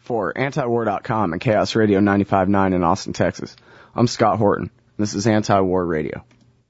For Antiwar.com and Chaos Radio 95.9 in Austin, Texas, I'm Scott Horton. This is Anti-War Radio.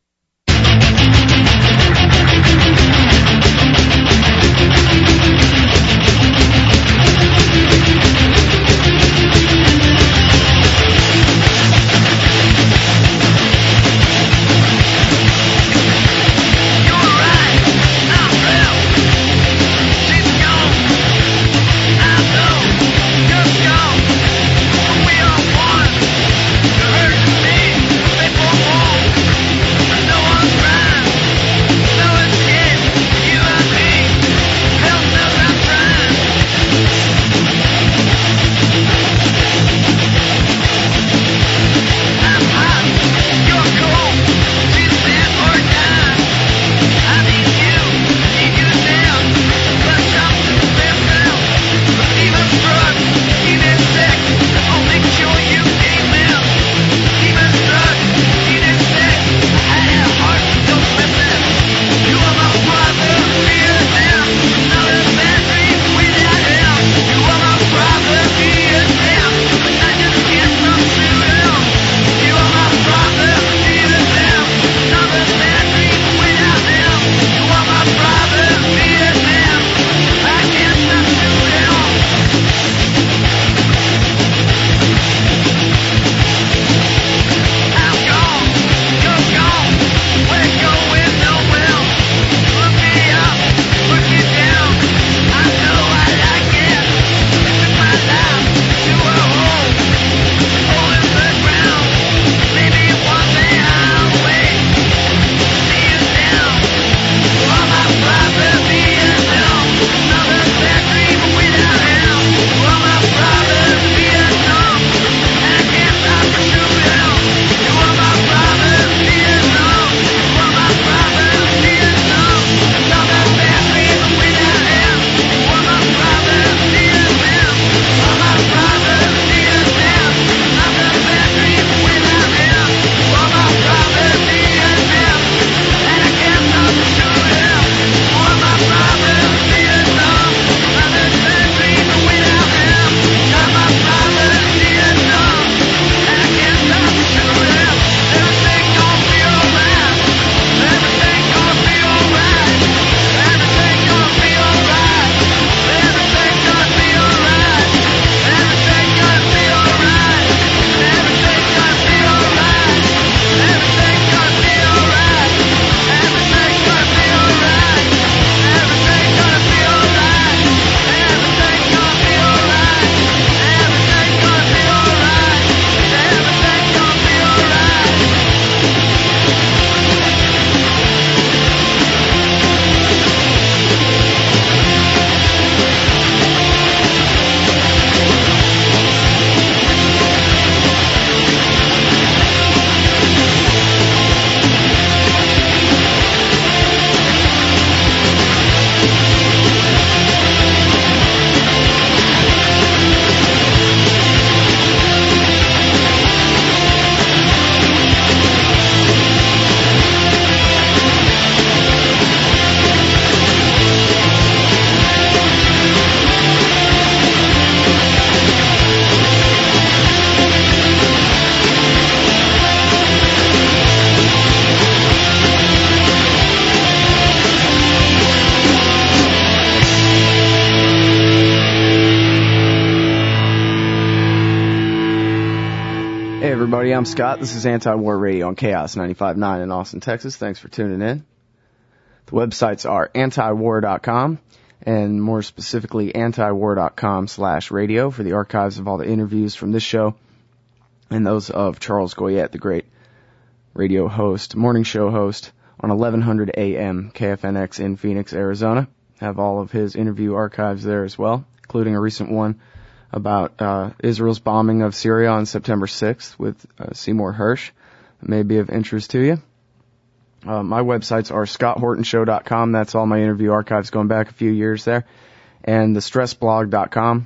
I'm Scott. This is Anti-War Radio on Chaos 95.9 in Austin, Texas. Thanks for tuning in. The websites are antiwar.com and more specifically antiwar.com/radio for the archives of all the interviews from this show and those of Charles Goyette, the great radio host, morning show host on 1100 AM KFNX in Phoenix, Arizona. Have all of his interview archives there as well, including a recent one about Israel's bombing of Syria on September 6th with Seymour Hersh. It may be of interest to you. My websites are scotthortonshow.com. That's all my interview archives going back a few years there. And thestressblog.com,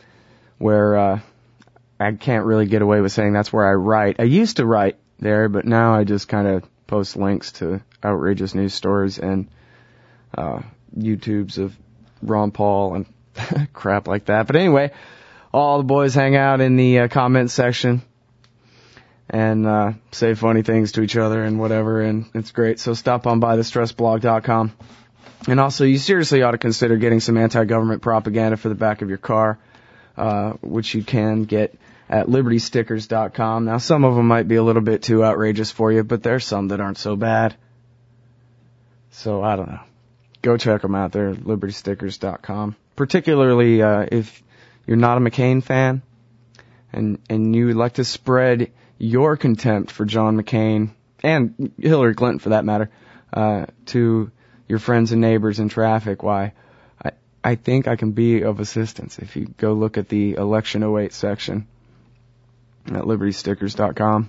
where I can't really get away with saying that's where I write. I used to write there, but now I just kind of post links to outrageous news stories and YouTubes of Ron Paul and crap like that. But anyway, all the boys hang out in the comment section and say funny things to each other and whatever, and it's great. So stop on by thestressblog.com. And also, you seriously ought to consider getting some anti-government propaganda for the back of your car, which you can get at libertystickers.com. Now, some of them might be a little bit too outrageous for you, but there's some that aren't so bad. So, I don't know. Go check them out there at libertystickers.com. Particularly if you're not a McCain fan and you would like to spread your contempt for John McCain, and Hillary Clinton for that matter, to your friends and neighbors in traffic, why, I think I can be of assistance if you go look at the Election 08 section at libertystickers.com.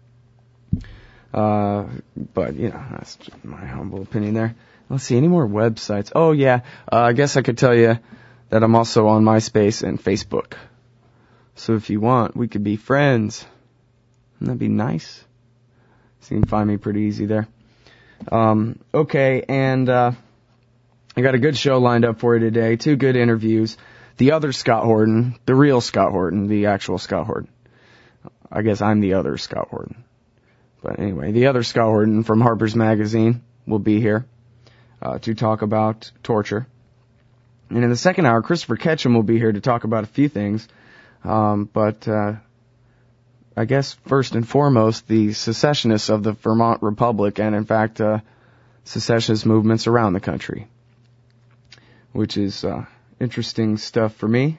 But, you know, that's just my humble opinion there. Let's see, any more websites? Oh, yeah, I guess I could tell you that I'm also on MySpace and Facebook. So if you want, we could be friends. Wouldn't that be nice? So you can find me pretty easy there. Okay, and I got a good show lined up for you today. 2 good interviews. The other Scott Horton, the real Scott Horton, the actual Scott Horton. I guess I'm the other Scott Horton. But anyway, the other Scott Horton from Harper's Magazine will be here to talk about torture. And in the second hour, Christopher Ketchum will be here to talk about a few things. But I guess first and foremost, the secessionists of the Vermont Republic, and in fact, secessionist movements around the country, which is interesting stuff for me.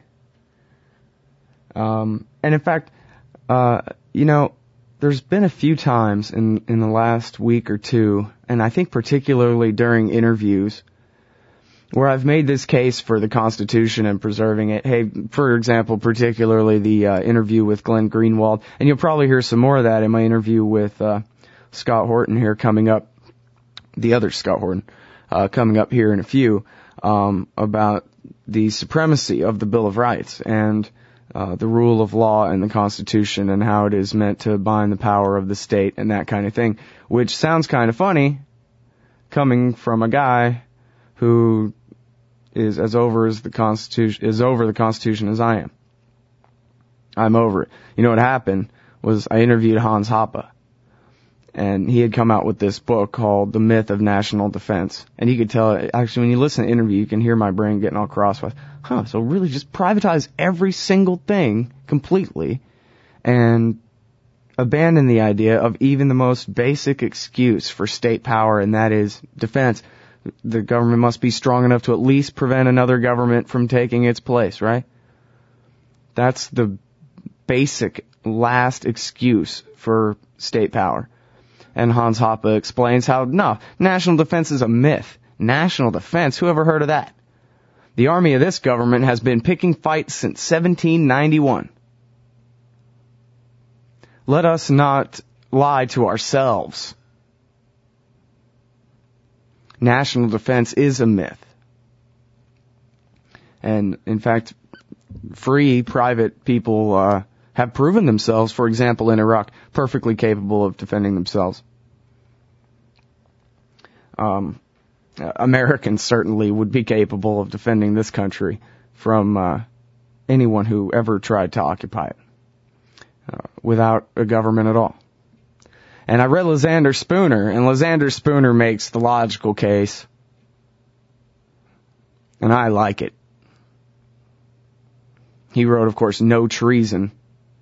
And in fact, you know, there's been a few times in the last week or two, and I think particularly during interviews, where I've made this case for the Constitution and preserving it. Hey, for example, particularly the interview with Glenn Greenwald, and you'll probably hear some more of that in my interview with Scott Horton here coming up, the other Scott Horton, coming up here in a few, about the supremacy of the Bill of Rights and the rule of law and the Constitution and how it is meant to bind the power of the state and that kind of thing, which sounds kind of funny coming from a guy who is as over the Constitution as I am. I'm over it. You know what happened was I interviewed Hans Hoppe, and he had come out with this book called The Myth of National Defense. And you could tell, actually, when you listen to the interview, you can hear my brain getting all crosswise. So really just privatize every single thing completely and abandon the idea of even the most basic excuse for state power, and that is defense. The government must be strong enough to at least prevent another government from taking its place, right? That's the basic last excuse for state power. And Hans Hoppe explains how, no, national defense is a myth. National defense? Who ever heard of that? The army of this government has been picking fights since 1791. Let us not lie to ourselves. National defense is a myth. And, in fact, free private people have proven themselves, for example, in Iraq, perfectly capable of defending themselves. Americans certainly would be capable of defending this country from anyone who ever tried to occupy it without a government at all. And I read Lysander Spooner, and Lysander Spooner makes the logical case, and I like it. He wrote, of course, No Treason,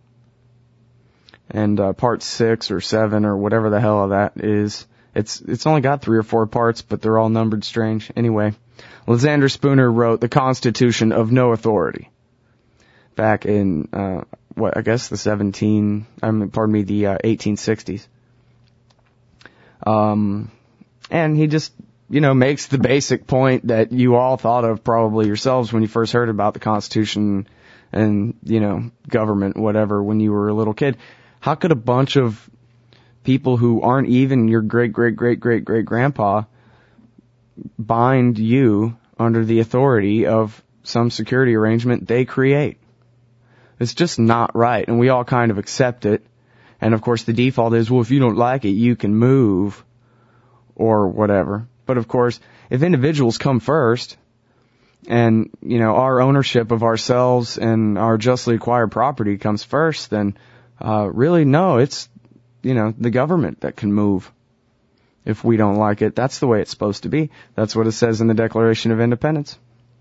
and part 6 or 7 or whatever the hell of that is. It's only got 3 or 4 parts, but they're all numbered strange. Anyway, Lysander Spooner wrote The Constitution of No Authority back in, the 1860s. And he just, makes the basic point that you all thought of probably yourselves when you first heard about the Constitution and, government, whatever, when you were a little kid. How could a bunch of people who aren't even your great-great-great-great-great-grandpa bind you under the authority of some security arrangement they create? It's just not right, and we all kind of accept it. And, of course, the default is, well, if you don't like it, you can move or whatever. But, of course, if individuals come first and, our ownership of ourselves and our justly acquired property comes first, then, really, no, it's, the government that can move if we don't like it. That's the way it's supposed to be. That's what it says in the Declaration of Independence.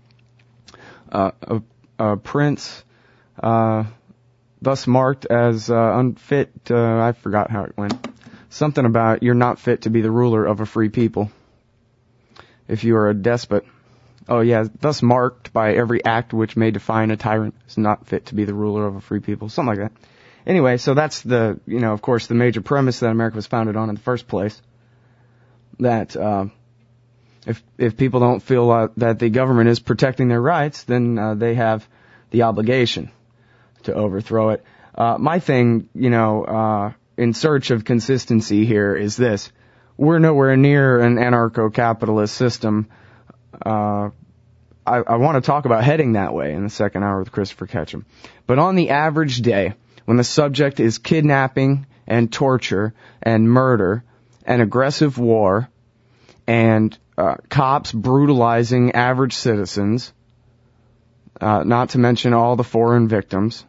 A prince, thus marked as, unfit, I forgot how it went. Something about you're not fit to be the ruler of a free people if you are a despot. Oh yeah, thus marked by every act which may define a tyrant is not fit to be the ruler of a free people. Something like that. Anyway, so that's the, of course, the major premise that America was founded on in the first place. That, if people don't feel that the government is protecting their rights, then, they have the obligation to overthrow it. My thing, in search of consistency here is this. We're nowhere near an anarcho-capitalist system. I want to talk about heading that way in the second hour with Christopher Ketchum. But on the average day, when the subject is kidnapping and torture and murder and aggressive war and cops brutalizing average citizens, not to mention all the foreign victims,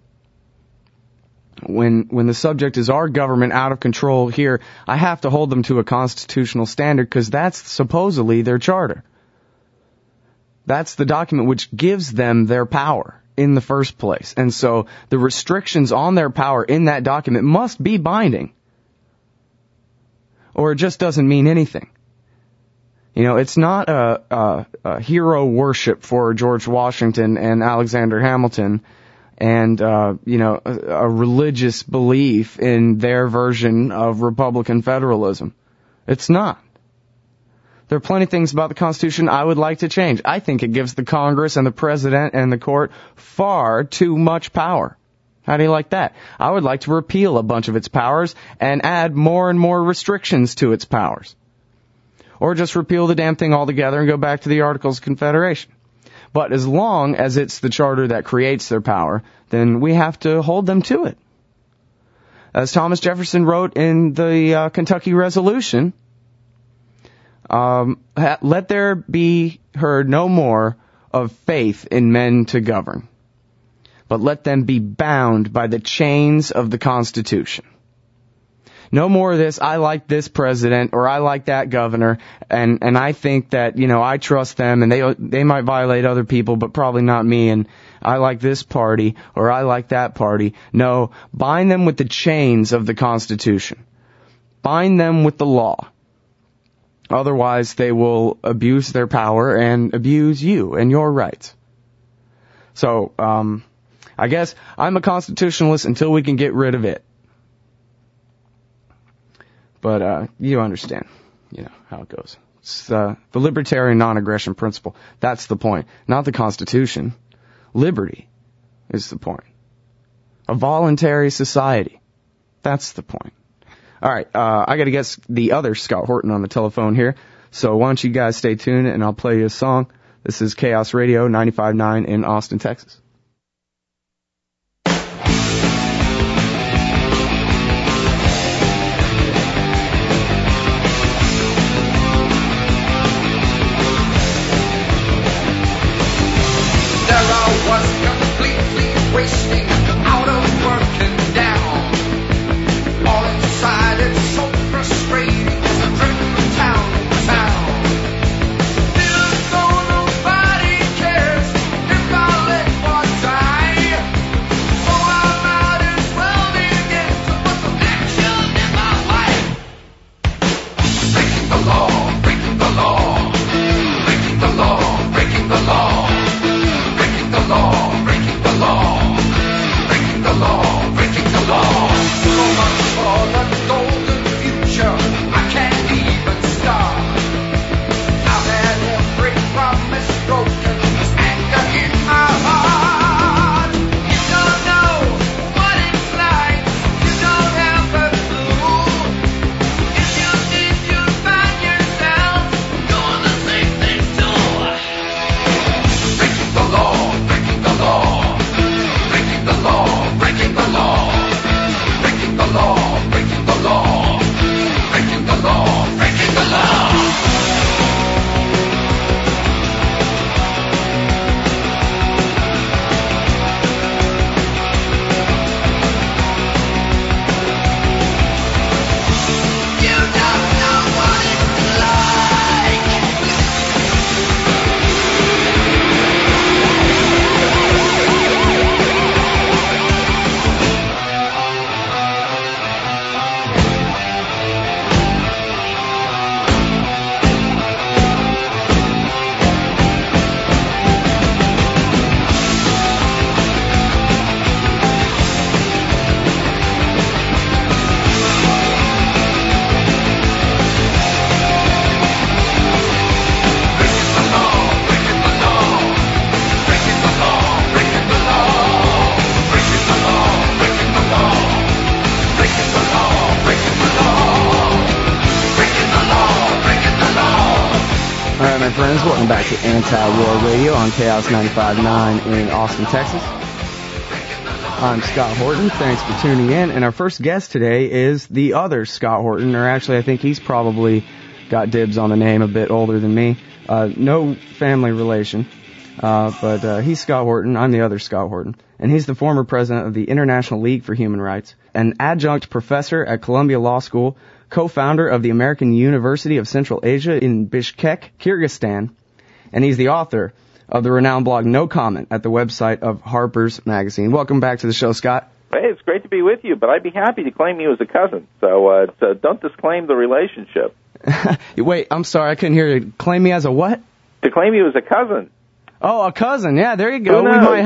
when the subject is our government out of control here, I have to hold them to a constitutional standard because that's supposedly their charter. That's the document which gives them their power in the first place. And so the restrictions on their power in that document must be binding, or it just doesn't mean anything. It's not a hero worship for George Washington and Alexander Hamilton and, a religious belief in their version of Republican federalism. It's not. There are plenty of things about the Constitution I would like to change. I think it gives the Congress and the President and the court far too much power. How do you like that? I would like to repeal a bunch of its powers and add more and more restrictions to its powers. Or just repeal the damn thing altogether and go back to the Articles of Confederation. But as long as it's the charter that creates their power, then we have to hold them to it. As Thomas Jefferson wrote in the Kentucky Resolution, let there be heard no more of faith in men to govern, but let them be bound by the chains of the Constitution. No more of this, I like this president, or I like that governor, and I think that, I trust them, and they might violate other people, but probably not me, and I like this party, or I like that party. No, bind them with the chains of the Constitution. Bind them with the law. Otherwise, they will abuse their power and abuse you and your rights. So, I guess I'm a constitutionalist until we can get rid of it. But, you understand, how it goes. It's, the libertarian non-aggression principle. That's the point. Not the Constitution. Liberty is the point. A voluntary society. That's the point. All right, I got to get the other Scott Horton on the telephone here. So why don't you guys stay tuned and I'll play you a song. This is Chaos Radio 95.9 in Austin, Texas. Wasting out of work and down, all inside it's so frustrating. It's a dreadful town. Feels as though nobody cares if I let what friends. Welcome back to Anti-War Radio on Chaos 95.9 in Austin, Texas. I'm Scott Horton. Thanks for tuning in. And our first guest today is the other Scott Horton, or actually I think he's probably got dibs on the name, a bit older than me. No family relation, but he's Scott Horton. I'm the other Scott Horton. And he's the former president of the International League for Human Rights, an adjunct professor at Columbia Law School, co-founder of the American University of Central Asia in Bishkek, Kyrgyzstan, and he's the author of the renowned blog No Comment at the website of Harper's Magazine. Welcome back to the show, Scott. Hey, it's great to be with you, but I'd be happy to claim you as a cousin, so don't disclaim the relationship. Wait, I'm sorry, I couldn't hear you. Claim me as a what? To claim you as a cousin. Oh, a cousin. Yeah, there you go.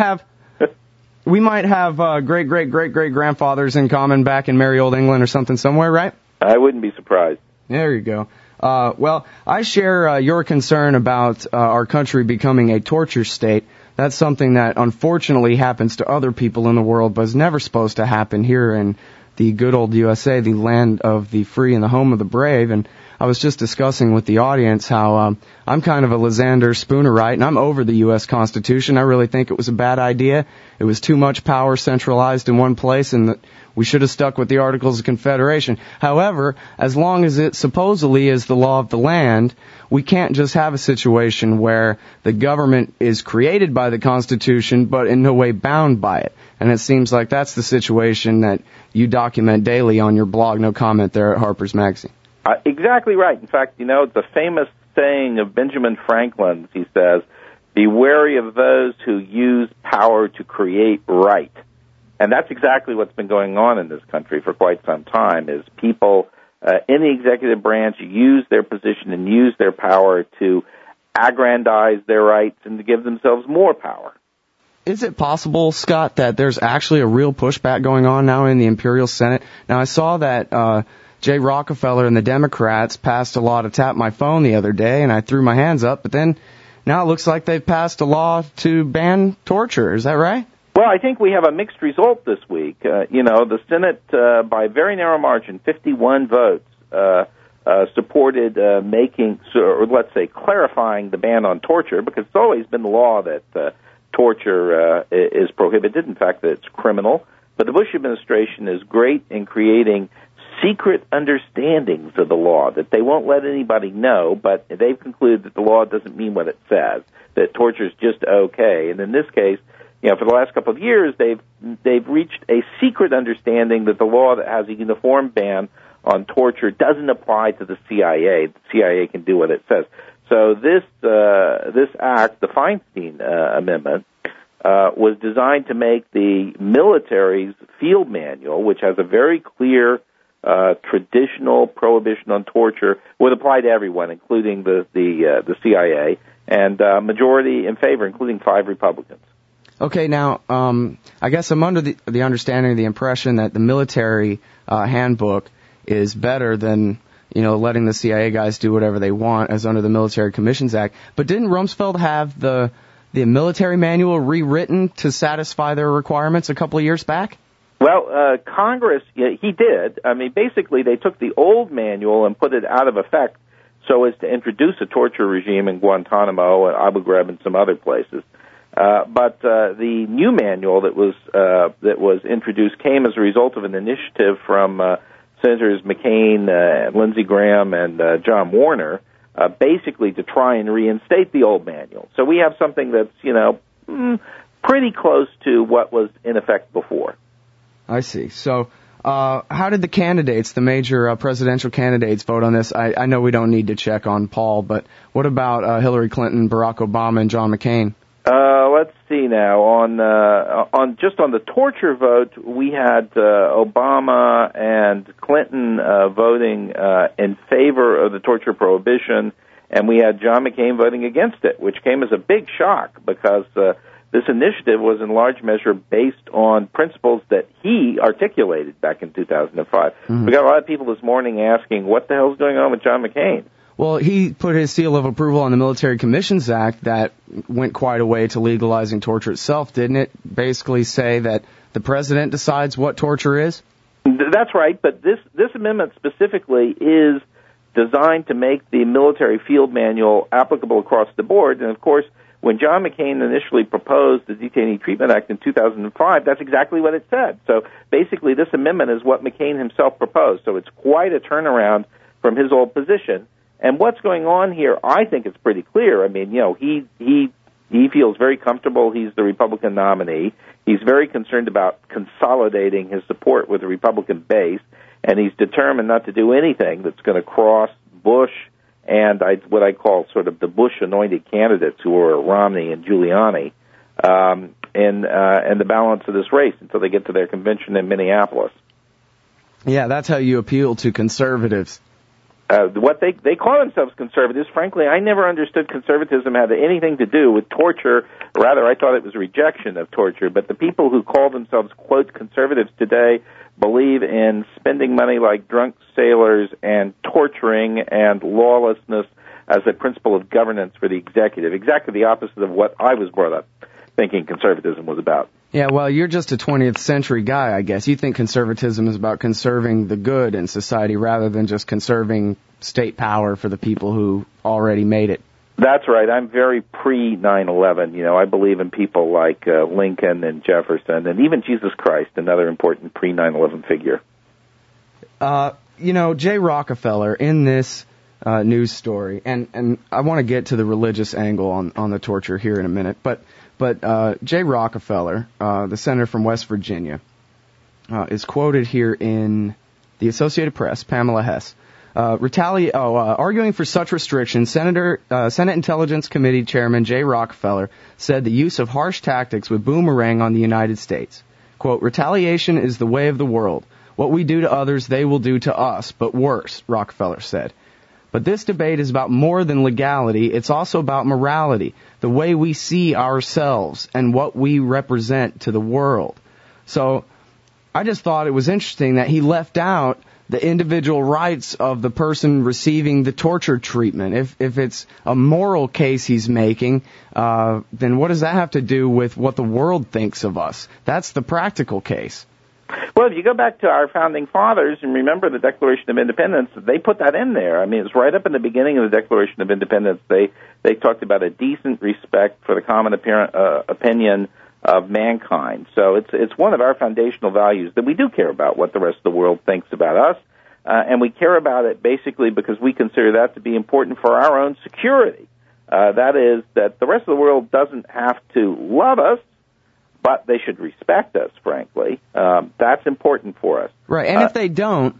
We might have great-great-great-great-grandfathers in common back in merry old England or something somewhere, right? I wouldn't be surprised. There you go. Well, I share your concern about our country becoming a torture state. That's something that unfortunately happens to other people in the world, but is never supposed to happen here in the good old USA, the land of the free and the home of the brave. And I was just discussing with the audience how I'm kind of a Lysander Spoonerite, and I'm over the U.S. Constitution. I really think it was a bad idea. It was too much power centralized in one place, and we should have stuck with the Articles of Confederation. However, as long as it supposedly is the law of the land, we can't just have a situation where the government is created by the Constitution but in no way bound by it. And it seems like that's the situation that you document daily on your blog, No Comment, there at Harper's Magazine. Exactly right. In fact, it's a famous saying of Benjamin Franklin's. He says, "Be wary of those who use power to create right." And that's exactly what's been going on in this country for quite some time, is people in the executive branch use their position and use their power to aggrandize their rights and to give themselves more power. Is it possible, Scott, that there's actually a real pushback going on now in the Imperial Senate? Now, I saw that Jay Rockefeller and the Democrats passed a law to tap my phone the other day, and I threw my hands up, but then now it looks like they've passed a law to ban torture. Is that right? Well, I think we have a mixed result this week. The Senate, by a very narrow margin, 51 votes, supported clarifying the ban on torture, because it's always been the law that torture is prohibited, in fact, that it's criminal. But the Bush administration is great in creating secret understandings of the law that they won't let anybody know, but they've concluded that the law doesn't mean what it says, that torture is just okay. And in this case, for the last couple of years, they've reached a secret understanding that the law that has a uniform ban on torture doesn't apply to the CIA. The CIA can do what it says. So this act, the Feinstein Amendment, was designed to make the military's field manual, which has a very clear traditional prohibition on torture, would apply to everyone, including the CIA, and majority in favor, including 5 Republicans. Okay, now, I guess I'm under the understanding, the impression that the military handbook is better than, letting the CIA guys do whatever they want as under the Military Commissions Act. But didn't Rumsfeld have the military manual rewritten to satisfy their requirements a couple of years back? Well, Congress, he did. I mean, basically, they took the old manual and put it out of effect so as to introduce a torture regime in Guantanamo and Abu Ghraib and some other places. But the new manual that was introduced came as a result of an initiative from Senators McCain, Lindsey Graham, and John Warner, basically to try and reinstate the old manual. So we have something that's pretty close to what was in effect before. I see. So how did the candidates, the major presidential candidates, vote on this? I know we don't need to check on Paul, but what about Hillary Clinton, Barack Obama, and John McCain? Let's see now. On the torture vote, we had Obama and Clinton voting in favor of the torture prohibition, and we had John McCain voting against it, which came as a big shock because this initiative was in large measure based on principles that he articulated back in 2005. Mm-hmm. We got a lot of people this morning asking, what the hell's going on with John McCain? Well, he put his seal of approval on the Military Commissions Act that went quite a way to legalizing torture itself, didn't it? Basically say that the president decides what torture is? That's right, but this amendment specifically is designed to make the military field manual applicable across the board. And, of course, when John McCain initially proposed the Detainee Treatment Act in 2005, that's exactly what it said. So basically this amendment is what McCain himself proposed. So it's quite a turnaround from his old position. And what's going on here, I think it's pretty clear. I mean, you know, he feels very comfortable. He's the Republican nominee. He's very concerned about consolidating his support with the Republican base, and he's determined not to do anything that's going to cross Bush and what I call sort of the Bush-anointed candidates, who are Romney and Giuliani, and the balance of this race until they get to their convention in Minneapolis. Yeah, that's how you appeal to conservatives. What they call themselves conservatives, frankly, I never understood conservatism had anything to do with torture. Rather, I thought it was rejection of torture. But the people who call themselves, quote, conservatives today believe in spending money like drunk sailors and torturing and lawlessness as a principle of governance for the executive. Exactly the opposite of what I was brought up thinking conservatism was about. Yeah, well, you're just a 20th century guy, I guess. You think conservatism is about conserving the good in society rather than just conserving state power for the people who already made it. That's right. I'm very pre-9/11. You know, I believe in people like Lincoln and Jefferson and even Jesus Christ, another important pre-9/11 figure. You know, Jay Rockefeller in this news story, and I want to get to the religious angle on the torture here in a minute, but Jay Rockefeller, the senator from West Virginia, is quoted here in the Associated Press, Pamela Hess. Arguing for such restrictions, Senate Intelligence Committee Chairman Jay Rockefeller said the use of harsh tactics would boomerang on the United States. Quote, retaliation is the way of the world. What we do to others, they will do to us, but worse, Rockefeller said. But this debate is about more than legality. It's also about morality, the way we see ourselves and what we represent to the world. So I just thought it was interesting that he left out the individual rights of the person receiving the torture treatment. If it's a moral case he's making, then what does that have to do with what the world thinks of us? That's the practical case. Well, if you go back to our founding fathers and remember the Declaration of Independence, they put that in there. I mean, it's right up in the beginning of the Declaration of Independence. They talked about a decent respect for the common opinion of mankind. So it's one of our foundational values that we do care about what the rest of the world thinks about us, and we care about it basically because we consider that to be important for our own security. That is, that the rest of the world doesn't have to love us, but they should respect us, frankly. That's important for us. Right, and if they don't,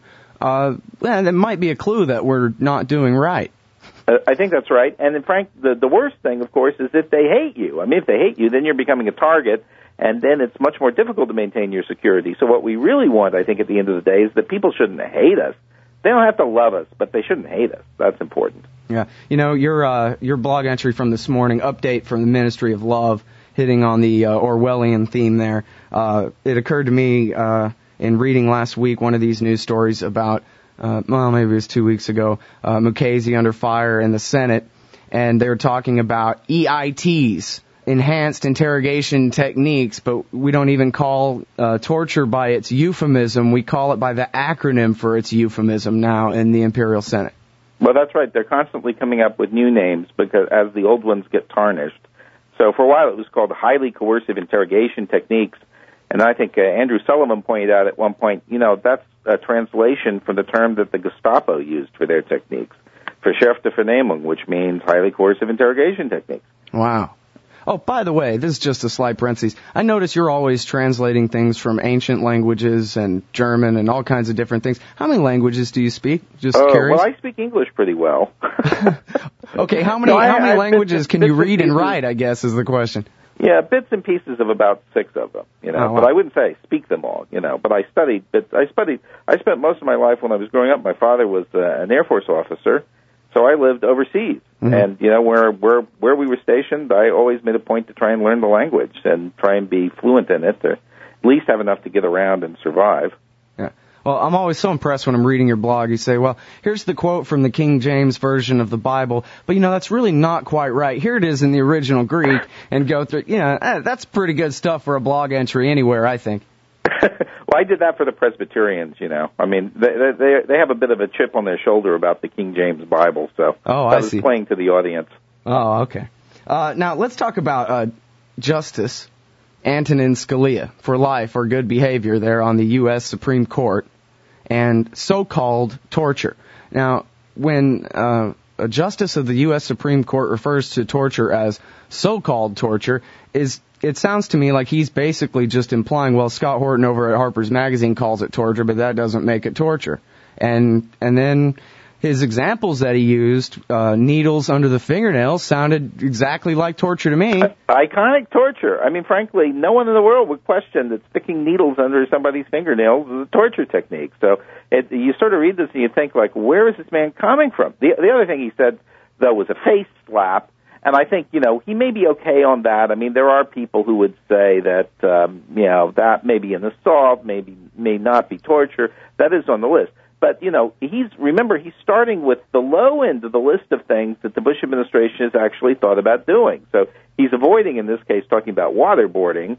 that might be a clue that we're not doing right. I think that's right. And in fact, the worst thing, of course, is if they hate you. I mean, if they hate you, then you're becoming a target, and then it's much more difficult to maintain your security. So what we really want, I think, at the end of the day, is that people shouldn't hate us. They don't have to love us, but they shouldn't hate us. That's important. Yeah. You know, your blog entry from this morning, update from the Ministry of Love, hitting on the Orwellian theme there. It occurred to me in reading last week one of these news stories about, maybe it was 2 weeks ago, Mukasey under fire in the Senate, and they were talking about EITs, enhanced interrogation techniques, but we don't even call torture by its euphemism. We call it by the acronym for its euphemism now in the Imperial Senate. Well, that's right. They're constantly coming up with new names because as the old ones get tarnished. So for a while it was called highly coercive interrogation techniques, and I think Andrew Sullivan pointed out at one point, you know, that's a translation from the term that the Gestapo used for their techniques, Verschärfte Vernehmung, which means highly coercive interrogation techniques. Wow. Oh, by the way, this is just a slight parenthesis. I notice you're always translating things from ancient languages and German and all kinds of different things. How many languages do you speak? Just curious. Well, I speak English pretty well. Okay, how many languages can you read and write, I guess, is the question. Yeah, bits and pieces of about 6 of them, you know. Oh, wow. But I wouldn't say I speak them all, you know. But I spent most of my life when I was growing up. My father was an Air Force officer, so I lived overseas. Mm-hmm. And, you know, where we were stationed, I always made a point to try and learn the language and try and be fluent in it, to at least have enough to get around and survive. Yeah. Well, I'm always so impressed when I'm reading your blog. You say, well, here's the quote from the King James Version of the Bible, but, you know, that's really not quite right. Here it is in the original Greek, and go through, you know, that's pretty good stuff for a blog entry anywhere, I think. Well, I did that for the Presbyterians, you know. I mean, they have a bit of a chip on their shoulder about the King James Bible, so I was playing to the audience. Oh, okay. Now, let's talk about Justice Antonin Scalia for life or good behavior there on the U.S. Supreme Court and so-called torture. Now, when a justice of the U.S. Supreme Court refers to torture as so-called torture, it sounds to me like he's basically just implying, well, Scott Horton over at Harper's Magazine calls it torture, but that doesn't make it torture. And then his examples that he used, needles under the fingernails, sounded exactly like torture to me. Iconic torture. I mean, frankly, no one in the world would question that sticking needles under somebody's fingernails is a torture technique. So you sort of read this and you think, like, where is this man coming from? The other thing he said, though, was a face slap. And I think, you know, he may be okay on that. I mean, there are people who would say that, you know, that may be an assault, may not be torture. That is on the list. But, you know, he's starting with the low end of the list of things that the Bush administration has actually thought about doing. So he's avoiding, in this case, talking about waterboarding,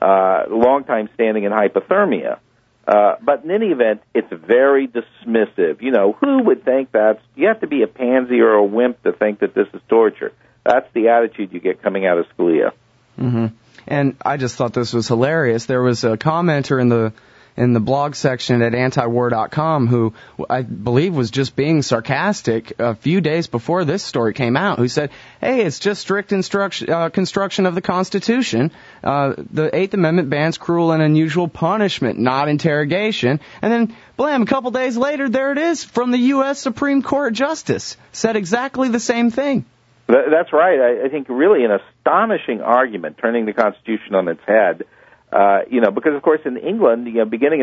long time standing and hypothermia. But in any event, it's very dismissive. You know, who would think you have to be a pansy or a wimp to think that this is torture. That's the attitude you get coming out of Scalia. Mm-hmm. And I just thought this was hilarious. There was a commenter in the blog section at antiwar.com who I believe was just being sarcastic a few days before this story came out, who said, hey, it's just strict construction of the Constitution. The Eighth Amendment bans cruel and unusual punishment, not interrogation. And then, blam, a couple days later, there it is from the U.S. Supreme Court Justice. Said exactly the same thing. That's right. I think really an astonishing argument, turning the Constitution on its head. You know, because of course in England, you know, beginning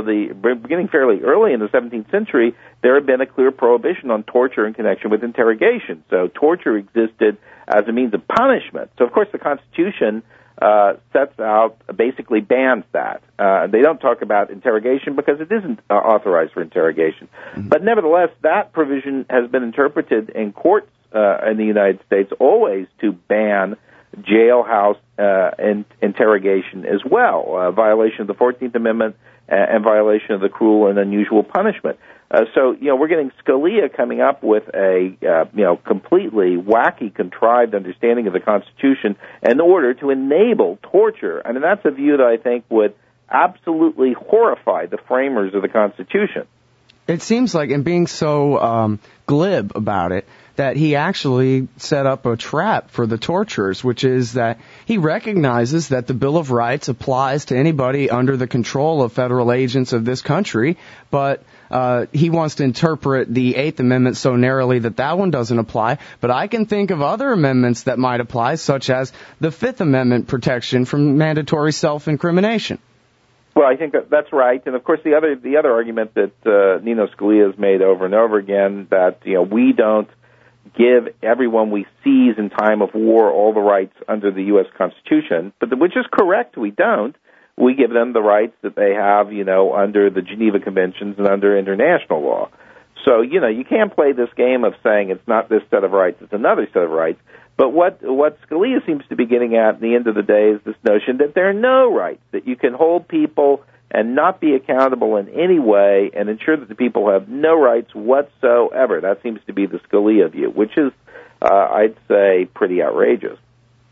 fairly early in the 17th century, there had been a clear prohibition on torture in connection with interrogation. So torture existed as a means of punishment. So of course the Constitution sets out, basically bans that. They don't talk about interrogation because it isn't authorized for interrogation. Mm-hmm. But nevertheless, that provision has been interpreted in courts in the United States always to ban jailhouse interrogation as well, violation of the 14th Amendment and violation of the cruel and unusual punishment. So, you know, we're getting Scalia coming up with a, you know, completely wacky, contrived understanding of the Constitution in order to enable torture. I mean, that's a view that I think would absolutely horrify the framers of the Constitution. It seems like, in being so glib about it, that he actually set up a trap for the torturers, which is that he recognizes that the Bill of Rights applies to anybody under the control of federal agents of this country, but he wants to interpret the Eighth Amendment so narrowly that that one doesn't apply. But I can think of other amendments that might apply, such as the Fifth Amendment protection from mandatory self-incrimination. Well, I think that's right, and of course the other argument that Nino Scalia has made over and over again, that, you know, we don't give everyone we seize in time of war all the rights under the U.S. Constitution, but which is correct, we don't. We give them the rights that they have, you know, under the Geneva Conventions and under international law. So, you know, you can't play this game of saying it's not this set of rights, it's another set of rights. But what Scalia seems to be getting at the end of the day is this notion that there are no rights, that you can hold people and not be accountable in any way and ensure that the people have no rights whatsoever. That seems to be the Scalia view, which is, I'd say, pretty outrageous.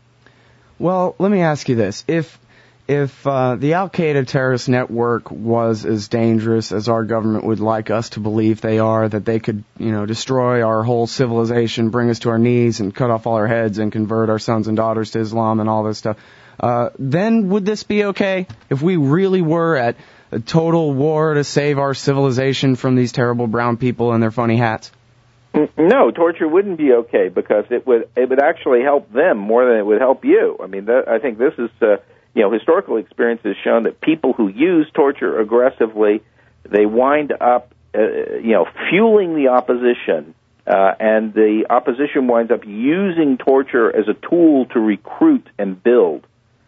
Well, let me ask you this. If the Al-Qaeda terrorist network was as dangerous as our government would like us to believe they are, that they could, you know, destroy our whole civilization, bring us to our knees and cut off all our heads and convert our sons and daughters to Islam and all this stuff, then would this be okay if we really were at a total war to save our civilization from these terrible brown people and their funny hats? No, torture wouldn't be okay because it would actually help them more than it would help you. I mean, I think this is, you know, historical experience has shown that people who use torture aggressively, they wind up, you know, fueling the opposition, and the opposition winds up using torture as a tool to recruit and build.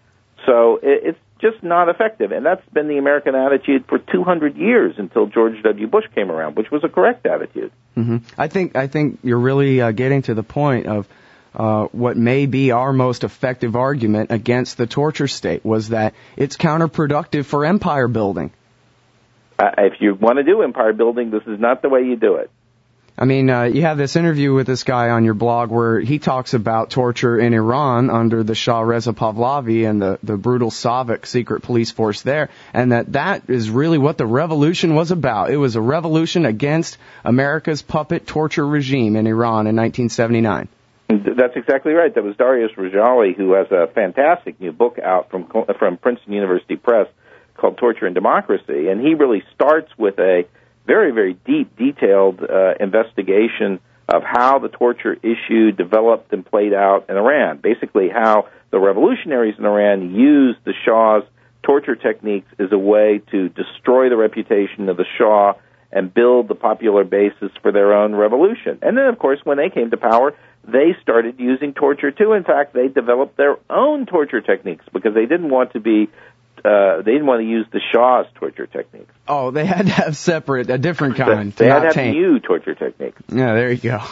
So it's just not effective, and that's been the American attitude for 200 years until George W. Bush came around, which was a correct attitude. Mm-hmm. I think you're really getting to the point of what may be our most effective argument against the torture state was that it's counterproductive for empire building. If you want to do empire building, this is not the way you do it. I mean, you have this interview with this guy on your blog where he talks about torture in Iran under the Shah Reza Pahlavi and the brutal Soviet secret police force there, and that is really what the revolution was about. It was a revolution against America's puppet torture regime in Iran in 1979. That's exactly right. That was Darius Rejali, who has a fantastic new book out from Princeton University Press called Torture and Democracy, and he really starts with a very, very deep, detailed investigation of how the torture issue developed and played out in Iran. Basically, how the revolutionaries in Iran used the Shah's torture techniques as a way to destroy the reputation of the Shah and build the popular basis for their own revolution. And then, of course, when they came to power, they started using torture too. In fact, they developed their own torture techniques because they didn't want to use the Shah's torture techniques. Oh, they had to have a different kind. They had to have new torture techniques. Yeah, there you go.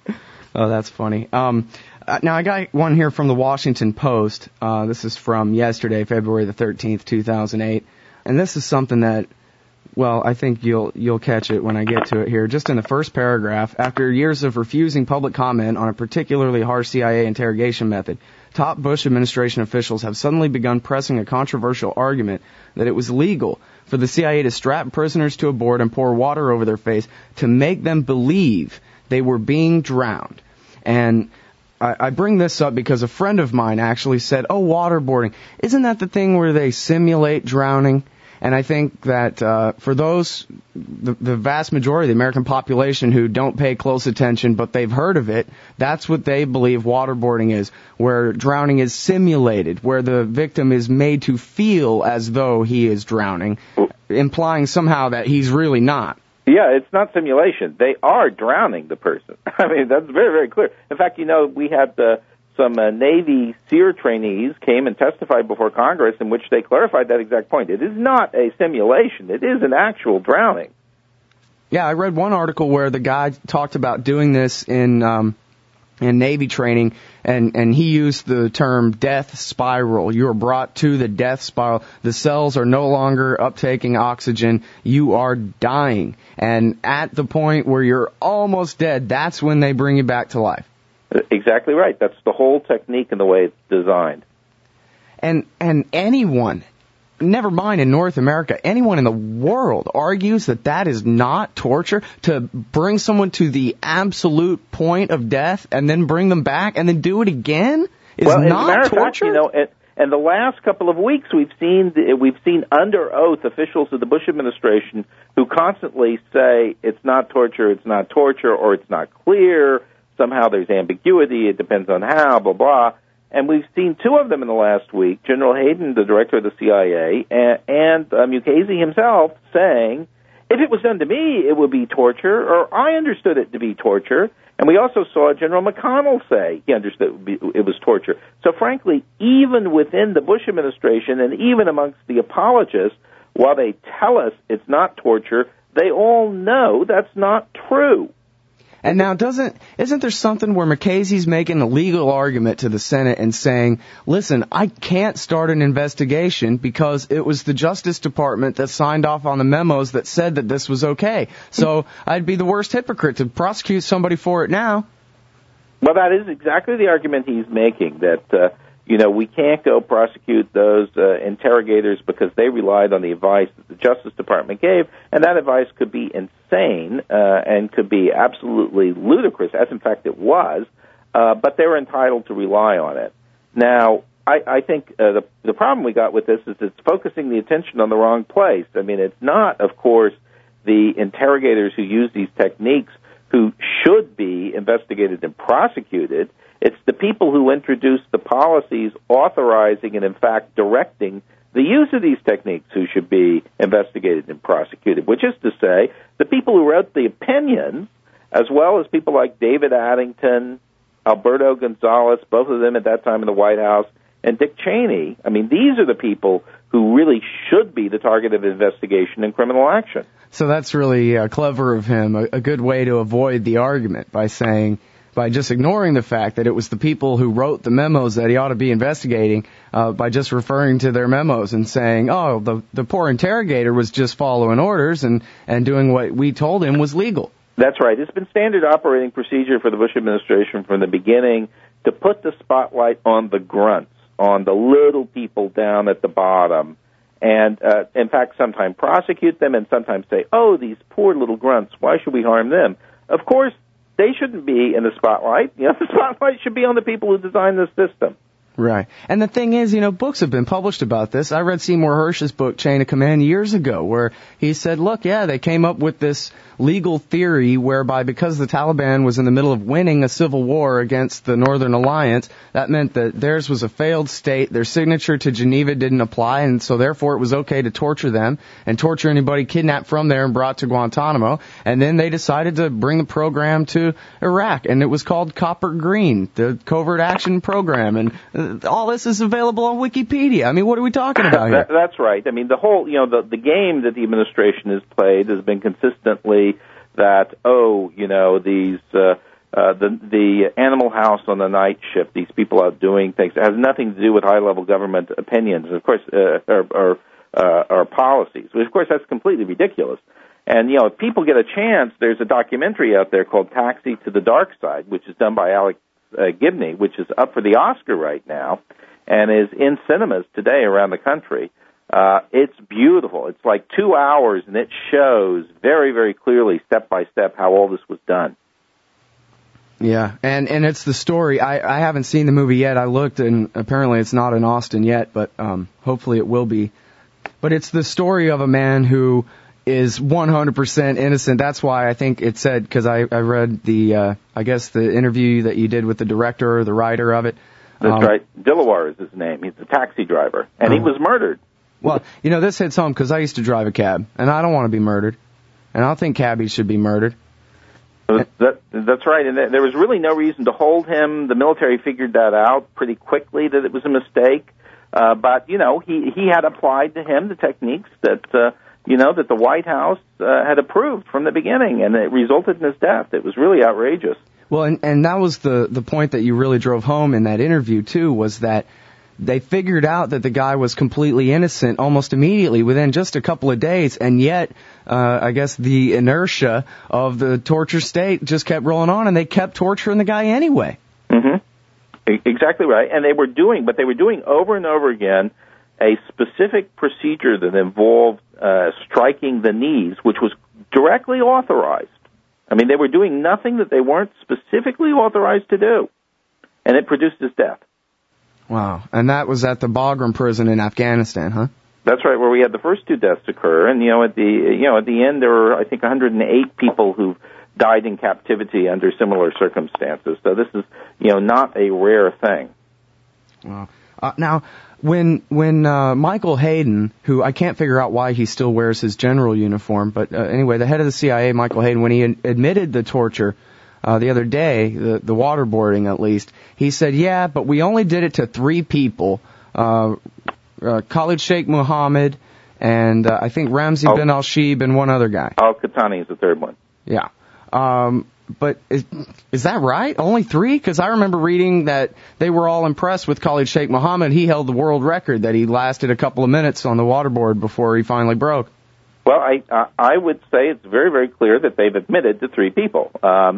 Oh, that's funny. Now, I got one here from the Washington Post. This is from yesterday, February the 13th, 2008. And this is something that, well, I think you'll catch it when I get to it here. Just in the first paragraph, after years of refusing public comment on a particularly harsh CIA interrogation method, top Bush administration officials have suddenly begun pressing a controversial argument that it was legal for the CIA to strap prisoners to a board and pour water over their face to make them believe they were being drowned. And I bring this up because a friend of mine actually said, oh, waterboarding, isn't that the thing where they simulate drowning? And I think that for those, the vast majority of the American population who don't pay close attention, but they've heard of it, that's what they believe waterboarding is, where drowning is simulated, where the victim is made to feel as though he is drowning, implying somehow that he's really not. Yeah, it's not simulation. They are drowning the person. I mean, that's very, very clear. In fact, we had some Navy SEER trainees came and testified before Congress in which they clarified that exact point. It is not a simulation. It is an actual drowning. Yeah, I read one article where the guy talked about doing this in Navy training, and he used the term death spiral. You are brought to the death spiral. The cells are no longer uptaking oxygen. You are dying. And at the point where you're almost dead, that's when they bring you back to life. Exactly right. That's the whole technique and the way it's designed. And anyone, never mind in North America, anyone in the world argues that is not torture, to bring someone to the absolute point of death and then bring them back and then do it again is not torture? Well, as a matter of fact, and the last couple of weeks we've seen under oath officials of the Bush administration who constantly say it's not torture, or it's not clear. Somehow there's ambiguity, it depends on how, blah, blah. And we've seen two of them in the last week, General Hayden, the director of the CIA, and Mukasey himself saying, if it was done to me, it would be torture, or I understood it to be torture. And we also saw General McConnell say he understood it was torture. So frankly, even within the Bush administration and even amongst the apologists, while they tell us it's not torture, they all know that's not true. And now, isn't there something where Mukasey's making a legal argument to the Senate and saying, listen, I can't start an investigation because it was the Justice Department that signed off on the memos that said that this was okay. So I'd be the worst hypocrite to prosecute somebody for it now. Well, that is exactly the argument he's making, that, we can't go prosecute those interrogators because they relied on the advice that the Justice Department gave, and that advice could be insane and could be absolutely ludicrous, as in fact it was, but they were entitled to rely on it. Now, I think the problem we got with this is it's focusing the attention on the wrong place. I mean, it's not, of course, the interrogators who use these techniques who should be investigated and prosecuted. It's the people who introduced the policies authorizing and, in fact, directing the use of these techniques who should be investigated and prosecuted, which is to say the people who wrote the opinions, as well as people like David Addington, Alberto Gonzales, both of them at that time in the White House, and Dick Cheney. I mean, these are the people who really should be the target of investigation and criminal action. So that's really clever of him, a good way to avoid the argument by saying by just ignoring the fact that it was the people who wrote the memos that he ought to be investigating, by just referring to their memos and saying, oh, the poor interrogator was just following orders and doing what we told him was legal. That's right. It's been standard operating procedure for the Bush administration from the beginning to put the spotlight on the grunts, on the little people down at the bottom, and in fact sometimes prosecute them and sometimes say, oh, these poor little grunts, why should we harm them? Of course, they shouldn't be in the spotlight. The spotlight should be on the people who designed this system. Right. And the thing is, books have been published about this. I read Seymour Hersh's book, Chain of Command, years ago, where he said, look, they came up with this legal theory whereby because the Taliban was in the middle of winning a civil war against the Northern Alliance, that meant that theirs was a failed state, their signature to Geneva didn't apply, and so therefore it was okay to torture them and torture anybody kidnapped from there and brought to Guantanamo. And then they decided to bring the program to Iraq, and it was called Copper Green, the Covert Action Program, and all this is available on Wikipedia. I mean, what are we talking about here? That's right. I mean, the whole, the game that the administration has played has been consistently that, these, the Animal House on the night shift, these people out doing things, it has nothing to do with high-level government opinions, of course, or policies. Of course, that's completely ridiculous. And, if people get a chance, there's a documentary out there called Taxi to the Dark Side, which is done by Alex Gibney, which is up for the Oscar right now and is in cinemas today around the country. It's beautiful. It's like 2 hours, and it shows very, very clearly, step by step, how all this was done. Yeah, and it's the story. I haven't seen the movie yet. I looked, and apparently it's not in Austin yet, but hopefully it will be. But it's the story of a man who is 100% innocent. That's why I think it said, because I read the interview that you did with the director or the writer of it. That's right. Dilawar is his name. He's a taxi driver, and he was murdered. Well, this hits home because I used to drive a cab, and I don't want to be murdered, and I don't think cabbies should be murdered. That's right, and there was really no reason to hold him. The military figured that out pretty quickly, that it was a mistake. But he had applied to him the techniques that that the White House had approved from the beginning, and it resulted in his death. It was really outrageous. Well, and that was the point that you really drove home in that interview, too, was that they figured out that the guy was completely innocent almost immediately, within just a couple of days, and yet, I guess the inertia of the torture state just kept rolling on, and they kept torturing the guy anyway. Mm-hmm. Exactly right. And they were doing over and over again a specific procedure that involved striking the knees, which was directly authorized. I mean, they were doing nothing that they weren't specifically authorized to do, and it produced his death. Wow. And that was at the Bagram prison in Afghanistan, huh? That's right, where we had the first two deaths occur, and at the end there were, I think, 108 people who died in captivity under similar circumstances. So this is not a rare thing. Wow. Now, when Michael Hayden, who I can't figure out why he still wears his general uniform, but anyway, the head of the CIA, Michael Hayden, when he admitted the torture the other day, the waterboarding at least, he said, yeah, but we only did it to 3 people, Khalid Sheikh Mohammed, and I think Ramzi bin al-Shibh and one other guy. Al-Qahtani is the third one. Yeah. But is that right? Only 3? Because I remember reading that they were all impressed with Khalid Sheikh Mohammed. He held the world record, that he lasted a couple of minutes on the waterboard before he finally broke. Well, I would say it's very, very clear that they've admitted to 3 people.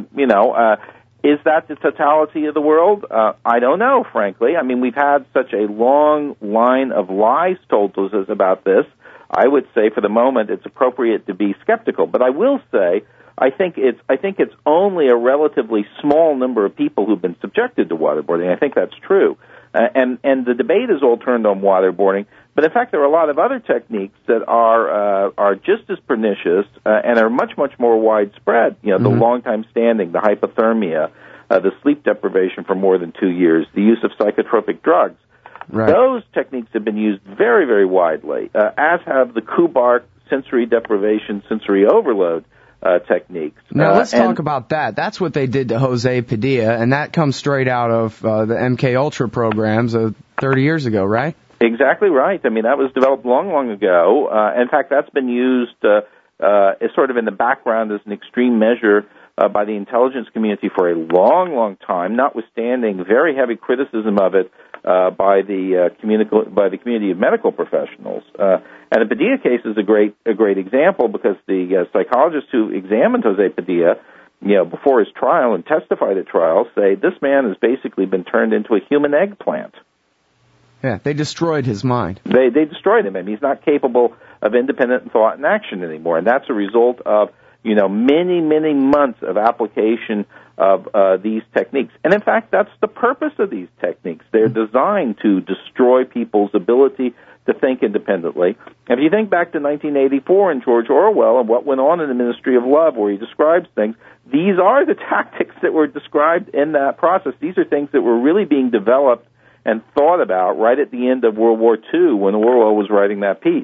Is that the totality of the world? I don't know, frankly. I mean, we've had such a long line of lies told to us about this. I would say for the moment it's appropriate to be skeptical. But I will say I think it's only a relatively small number of people who've been subjected to waterboarding. I think that's true. And the debate is all turned on waterboarding. But in fact, there are a lot of other techniques that are just as pernicious and are much, much more widespread. The long time standing, the hypothermia, the sleep deprivation for more than 2 years, the use of psychotropic drugs. Right. Those techniques have been used very, very widely, as have the Kubark sensory deprivation, sensory overload techniques. Now, let's talk about that. That's what they did to Jose Padilla, and that comes straight out of the MK Ultra programs 30 years ago, right? Exactly right. I mean, that was developed long, long ago. In fact, that's been used as sort of in the background as an extreme measure by the intelligence community for a long, long time, notwithstanding very heavy criticism of it by the community of medical professionals. And the Padilla case is a great example because the psychologists who examined Jose Padilla, before his trial and testified at trial, say this man has basically been turned into a human eggplant. Yeah, they destroyed his mind. They destroyed him. I mean, he's not capable of independent thought and action anymore, and that's a result of many, many months of application of these techniques. And in fact, that's the purpose of these techniques. They're designed to destroy people's ability to think independently. And if you think back to 1984 and George Orwell and what went on in the Ministry of Love, where he describes things, these are the tactics that were described in that process. These are things that were really being developed and thought about right at the end of World War II when Orwell was writing that piece.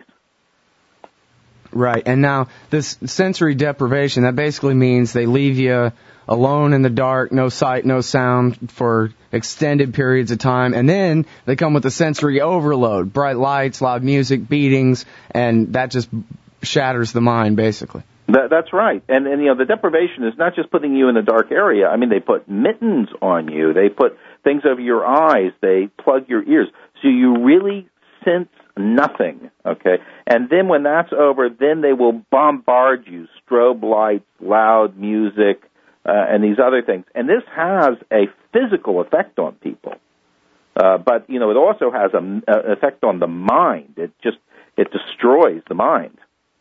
Right, and now this sensory deprivation, that basically means they leave you alone in the dark, no sight, no sound for extended periods of time, and then they come with a sensory overload, bright lights, loud music, beatings, and that just shatters the mind, basically. That's right. And the deprivation is not just putting you in a dark area. I mean, they put mittens on you. They put things over your eyes. They plug your ears. So you really sense nothing, okay? And then when that's over, then they will bombard you, strobe lights, loud music, and these other things. And this has a physical effect on people. But, it also has an effect on the mind. It destroys the mind.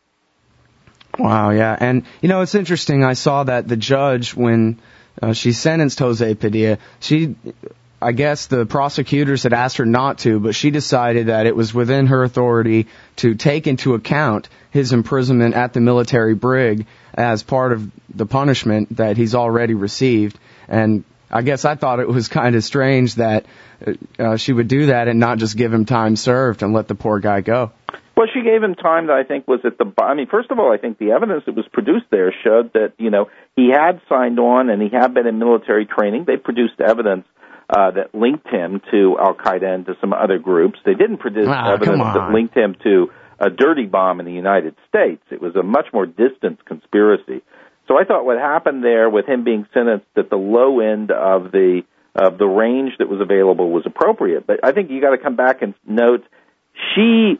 Wow, yeah. And, it's interesting. I saw that the judge, when she sentenced Jose Padilla, I guess the prosecutors had asked her not to, but she decided that it was within her authority to take into account his imprisonment at the military brig as part of the punishment that he's already received. And I guess I thought it was kind of strange that she would do that and not just give him time served and let the poor guy go. Well, she gave him time that I think was first of all, I think the evidence that was produced there showed that, he had signed on and he had been in military training. They produced evidence that linked him to Al-Qaeda and to some other groups. They didn't produce evidence that linked him to a dirty bomb in the United States. It was a much more distant conspiracy. So I thought what happened there with him being sentenced at the low end of the range that was available was appropriate. But I think you got to come back and note she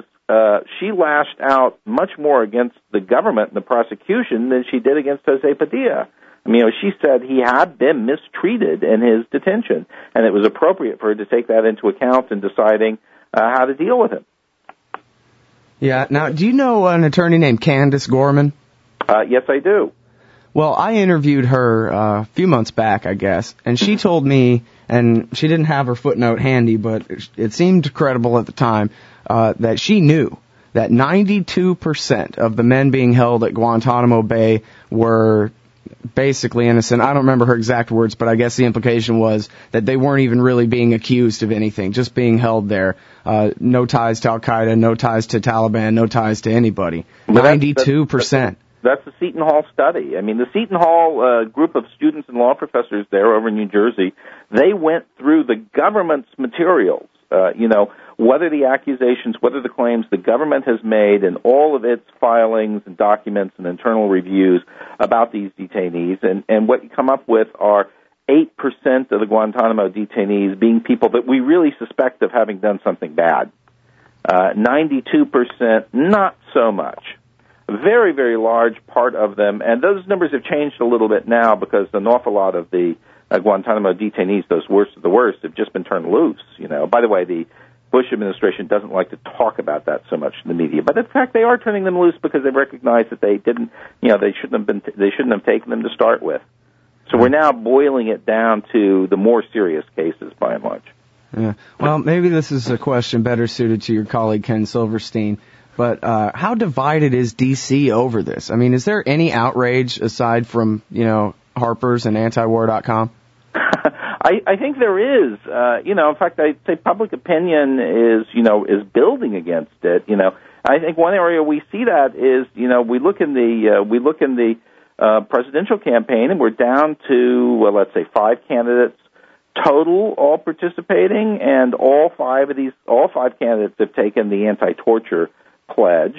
lashed out much more against the government and the prosecution than she did against Jose Padilla. I mean, she said he had been mistreated in his detention, and it was appropriate for her to take that into account in deciding how to deal with him. Yeah. Now, do you know an attorney named Candace Gorman? Yes, I do. Well, I interviewed her a few months back, I guess, and she told me, and she didn't have her footnote handy, but it seemed credible at the time, that she knew that 92% of the men being held at Guantanamo Bay were basically innocent. I don't remember her exact words, but I guess the implication was that they weren't even really being accused of anything, just being held there. No ties to Al-Qaeda, no ties to Taliban, no ties to anybody. 92%. That's the Seton Hall study. I mean, the Seton Hall group of students and law professors there over in New Jersey, they went through the government's materials, whether the accusations, whether the claims the government has made in all of its filings and documents and internal reviews about these detainees. And what you come up with are 8% of the Guantanamo detainees being people that we really suspect of having done something bad. 92%, not so much. A very, very large part of them, and those numbers have changed a little bit now because an awful lot of the Guantanamo detainees, those worst of the worst, have just been turned loose. By the way, the Bush administration doesn't like to talk about that so much in the media, but in fact they are turning them loose because they recognize that they didn't, they shouldn't have taken them to start with. So we're now boiling it down to the more serious cases by and large. Yeah. Well, maybe this is a question better suited to your colleague Ken Silverstein. But how divided is D.C. over this? I mean, is there any outrage aside from, Harper's and antiwar.com? I think there is. In fact, I'd say public opinion is building against it. I think one area we see that is, we look in the presidential campaign, and we're down to, let's say, 5 candidates total all participating, and all five candidates have taken the anti-torture pledge.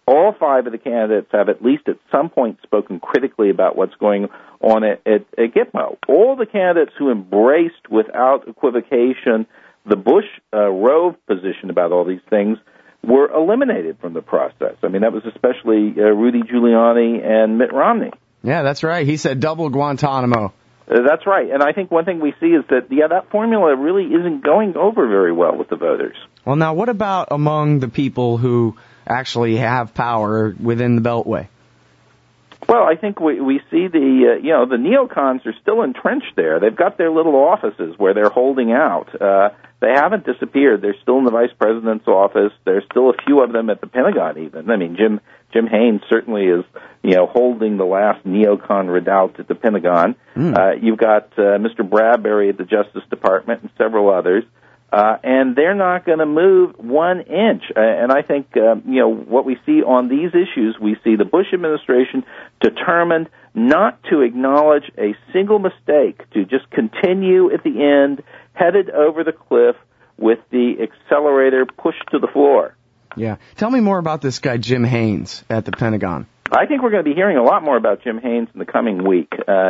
All 5 of the candidates have at least at some point spoken critically about what's going on at Gitmo. All the candidates who embraced without equivocation the Bush-Rove position about all these things were eliminated from the process. I mean, that was especially Rudy Giuliani and Mitt Romney. Yeah, that's right. He said double Guantanamo. That's right. And I think one thing we see is that, that formula really isn't going over very well with the voters. Well, now, what about among the people who actually have power within the Beltway? Well, I think we see the neocons are still entrenched there. They've got their little offices where they're holding out. They haven't disappeared. They're still in the vice president's office. There's still a few of them at the Pentagon even. I mean, Jim Haynes certainly is, holding the last neocon redoubt at the Pentagon. You've got Mr. Bradbury at the Justice Department and several others. And they're not going to move 1 inch. And I think, what we see on these issues, we see the Bush administration determined not to acknowledge a single mistake, to just continue at the end, headed over the cliff with the accelerator pushed to the floor. Yeah. Tell me more about this guy, Jim Haynes, at the Pentagon. I think we're going to be hearing a lot more about Jim Haynes in the coming week.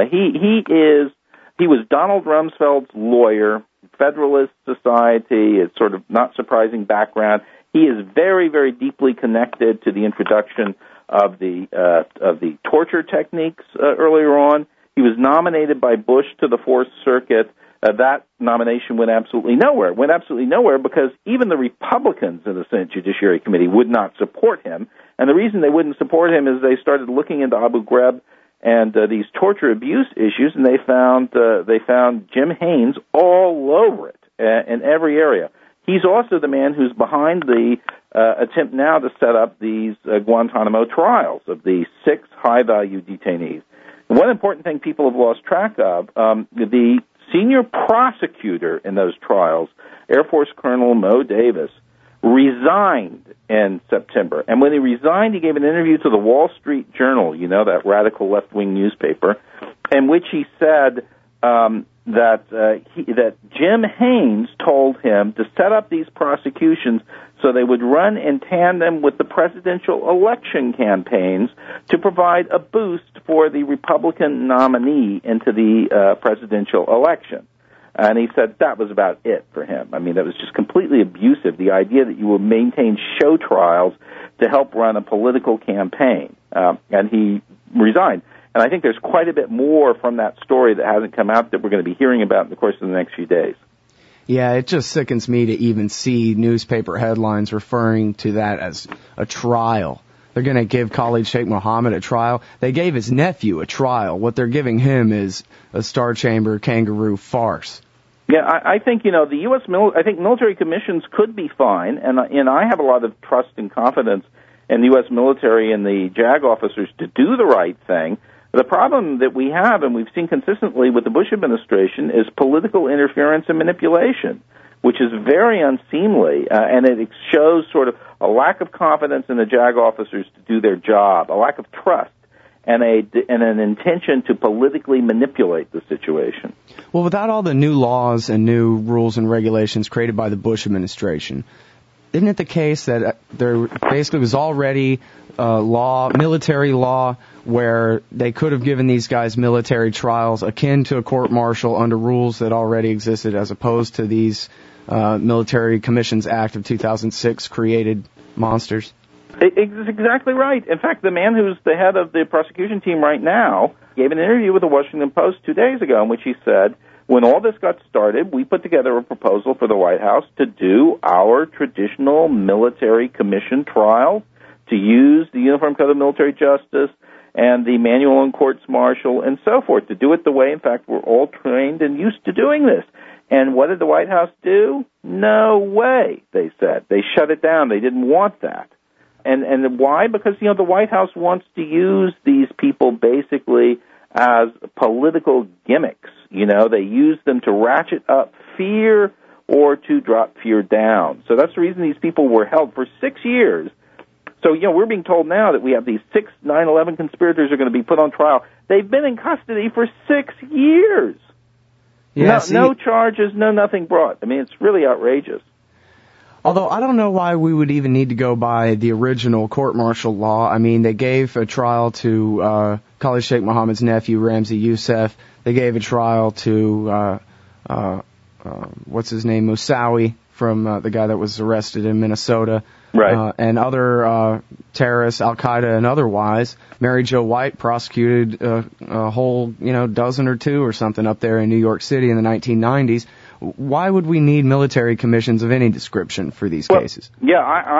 He was Donald Rumsfeld's lawyer, Federalist Society. It's sort of not surprising background. He is very, very deeply connected to the introduction of the torture techniques earlier on. He was nominated by Bush to the Fourth Circuit. That nomination went absolutely nowhere. It went absolutely nowhere because even the Republicans in the Senate Judiciary Committee would not support him. And the reason they wouldn't support him is they started looking into Abu Ghraib and these torture abuse issues, and they found Jim Haynes all over it in every area. He's also the man who's behind the attempt now to set up these Guantanamo trials of the 6 high-value detainees. And one important thing people have lost track of, the senior prosecutor in those trials, Air Force Colonel Mo Davis, resigned in September. And when he resigned, he gave an interview to the Wall Street Journal, that radical left-wing newspaper, in which he said that Jim Haynes told him to set up these prosecutions so they would run in tandem with the presidential election campaigns to provide a boost for the Republican nominee into the presidential election. And he said that was about it for him. I mean, that was just completely abusive, the idea that you would maintain show trials to help run a political campaign. And he resigned. And I think there's quite a bit more from that story that hasn't come out that we're going to be hearing about in the course of the next few days. Yeah, it just sickens me to even see newspaper headlines referring to that as a trial. They're going to give Khalid Sheikh Mohammed a trial. They gave his nephew a trial. What they're giving him is a Star Chamber kangaroo farce. Yeah, I think, the U.S. I think military commissions could be fine, and I have a lot of trust and confidence in the U.S. military and the JAG officers to do the right thing. The problem that we have, and we've seen consistently with the Bush administration, is political interference and manipulation, which is very unseemly, and it shows sort of a lack of confidence in the JAG officers to do their job, a lack of trust, and an intention to politically manipulate the situation. Well, without all the new laws and new rules and regulations created by the Bush administration, isn't it the case that there basically was already military law, where they could have given these guys military trials akin to a court-martial under rules that already existed, as opposed to these Military Commissions Act of 2006 created monsters? It's exactly right. In fact, the man who's the head of the prosecution team right now gave an interview with the Washington Post 2 days ago in which he said, when all this got started, we put together a proposal for the White House to do our traditional military commission trial, to use the Uniform Code of Military Justice and the Manual on Courts Martial and so forth, to do it the way, in fact, we're all trained and used to doing this. And what did the White House do? No way, they said. They shut it down. They didn't want that. And why? Because, the White House wants to use these people basically as political gimmicks. They use them to ratchet up fear or to drop fear down. So that's the reason these people were held for 6 years. So, we're being told now that we have these 6 9/11 conspirators are going to be put on trial. They've been in custody for 6 years. Yeah, no charges, no nothing brought. I mean, it's really outrageous. Although I don't know why we would even need to go by the original court-martial law. I mean, they gave a trial to Khalid Sheikh Mohammed's nephew, Ramzi Youssef. They gave a trial to, what's his name, Moussaoui, from the guy that was arrested in Minnesota. Right. And other terrorists, Al-Qaeda and otherwise. Mary Jo White prosecuted a whole, dozen or two or something up there in New York City in the 1990s. Why would we need military commissions of any description for these cases? Yeah,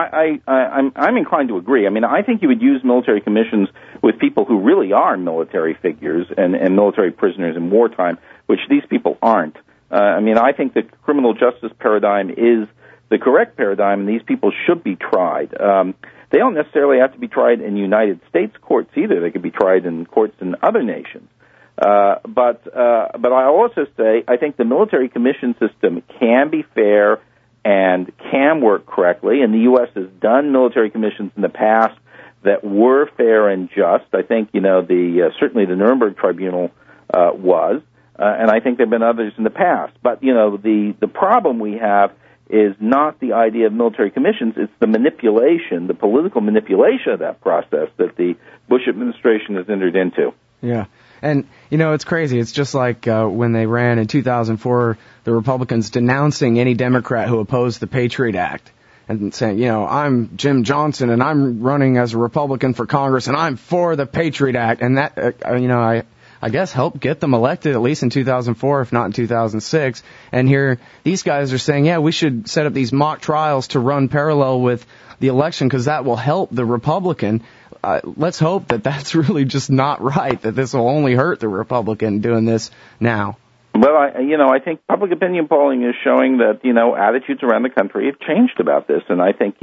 I'm inclined to agree. I mean, I think you would use military commissions with people who really are military figures and military prisoners in wartime, which these people aren't. I mean, I think the criminal justice paradigm is the correct paradigm, and these people should be tried. They don't necessarily have to be tried in United States courts either. They could be tried in courts in other nations. But I also say I think the military commission system can be fair and can work correctly, and the U.S. has done military commissions in the past that were fair and just. I think certainly the Nuremberg Tribunal was, and I think there have been others in the past. But the problem we have is not the idea of military commissions, it's the manipulation, the political manipulation of that process that the Bush administration has entered into. Yeah. And, it's crazy. It's just like when they ran in 2004, the Republicans denouncing any Democrat who opposed the Patriot Act and saying, I'm Jim Johnson and I'm running as a Republican for Congress and I'm for the Patriot Act. And that, I guess helped get them elected, at least in 2004, if not in 2006. And here, these guys are saying, we should set up these mock trials to run parallel with the election because that will help the Republican. Let's hope that that's really just not right, that this will only hurt the Republican doing this now. Well, I think public opinion polling is showing that, attitudes around the country have changed about this. And I think,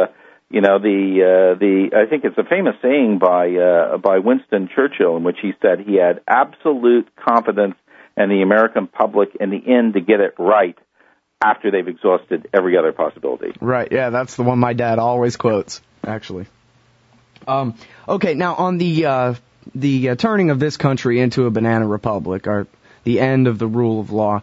I think it's a famous saying by Winston Churchill in which he said he had absolute confidence in the American public in the end to get it right after they've exhausted every other possibility. Right, yeah, that's the one my dad always quotes, actually. Okay, now on the turning of this country into a banana republic, or the end of the rule of law,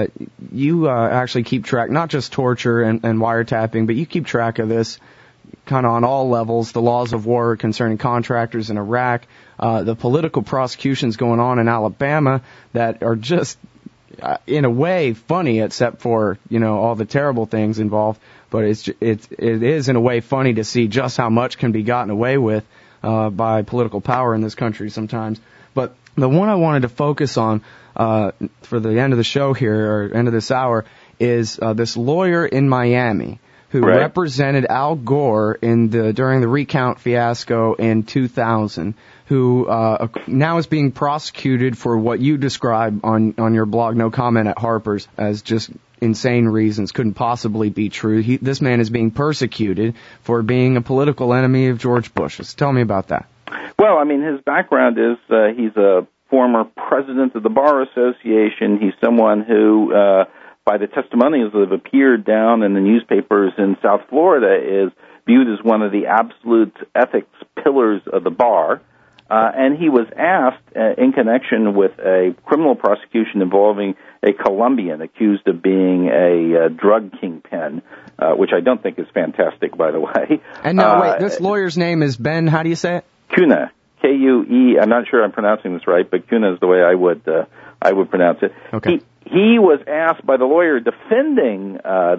you actually keep track, not just torture and wiretapping, but you keep track of this kind of on all levels, the laws of war concerning contractors in Iraq, the political prosecutions going on in Alabama that are just, in a way, funny, except for, all the terrible things involved. But it is in a way funny to see just how much can be gotten away with by political power in this country sometimes. But the one I wanted to focus on for the end of the show here, or end of this hour, is this lawyer in Miami who represented Al Gore during the recount fiasco in 2000, who now is being prosecuted for what you describe on your blog, No Comment at Harper's, as just insane reasons, couldn't possibly be true. This man is being persecuted for being a political enemy of George Bush. Tell me about that. Well, I mean, his background is he's a former president of the Bar Association. He's someone who, by the testimonials that have appeared down in the newspapers in South Florida, is viewed as one of the absolute ethics pillars of the bar. And he was asked in connection with a criminal prosecution involving a Colombian accused of being a drug kingpin, which I don't think is fantastic, by the way. And now, wait, this lawyer's name is Ben, how do you say it? Cunha, K-U-E. I'm not sure I'm pronouncing this right, but Cunha is the way I would pronounce it. Okay. He was asked by the lawyer defending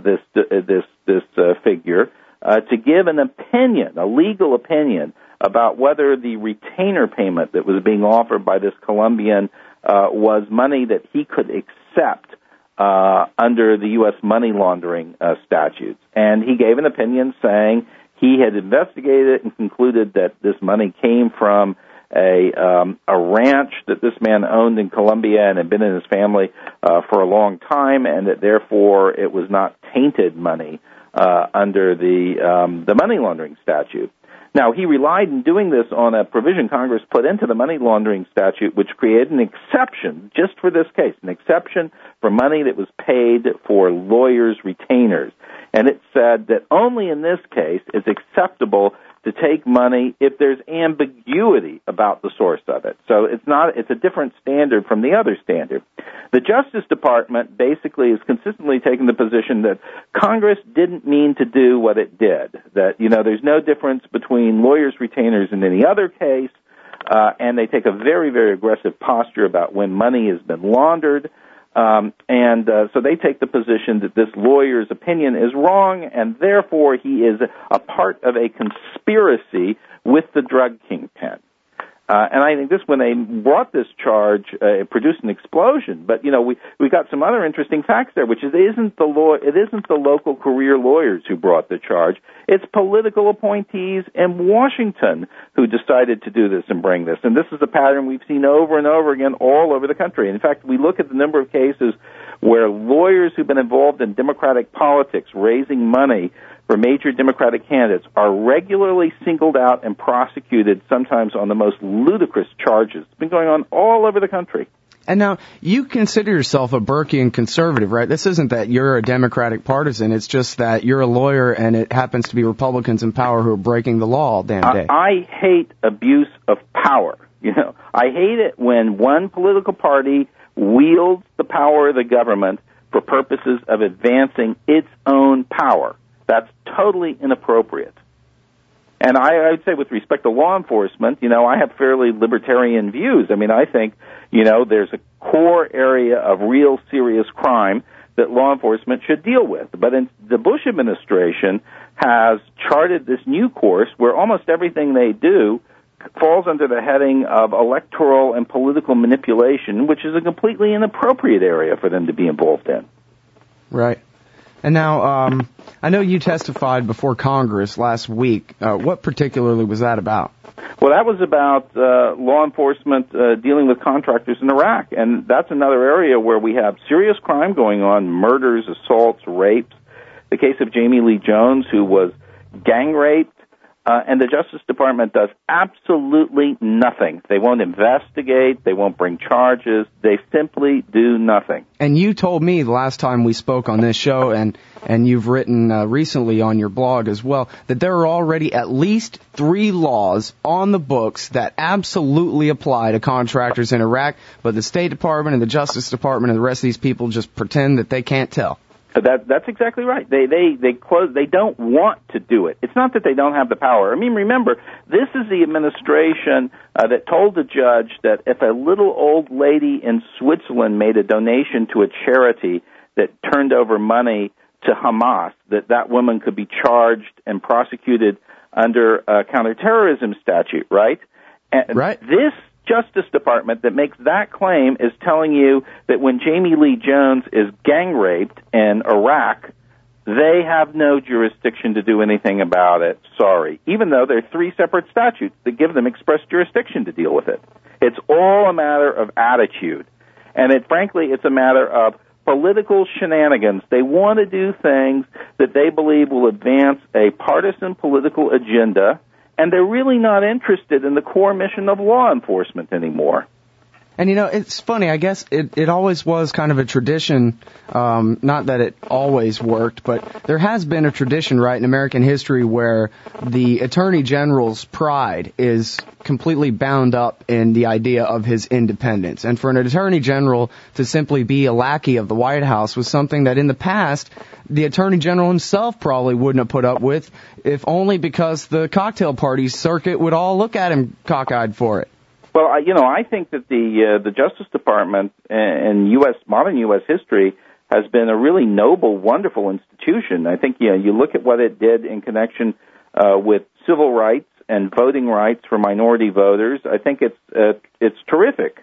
this figure to give an opinion, a legal opinion, about whether the retainer payment that was being offered by this Colombian was money that he could accept under the U.S. money laundering statutes. And he gave an opinion saying he had investigated and concluded that this money came from a ranch that this man owned in Colombia and had been in his family for a long time, and that therefore it was not tainted money under the money laundering statute. Now, he relied in doing this on a provision Congress put into the money laundering statute, which created an exception just for this case, an exception for money that was paid for lawyers' retainers. And it said that only in this case is acceptable to take money if there's ambiguity about the source of it. So it's a different standard from the other standard. The Justice Department basically is consistently taking the position that Congress didn't mean to do what it did, that, there's no difference between lawyers' retainers in any other case, and they take a very, very aggressive posture about when money has been laundered. So they take the position that this lawyer's opinion is wrong, and therefore he is a part of a conspiracy with the drug kingpin. And I think when they brought this charge, it produced an explosion. But we got some other interesting facts there, which is it isn't the local career lawyers who brought the charge. It's political appointees in Washington who decided to do this and bring this. And this is a pattern we've seen over and over again all over the country. In fact, we look at the number of cases where lawyers who've been involved in Democratic politics, raising money for major Democratic candidates, are regularly singled out and prosecuted, sometimes on the most ludicrous charges. It's been going on all over the country. And now, you consider yourself a Burkean conservative, right? This isn't that you're a Democratic partisan. It's just that you're a lawyer and it happens to be Republicans in power who are breaking the law all damn day. I hate abuse of power. I hate it when one political party wields the power of the government for purposes of advancing its own power. That's totally inappropriate. And I would say with respect to law enforcement, I have fairly libertarian views. I mean, I think, there's a core area of real serious crime that law enforcement should deal with. But the Bush administration has charted this new course where almost everything they do falls under the heading of electoral and political manipulation, which is a completely inappropriate area for them to be involved in. Right. And now, I know you testified before Congress last week. What particularly was that about? Well, that was about law enforcement dealing with contractors in Iraq. And that's another area where we have serious crime going on, murders, assaults, rapes. The case of Jamie Lee Jones, who was gang raped. And the Justice Department does absolutely nothing. They won't investigate. They won't bring charges. They simply do nothing. And you told me the last time we spoke on this show, and you've written recently on your blog as well, that there are already at least 3 laws on the books that absolutely apply to contractors in Iraq, but the State Department and the Justice Department and the rest of these people just pretend that they can't tell. That's exactly right. They don't want to do it. It's not that they don't have the power. I mean, remember, this is the administration that told the judge that if a little old lady in Switzerland made a donation to a charity that turned over money to Hamas, that woman could be charged and prosecuted under a counterterrorism statute, right? And right. This Justice Department that makes that claim is telling you that when Jamie Lee Jones is gang raped in Iraq, they have no jurisdiction to do anything about it. Sorry. Even though there are 3 separate statutes that give them express jurisdiction to deal with it. It's all a matter of attitude. And frankly, it's a matter of political shenanigans. They want to do things that they believe will advance a partisan political agenda, and they're really not interested in the core mission of law enforcement anymore. And, it's funny, I guess it always was kind of a tradition, not that it always worked, but there has been a tradition, right, in American history where the Attorney General's pride is completely bound up in the idea of his independence. And for an Attorney General to simply be a lackey of the White House was something that in the past the Attorney General himself probably wouldn't have put up with, if only because the cocktail party circuit would all look at him cockeyed for it. Well, I think that the Justice Department in modern U.S. history has been a really noble, wonderful institution. I think you look at what it did in connection with civil rights and voting rights for minority voters. I think it's terrific,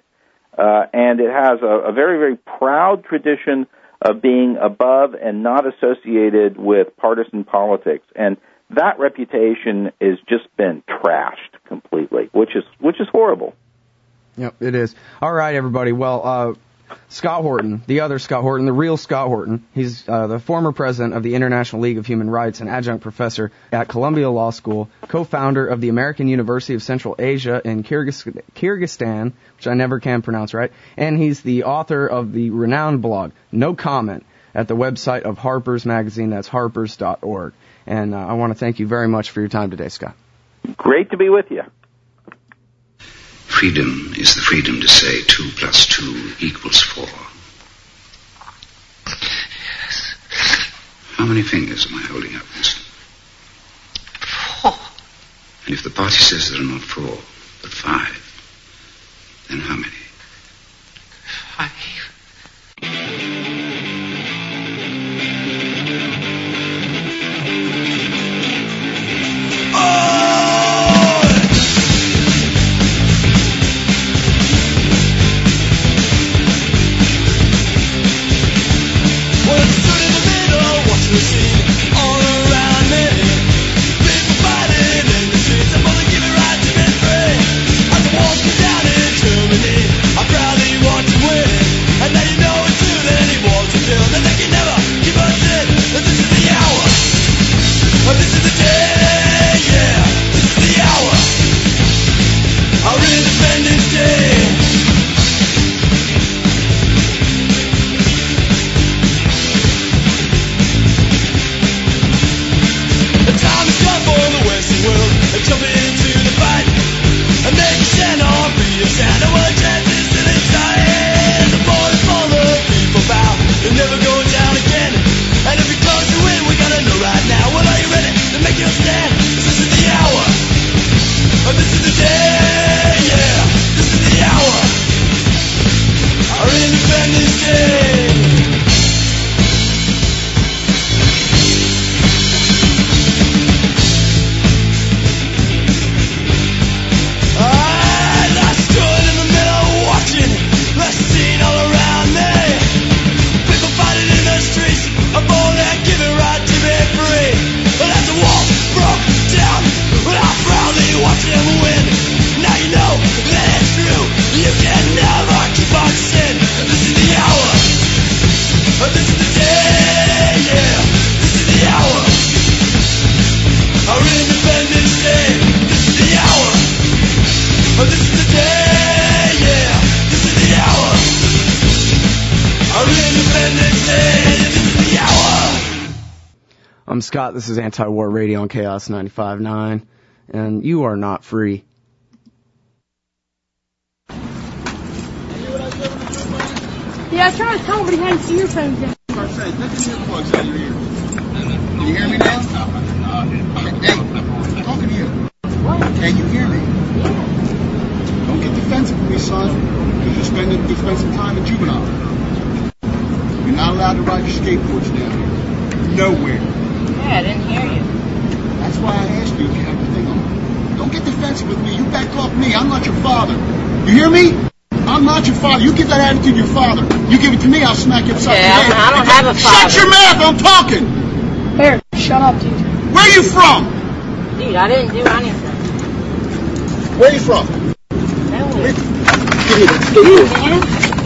and it has a very, very proud tradition of being above and not associated with partisan politics. And that reputation has just been trashed completely, which is horrible. Yep, it is. All right, everybody. Well, Scott Horton, the other Scott Horton, the real Scott Horton, he's the former president of the International League of Human Rights and adjunct professor at Columbia Law School, co-founder of the American University of Central Asia in Kyrgyzstan, which I never can pronounce right, and he's the author of the renowned blog, No Comment, at the website of Harper's Magazine. That's harpers.org. And I want to thank you very much for your time today, Scott. Great to be with you. Freedom is the freedom to say 2 + 2 = 4. Yes. How many fingers am I holding up, miss? 4. And if the party says there are not 4, but 5, then how many? 5. I'm Scott, this is Anti-War Radio on Chaos 95.9, and you are not free. Yeah, I was trying to tell him, but he had his earphones in. I said, take the earplugs out of your ear. Can you hear me now? Hey, I'm talking to you. What? Can you hear me? Yeah. Don't get defensive with me, son, because you're spending some time in juvenile. You're not allowed to ride your skateboards down here. Nowhere. Yeah, I didn't hear you. That's why I asked you if you have the thing on. Don't get defensive with me. You back off me. I'm not your father. You hear me? I'm not your father. You give that attitude to your father. You give it to me, I'll smack you upside the head. I don't have a father. Shut your mouth, I'm talking! Here, shut up, dude. Where are you from? Dude, I didn't do anything. Where are you from? Nowhere. Give me that skateboard. Man.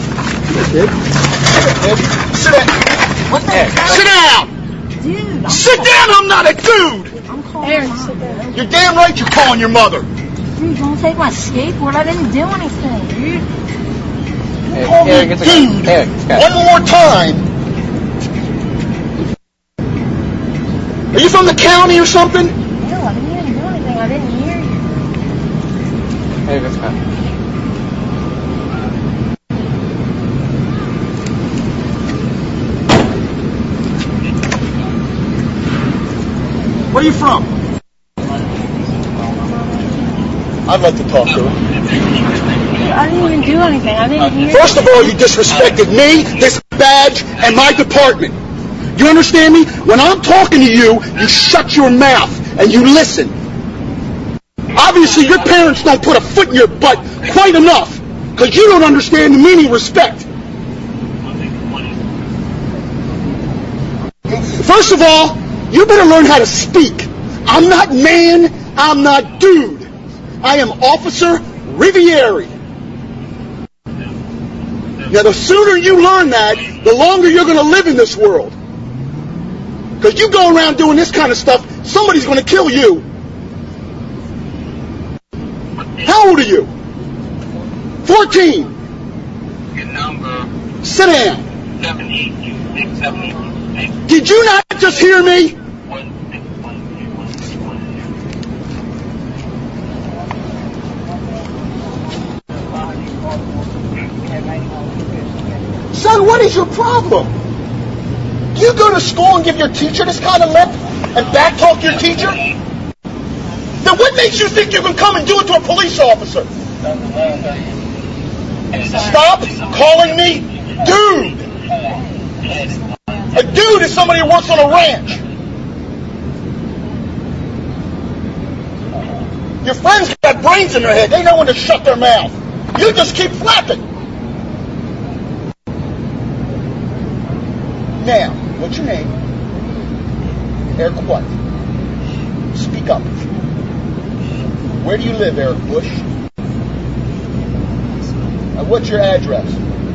Sit down. What the hell? Sit down! Dude, Sit down, I'm not a dude! I'm calling Aaron, sit down. You're damn right you're calling your mother. Dude, don't take my skateboard. I didn't do anything, dude. You call me dude one more time. Are you from the county or something? No, I didn't even do anything. I didn't hear you. Hey, that's fine. Where are you from? I'd like to talk to her. I didn't even do anything. I didn't hear you. First of all, you disrespected me, this badge, and my department. You understand me? When I'm talking to you, you shut your mouth and you listen. Obviously, your parents don't put a foot in your butt quite enough, because you don't understand the meaning of respect. First of all, you better learn how to speak. I'm not man, I'm not dude. I am Officer Rivieri. Now, the sooner you learn that, the longer you're going to live in this world. Because you go around doing this kind of stuff, somebody's going to kill you. How old are you? 14. Your number. Sit down. 78267. Did you not just hear me? is your problem? Do you go to school and give your teacher this kind of lip and backtalk your teacher? Then what makes you think you can come and do it to a police officer? Stop calling me dude. A dude is somebody who works on a ranch. Your friends got brains in their head. They know when to shut their mouth. You just keep flapping. Now, what's your name? Eric what? Speak up. Where do you live, Eric Bush? What's your address?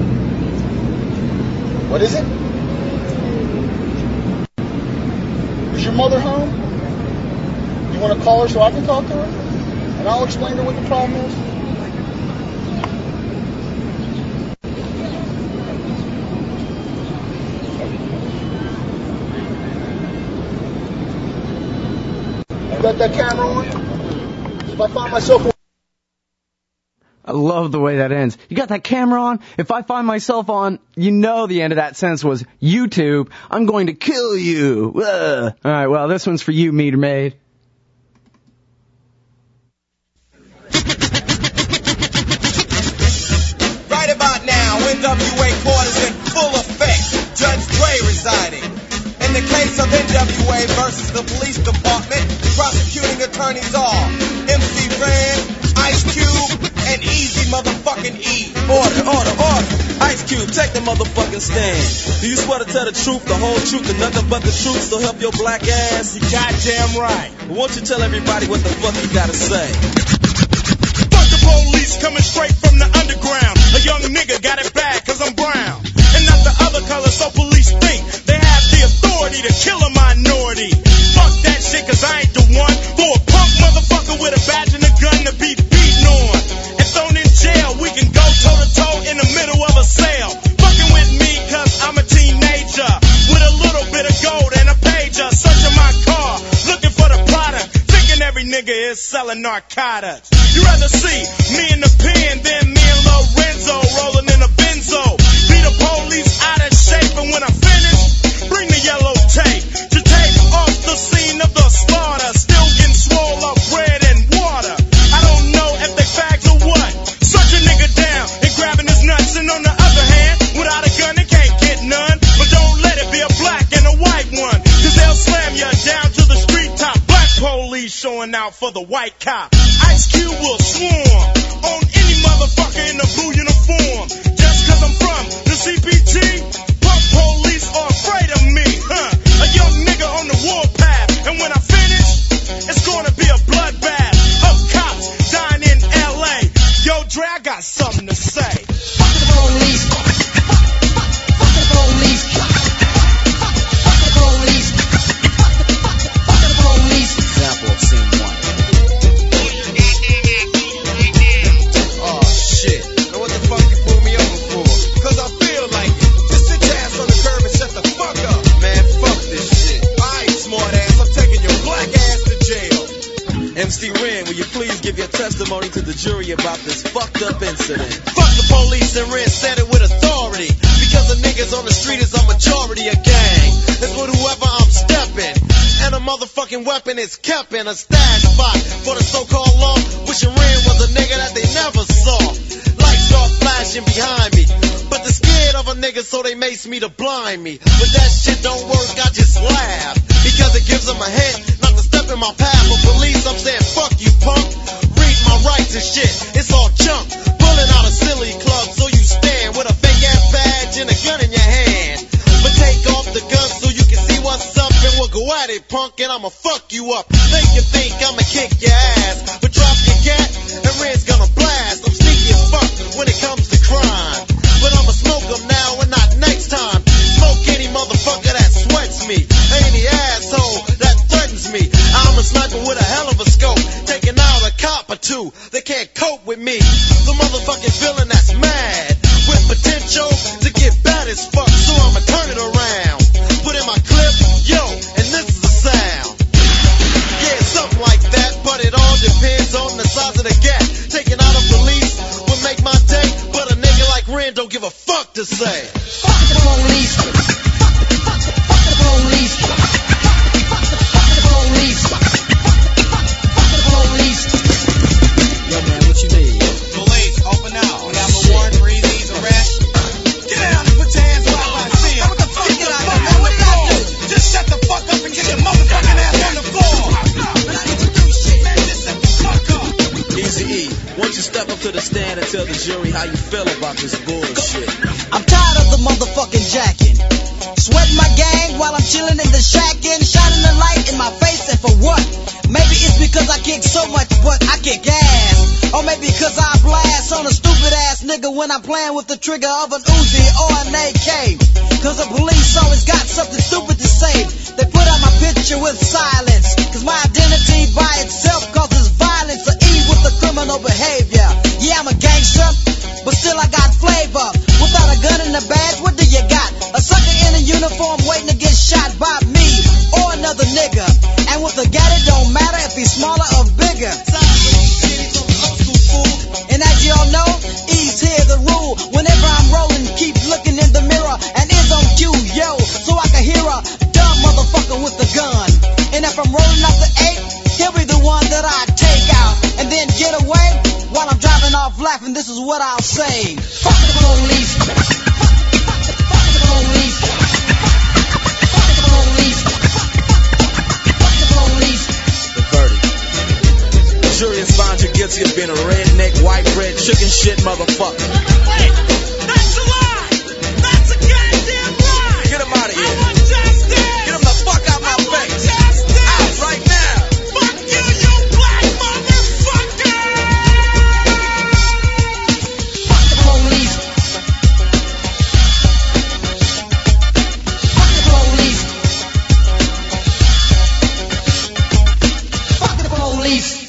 What is it? Is your mother home? You want to call her so I can talk to her? And I'll explain to her what the problem is. You got that camera on? If I find myself on... I love the way that ends. You got that camera on? If I find myself on, you know the end of that sentence was YouTube. I'm going to kill you. Ugh. All right, well, this one's for you, Meter Maid. Right about now, NWA quarters in full effect. Judge Dre residing. In the case of NWA versus the police department, prosecuting attorneys are MC Ren, Ice Cube, and Easy motherfucking E. Order. Ice Cube, take the motherfucking stand. Do you swear to tell the truth, the whole truth, and nothing but the truth, so help your black ass? You goddamn right. Well, won't you tell everybody what the fuck you gotta say? Fuck the police coming straight from the underground. A young nigga got it bad cause I'm brown. And not the other color, so police think they have the authority to kill a minority. Fuck that shit cause I ain't the one for a punk motherfucker with a badge and a gun to be beaten on. And thrown in jail, we can go toe to toe in the middle of a sale. Fucking with me cause I'm a teenager with a little bit of gold and a pager. Searching my car, looking for the product, thinking every nigga is selling narcotics. You rather see me in the pen than me and Lorenzo rolling in a benzo. Beat the police out of shape, and when I finish, bring the yellow tape to take off the scene of the slaughter. Still getting swole up bread and water. I don't know if they fags or what. Such a nigga down and grabbing his nuts, and on the other hand, without a gun they can't get none. But don't let it be a black and a white one, cause they'll slam you down to the street top. Black police showing out for the white cop. Ice Cube will swarm on any motherfucker in a blue uniform. Just cause I'm from the CPT, punk police are afraid of me, huh? A young nigga on the warpath, and when I finish, it's gonna be a bloodbath of cops dying in LA. Yo, Dre, I got something to say. Fuck the police. Fuck the police. Fuck the police. Fuck the police. Example of scene one. Oh shit. Now what the fuck you pull me over for? Cause I feel like it. Just sit your ass on the curb and shut the fuck up. Man, fuck this shit. Alright, smart ass, I'm taking your black ass to jail. MC Ren, will you please give your testimony to the jury about this fucked up incident? Fuck the police, and Ren said it with authority. Because the niggas on the street is a majority of gang. It's with whoever I'm stepping. And a motherfucking weapon is kept in a stash spot for the so-called law. Wishing Ren was a nigga that they never saw. Lights start flashing behind me, but they're scared of a nigga, so they mace me to blind me. But that shit don't work, I just laugh, because it gives them a hint not to step in my path. For police, I'm saying fuck you, punk. Read my rights and shit, it's all junk. Pulling out a silly club, so you stand with a fake ass badge and a gun in your hand. But take off the gun so you can see what's up, and we'll go at it, punk, and I'ma fuck you up. Make you think I'ma kick your ass, but drop your cat, and Red's gonna blast. I'm sneaky as fuck when it comes to crime, but I'ma smoke them now and not next time. Smoke any motherfucker that sweats me, any asshole that threatens me. I'm a sniper with a hell of a scope, taking out a cop or two. They can't cope with me. The motherfucking villain that's mad, with potential to get bad as fuck, so I'ma turn it around. Put in my clip, yo, and this is the sound. Yeah, something like that, but it all depends on the size of the gap. Taking out a police would make my day, but a nigga like Ren don't give a fuck to say. Fuck the tell the jury how you feel about this bullshit. I'm tired of the motherfucking jacking. Sweating my gang while I'm chilling in the shacking, shining the light in my face, and for what? Maybe it's because I kick so much, but I kick ass. Or maybe because I blast on a stupid ass nigga when I'm playing with the trigger of an Uzi or an AK. Cause the police always got something stupid to say. They put out my picture with silence. Cause my identity by itself causes violence or ease with the criminal behavior. Yeah, I'm a gangster, but still I got flavor. Without a gun and a badge, what do you got? A sucker in a uniform waiting to get shot by me or another nigga. And with a gat, it don't matter if he's smaller or bigger. And as y'all know, E's here the rule. Whenever I'm rolling, keep looking in the mirror and is on cue, yo, so I can hear a dumb motherfucker with the gun. And if I'm rolling off the 8, he'll be the one that I take out and then get away while I'm driving off laughing. This is what I'll say: fuck the police. Fuck the police. Fuck the police. Fuck the police. The verdict. The jury has found you guilty of being a redneck, white bread, chicken shit motherfucker. Wait, that's a lie. That's a goddamn lie. Get him out of here. I want justice. Get him the fuck out my face. Justice. Out right now. Fuck you, you black motherfucker. Fuck the police. Fuck the police. Fuck the police.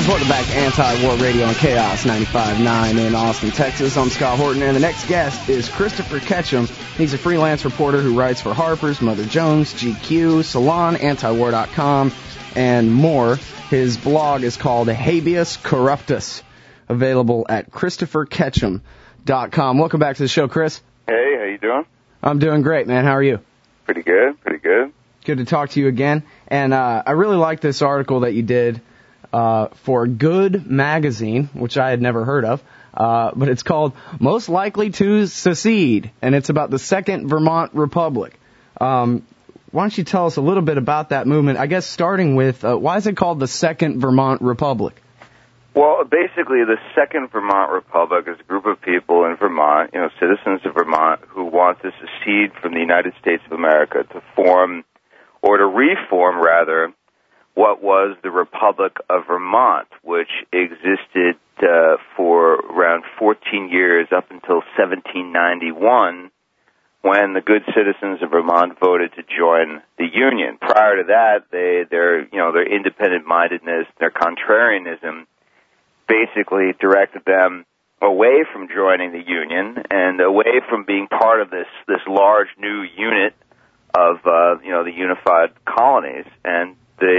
guys, welcome back to Anti-War Radio on Chaos 95.9 in Austin, Texas. I'm Scott Horton, and the next guest is Christopher Ketchum. He's a freelance reporter who writes for Harper's, Mother Jones, GQ, Salon, Antiwar.com, and more. His blog is called Habeas Corruptus, available at ChristopherKetchum.com. Welcome back to the show, Chris. Hey, how you doing? I'm doing great, man. How are you? Pretty good, pretty good. Good to talk to you again. And I really like this article that you did for Good Magazine, which I had never heard of. But it's called Most Likely to Secede, and it's about the Second Vermont Republic. Why don't you tell us a little bit about that movement? I guess starting with, why is it called the Second Vermont Republic? Well, basically, the Second Vermont Republic is a group of people in Vermont, citizens of Vermont, who want to secede from the United States of America to form, or to reform, rather, what was the Republic of Vermont, which existed for around 14 years up until 1791, when the good citizens of Vermont voted to join the Union. Prior to that, their independent-mindedness, their contrarianism, basically directed them away from joining the Union and away from being part of this large new unit of the unified colonies, and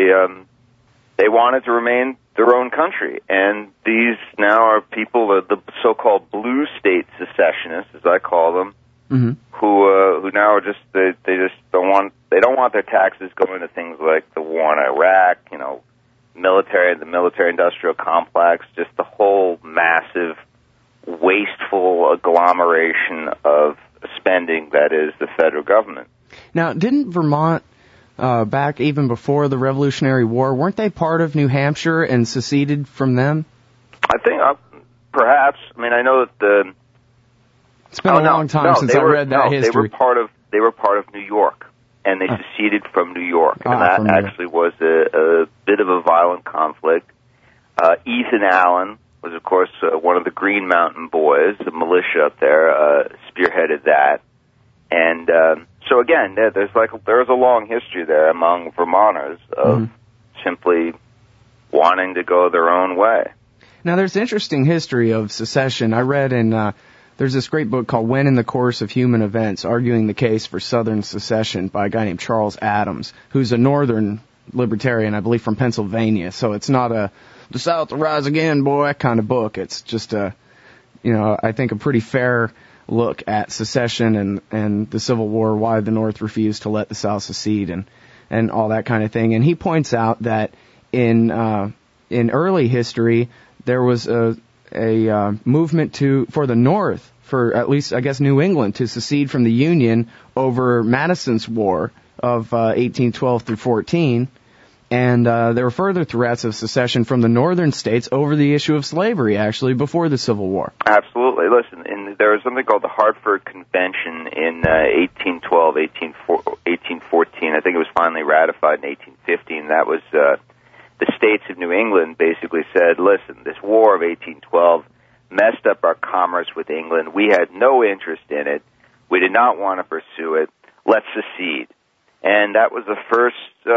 they wanted to remain their own country. And these now are people, the so-called blue state secessionists, as I call them, who now are just they don't want their taxes going to things like the war in Iraq, the military-industrial complex, just the whole massive, wasteful agglomeration of spending that is the federal government. Now, didn't Vermont, back even before the Revolutionary War, weren't they part of New Hampshire and seceded from them? I think, perhaps. I mean, I know that it's been a long time since I read that history. They were part of New York, and they seceded from New York, and that actually was a bit of a violent conflict. Ethan Allen was, of course, one of the Green Mountain Boys, the militia up there, spearheaded that. And so again, there's a long history there among Vermonters of simply wanting to go their own way. Now, there's interesting history of secession. I read in there's this great book called When in the Course of Human Events, arguing the case for Southern secession by a guy named Charles Adams, who's a Northern libertarian, I believe, from Pennsylvania. So it's not the South will rise again, boy, kind of book. It's just I think a pretty fair look at secession and the Civil War, why the North refused to let the South secede and all that kind of thing. And he points out that in early history there was a movement for the North, for at least I guess New England, to secede from the Union over Madison's War of 1812 through 14. And there were further threats of secession from the northern states over the issue of slavery, actually, before the Civil War. Absolutely. Listen, there was something called the Hartford Convention in 1812, 1814. I think it was finally ratified in 1815. That was the states of New England basically said, listen, this war of 1812 messed up our commerce with England. We had no interest in it. We did not want to pursue it. Let's secede. And that was the first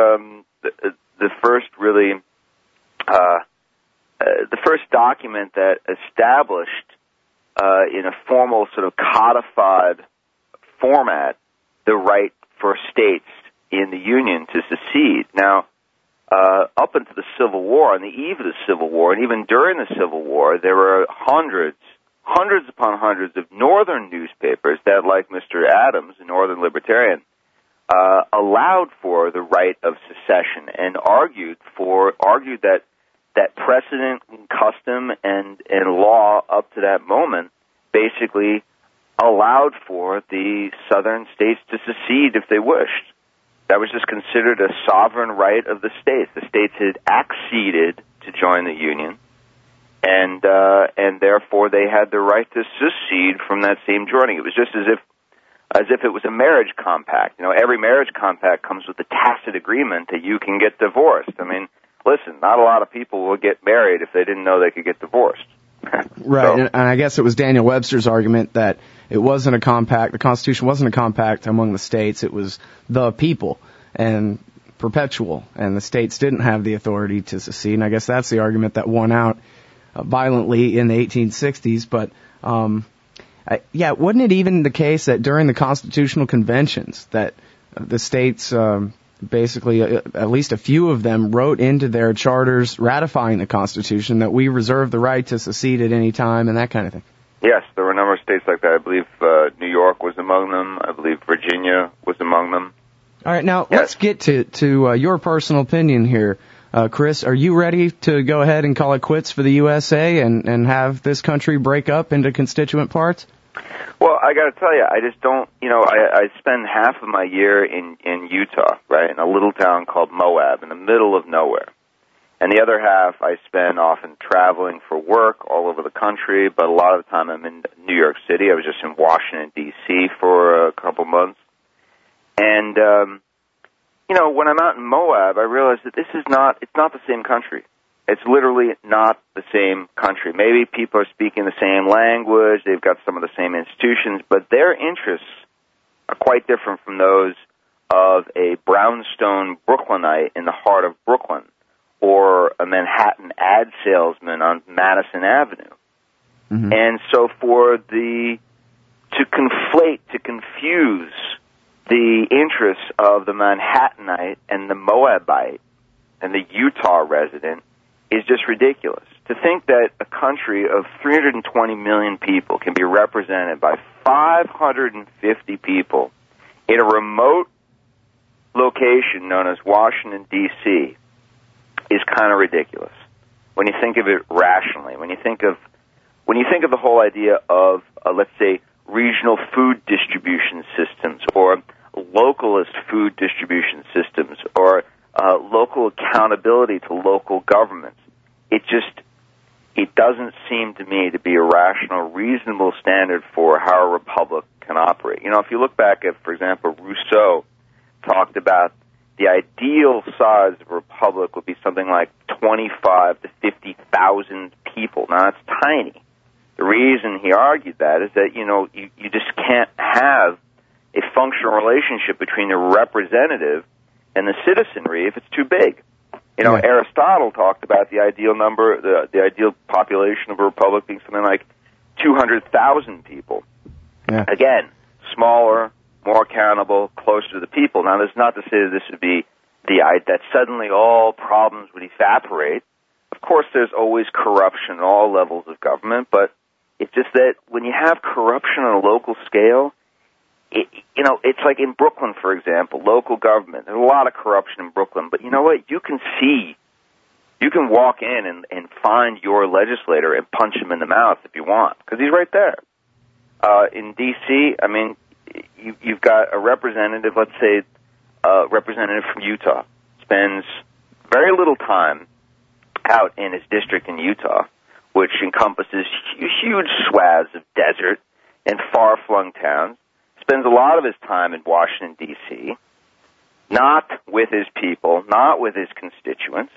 document that established in a formal sort of codified format the right for states in the Union to secede. Now, up into the Civil War, on the eve of the Civil War, and even during the Civil War, there were hundreds upon hundreds of northern newspapers that, like Mr. Adams, a northern libertarian, allowed for the right of secession and argued that precedent and custom and law up to that moment basically allowed for the southern states to secede if they wished. That was just considered a sovereign right of the states. The states had acceded to join the Union, and therefore they had the right to secede from that same joining. It was just as if it was a marriage compact. Every marriage compact comes with a tacit agreement that you can get divorced. I mean, listen, not a lot of people will get married if they didn't know they could get divorced. Right, so, and I guess it was Daniel Webster's argument that it wasn't a compact, the Constitution wasn't a compact among the states, it was the people. And perpetual, and the states didn't have the authority to secede. And I guess that's the argument that won out violently in the 1860s. But wasn't it even the case that during the constitutional conventions that the states basically, at least a few of them, wrote into their charters ratifying the Constitution that we reserve the right to secede at any time and that kind of thing? Yes, there were a number of states like that. I believe New York was among them. I believe Virginia was among them. All right, now let's get to your personal opinion here. Chris, are you ready to go ahead and call it quits for the USA and have this country break up into constituent parts? Well, I got to tell you, I just don't, I spend half of my year in Utah, right, in a little town called Moab, in the middle of nowhere. And the other half I spend often traveling for work all over the country, but a lot of the time I'm in New York City. I was just in Washington, D.C. for a couple months. And, when I'm out in Moab, I realize that it's not the same country. It's literally not the same country. Maybe people are speaking the same language, they've got some of the same institutions, but their interests are quite different from those of a brownstone Brooklynite in the heart of Brooklyn or a Manhattan ad salesman on Madison Avenue. Mm-hmm. And so to confuse the interests of the Manhattanite and the Moabite and the Utah resident is just ridiculous. To think that a country of 320 million people can be represented by 550 people in a remote location known as Washington, D.C. is kind of ridiculous when you think of it rationally. When you think of the whole idea of, let's say, regional food distribution systems or localist food distribution systems or local accountability to local governments. It doesn't seem to me to be a rational, reasonable standard for how a republic can operate. If you look back at, for example, Rousseau talked about the ideal size of a republic would be something like 25 to 50,000 people. Now, that's tiny. The reason he argued that is that, you just can't have a functional relationship between the representative and the citizenry if it's too big. Aristotle talked about the ideal number, the ideal population of a republic being something like 200,000 people. Yeah. Again, smaller, more accountable, closer to the people. Now, that's not to say that this would be that suddenly all problems would evaporate. Of course, there's always corruption at all levels of government, but it's just that when you have corruption on a local scale, it's like in Brooklyn, for example, local government. There's a lot of corruption in Brooklyn, but you know what? You can walk in and find your legislator and punch him in the mouth if you want, because he's right there. In D.C., I mean, you've got a representative, let's say a representative from Utah, spends very little time out in his district in Utah, which encompasses huge swaths of desert and far-flung towns, spends a lot of his time in Washington, D.C., not with his people, not with his constituents.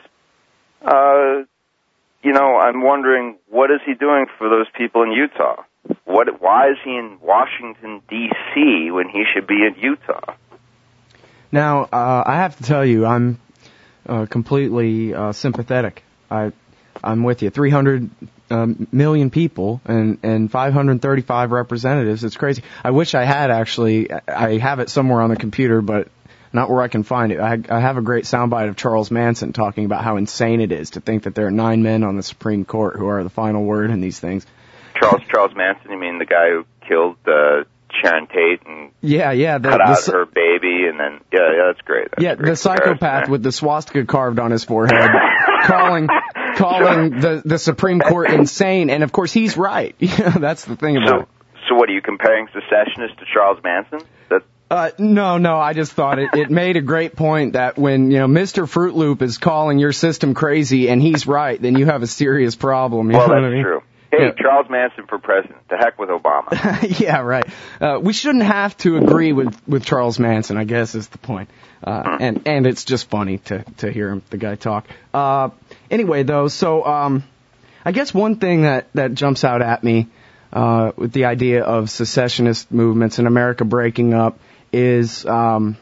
I'm wondering, what is he doing for those people in Utah? Why is he in Washington, D.C. when he should be in Utah? Now, I have to tell you, I'm completely sympathetic. I'm with you. 300 million people and 535 representatives. It's crazy. I wish I had actually. I have it somewhere on the computer, but not where I can find it. I have a great soundbite of Charles Manson talking about how insane it is to think that there are 9 men on the Supreme Court who are the final word in these things. Charles Manson, you mean the guy who killed Sharon Tate and cut out her baby, and then that's great. That's the psychopath with the swastika carved on his forehead, calling the Supreme Court insane, and of course he's right. That's the thing about it. So what are you comparing secessionists to Charles Manson? No, I just thought it made a great point that when, Mr. Fruit Loop is calling your system crazy and he's right, then you have a serious problem. Well, that's true. Hey, Charles Manson for president. To heck with Obama. Yeah, right. We shouldn't have to agree with Charles Manson, I guess, is the point. And it's just funny to hear the guy talk. Anyway, though, so I guess one thing that jumps out at me with the idea of secessionist movements in America breaking up is I'm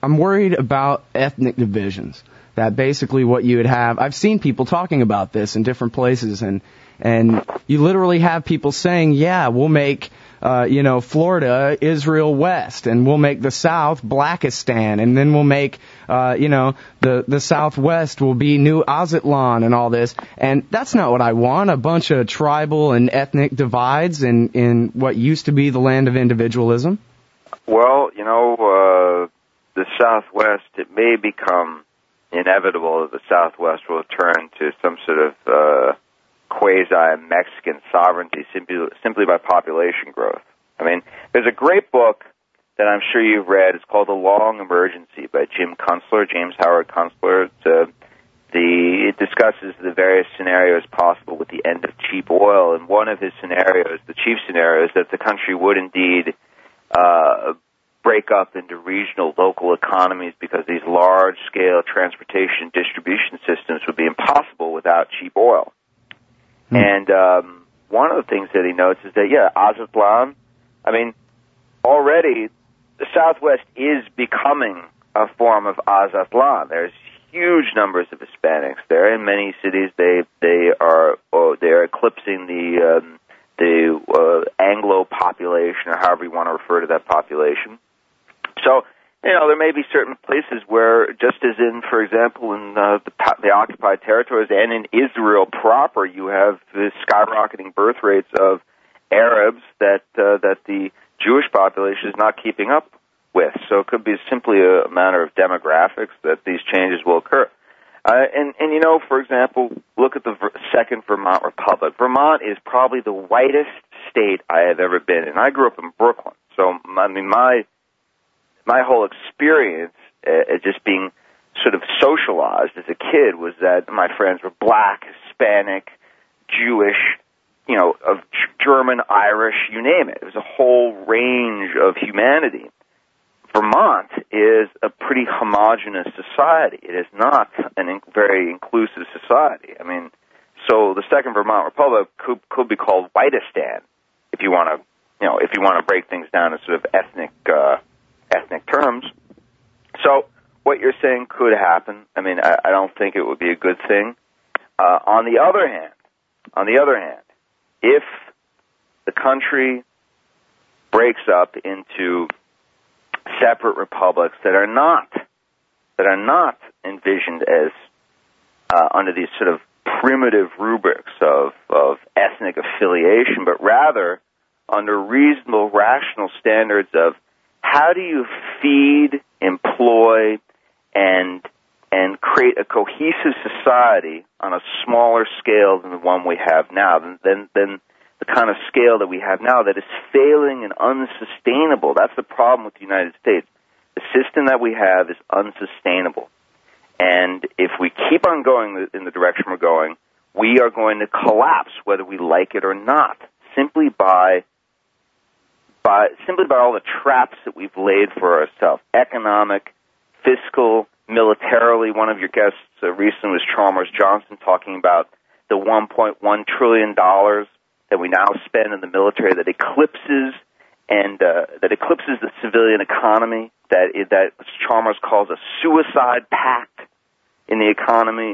I'm worried about ethnic divisions. That basically what you would have. I've seen people talking about this in different places, and you literally have people saying, yeah, we'll make Florida Israel West, and we'll make the South Blackistan, and then we'll make the Southwest will be New Azatlan and all this. And that's not what I want. A bunch of tribal and ethnic divides in what used to be the land of individualism. Well, the Southwest, it may become inevitable that the Southwest will turn to some sort of quasi-Mexican sovereignty simply by population growth. I mean, there's a great book that I'm sure you've read. It's called The Long Emergency by James Howard Kunstler. It discusses the various scenarios possible with the end of cheap oil, and one of his scenarios, the chief scenario, is that the country would indeed break up into regional, local economies because these large-scale transportation distribution systems would be impossible without cheap oil. And one of the things that he notes is that, Azatlan, I mean, already the Southwest is becoming a form of Azatlan. There's huge numbers of Hispanics there. In many cities, they are eclipsing the Anglo population, or however you want to refer to that population. So, there may be certain places where, just as in, for example, in the occupied territories and in Israel proper, you have the skyrocketing birth rates of Arabs that the Jewish population is not keeping up with. So it could be simply a matter of demographics that these changes will occur. For example, look at the Second Vermont Republic. Vermont is probably the whitest state I have ever been in. I grew up in Brooklyn, so my whole experience, just being sort of socialized as a kid, was that my friends were black, Hispanic, Jewish, of German, Irish, you name it. It was a whole range of humanity. Vermont is a pretty homogenous society. It is not a very inclusive society. I mean, so the Second Vermont Republic could be called Whiteistan, if you want to break things down in sort of ethnic terms. So what you're saying could happen. I mean, I don't think it would be a good thing. On the other hand, if the country breaks up into separate republics that are not envisioned as under these sort of primitive rubrics of ethnic affiliation, but rather under reasonable, rational standards of how do you feed, employ, and create a cohesive society on a smaller scale than the one we have now, than the kind of scale that we have now that is failing and unsustainable. That's the problem with the United States. The system that we have is unsustainable. And if we keep on going in the direction we're going, we are going to collapse, whether we like it or not, simply by all the traps that we've laid for ourselves, economic, fiscal, militarily. One of your guests recently was Chalmers Johnson talking about the $1.1 trillion that we now spend in the military that eclipses the civilian economy, that Chalmers calls a suicide pact in the economy.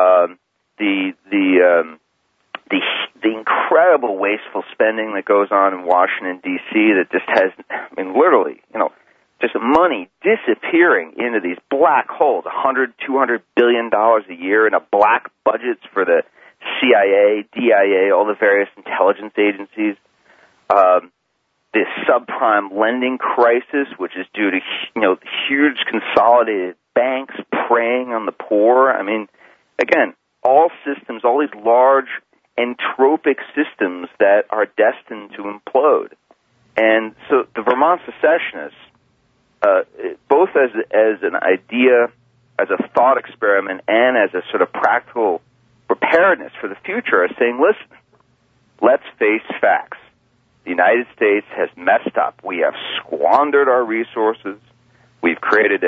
The incredible wasteful spending that goes on in Washington, D.C. that just has, literally, just money disappearing into these black holes, $100, $200 billion a year in a black budgets for the CIA, DIA, all the various intelligence agencies. This subprime lending crisis, which is due to, huge consolidated banks preying on the poor. I mean, again, all systems, all these large entropic systems that are destined to implode. And so the Vermont secessionists, both as an idea, as a thought experiment, and as a sort of practical preparedness for the future, are saying, listen, let's face facts. The United States has messed up. We have squandered our resources. We've created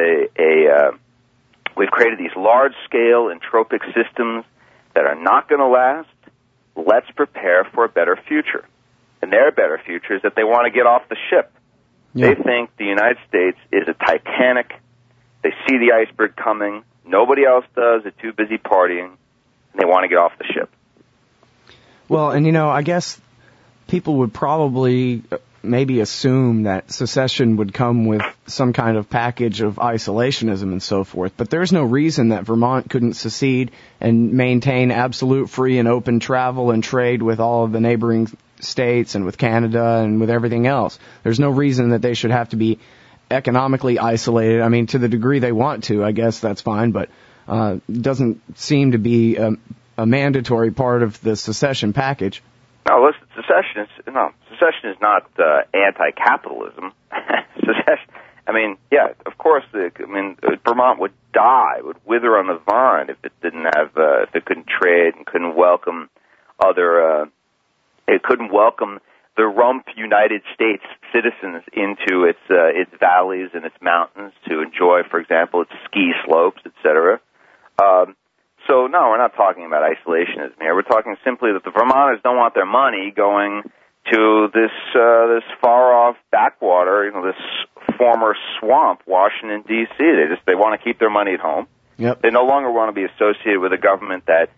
these large-scale entropic systems that are not going to last. Let's prepare for a better future. And their better future is that they want to get off the ship. Yeah. They think the United States is a Titanic They see the iceberg coming. Nobody else does. They're too busy partying, and they want to get off the ship. Well, and I guess people would probably maybe assume that secession would come with some kind of package of isolationism and so forth, but there's no reason that Vermont couldn't secede and maintain absolute free and open travel and trade with all of the neighboring states and with Canada and with everything else. There's no reason that they should have to be economically isolated. I mean, to the degree they want to, I guess that's fine, but doesn't seem to be a mandatory part of the secession package. No, listen, secession is not anti-capitalism. Secession, I mean, yeah, of course. Vermont would die, would wither on the vine if it didn't have, if it couldn't trade and couldn't welcome it couldn't welcome the rump United States citizens into its valleys and its mountains to enjoy, for example, its ski slopes, etc. So, no, we're not talking about isolationism here. We're talking simply that the Vermonters don't want their money going to this far-off backwater, this former swamp, Washington, D.C. They want to keep their money at home. Yep. They no longer want to be associated with a government that,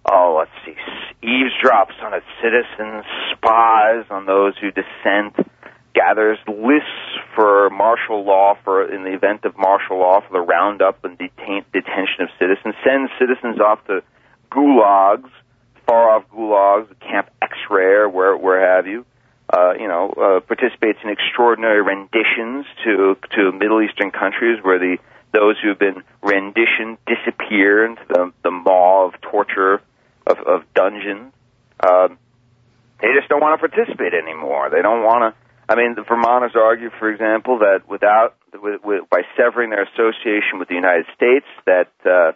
eavesdrops on its citizens, spies on those who dissent, gathers lists for martial law in the event of martial law for the roundup and detention of citizens, sends citizens off to gulags, far-off gulags, Camp X-Ray, where have you, participates in extraordinary renditions to Middle Eastern countries where those who have been renditioned disappear into the maw of torture of dungeons. They just don't want to participate anymore. They don't want to. I mean, the Vermonters argue, for example, that by severing their association with the United States, that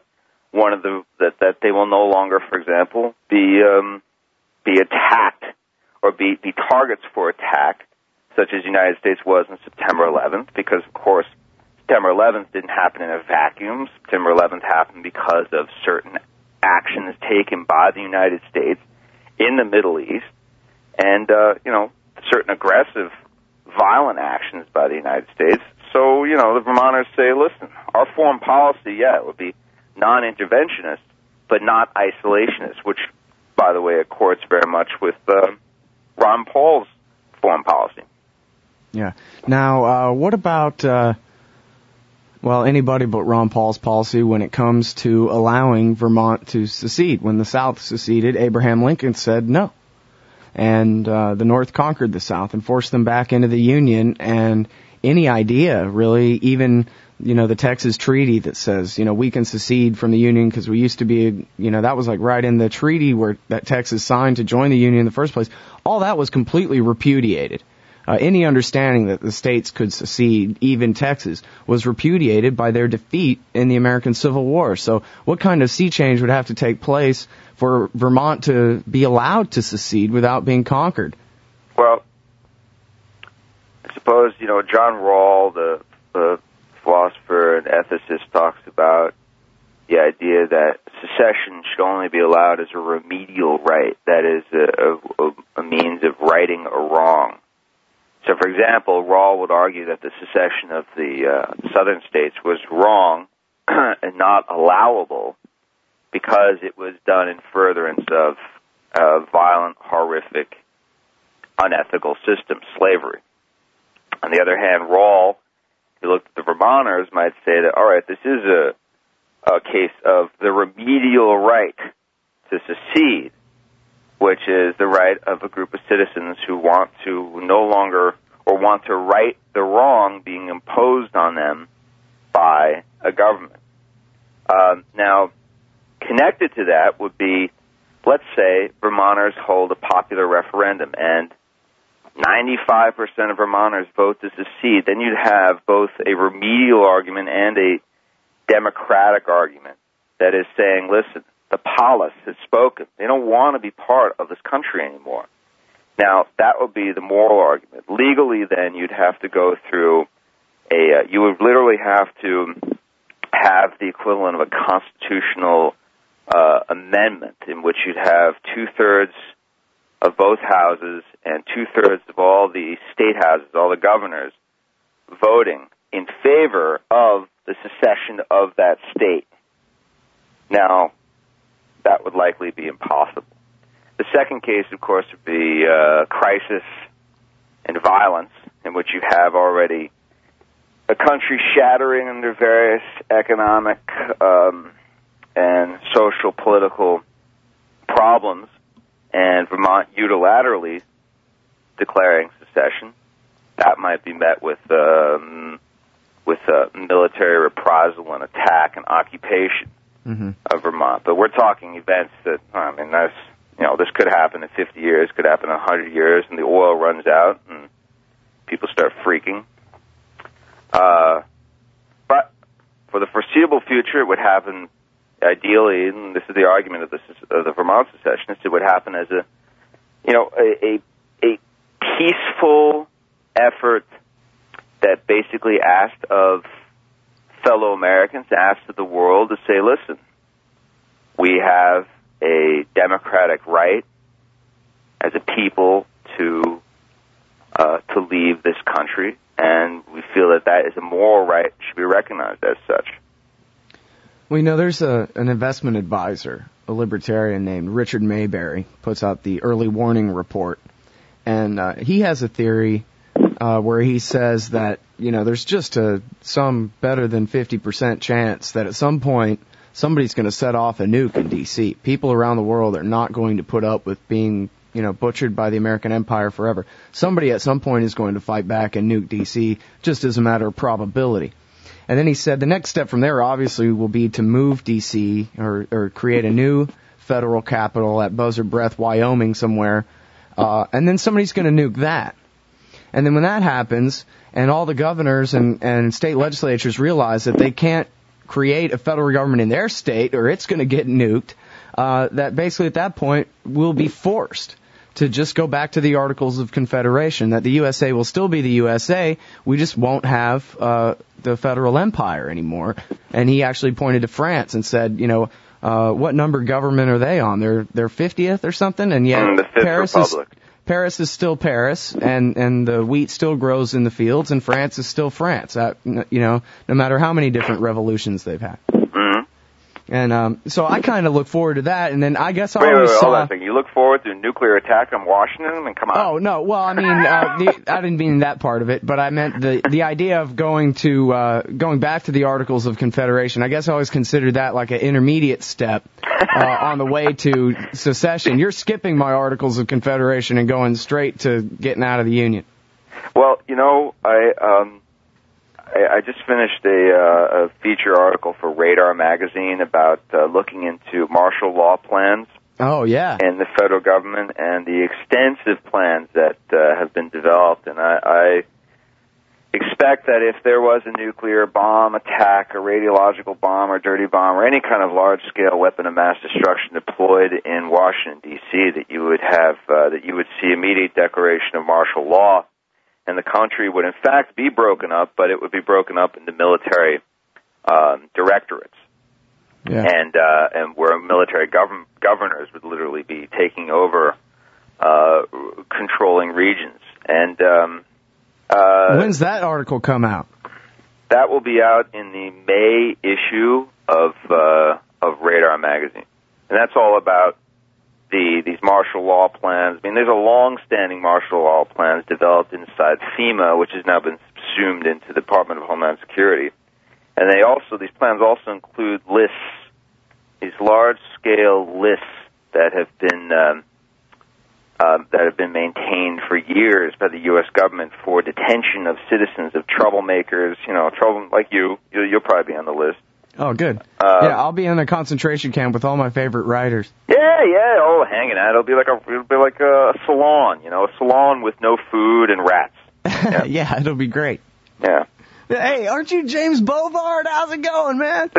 that they will no longer, for example, be attacked or be targets for attack, such as the United States was on September 11th, because of course September 11th didn't happen in a vacuum. September 11th happened because of certain actions taken by the United States in the Middle East, and certain aggressive, violent actions by the United States. So, the Vermonters say, listen, our foreign policy, it would be non-interventionist, but not isolationist, which, by the way, accords very much with Ron Paul's foreign policy. Yeah. Now, what about, anybody but Ron Paul's policy when it comes to allowing Vermont to secede? When the South seceded, Abraham Lincoln said no. And the North conquered the South and forced them back into the Union. And any idea, really, even, the Texas Treaty that says, we can secede from the Union because we used to be, that was like right in the treaty that Texas signed to join the Union in the first place. All that was completely repudiated. Any understanding that the states could secede, even Texas, was repudiated by their defeat in the American Civil War. So what kind of sea change would have to take place for Vermont to be allowed to secede without being conquered? Well, I suppose, John Rawls, the philosopher and ethicist, talks about the idea that secession should only be allowed as a remedial right, that is, a means of righting a wrong. So, for example, Rawls would argue that the secession of the southern states was wrong and not allowable because it was done in furtherance of a violent, horrific, unethical system, slavery. On the other hand, Rawls, if you look at the Vermonters, might say that, all right, this is a case of the remedial right to secede, which is the right of a group of citizens who want to no longer, or want to right the wrong being imposed on them by a government. Now, connected to that would be, let's say Vermonters hold a popular referendum and 95% of Vermonters vote to secede. Then you'd have both a remedial argument and a democratic argument that is saying, listen, the polis has spoken. They don't want to be part of this country anymore. Now, that would be the moral argument. Legally, then, you'd have to go through you would literally have to have the equivalent of a constitutional amendment in which you'd have two-thirds of both houses and two-thirds of all the state houses, all the governors, voting in favor of the secession of that state. Now, that would likely be impossible. The second case, of course, would be crisis and violence, in which you have already a country shattering under various economic and social, political problems, and Vermont unilaterally declaring secession. That might be met with military reprisal and attack and occupation of Vermont. But we're talking events that, I mean, that's, you know, this could happen in 50 years, could happen in 100 years, and the oil runs out and people start freaking. But for the foreseeable future, it would happen ideally, and this is the argument of the Vermont secessionists, it would happen as a peaceful effort that basically asked of fellow Americans, asked of the world to say, listen, we have a democratic right as a people to leave this country, and we feel that that is a moral right, should be recognized as such. Well, you know, there's an investment advisor, a libertarian named Richard Mayberry, puts out the Early Warning Report, and he has a theory where he says that, you know, there's just some better than 50% chance that at some point somebody's going to set off a nuke in D.C. People around the world are not going to put up with being, you know, butchered by the American empire forever. Somebody at some point is going to fight back and nuke D.C. just as a matter of probability. And then he said the next step from there obviously will be to move D.C. or create a new federal capital at Buzzard Breath, Wyoming somewhere, and then somebody's going to nuke that. And then when that happens, and all the governors and state legislatures realize that they can't create a federal government in their state or it's going to get nuked, that basically at that point we'll be forced to just go back to the Articles of Confederation, that the USA will still be the USA, we just won't have the federal empire anymore. And he actually pointed to France and said, you know, what number government are they on? They're 50th or something? And yet the Fifth Paris is still Paris, and the wheat still grows in the fields, and France is still France, you know, no matter how many different revolutions they've had. And so I kind of look forward to that, and then I guess I always saw... Hold on a second. You look forward to a nuclear attack on Washington? I mean, come on. Oh, no. Well, I mean, I didn't mean that part of it, but I meant the idea of going back to the Articles of Confederation. I guess I always considered that like an intermediate step on the way to secession. You're skipping my Articles of Confederation and going straight to getting out of the Union. Well, you know, I just finished a feature article for Radar magazine about looking into martial law plans. Oh, yeah. In the federal government and the extensive plans that have been developed. And I expect that if there was a nuclear bomb attack, a radiological bomb or dirty bomb or any kind of large-scale weapon of mass destruction deployed in Washington, D.C., that you would see immediate declaration of martial law. And the country would, in fact, be broken up, but it would be broken up into military directorates. Yeah. And where military governors would literally be taking over controlling regions. And when's that article come out? That will be out in the May issue of Radar magazine. And that's all about these martial law plans. I mean, there's a long-standing martial law plans developed inside FEMA, which has now been subsumed into the Department of Homeland Security. And these plans also include lists, these large-scale lists that have been maintained for years by the U.S. government for detention of citizens, of troublemakers, you know, trouble like you'll probably be on the list. Oh, good. Yeah, I'll be in a concentration camp with all my favorite writers. Yeah, hanging out. It'll be like a salon, you know, a salon with no food and rats. Yeah, yeah, it'll be great. Yeah. Hey, aren't you James Bovard? How's it going, man?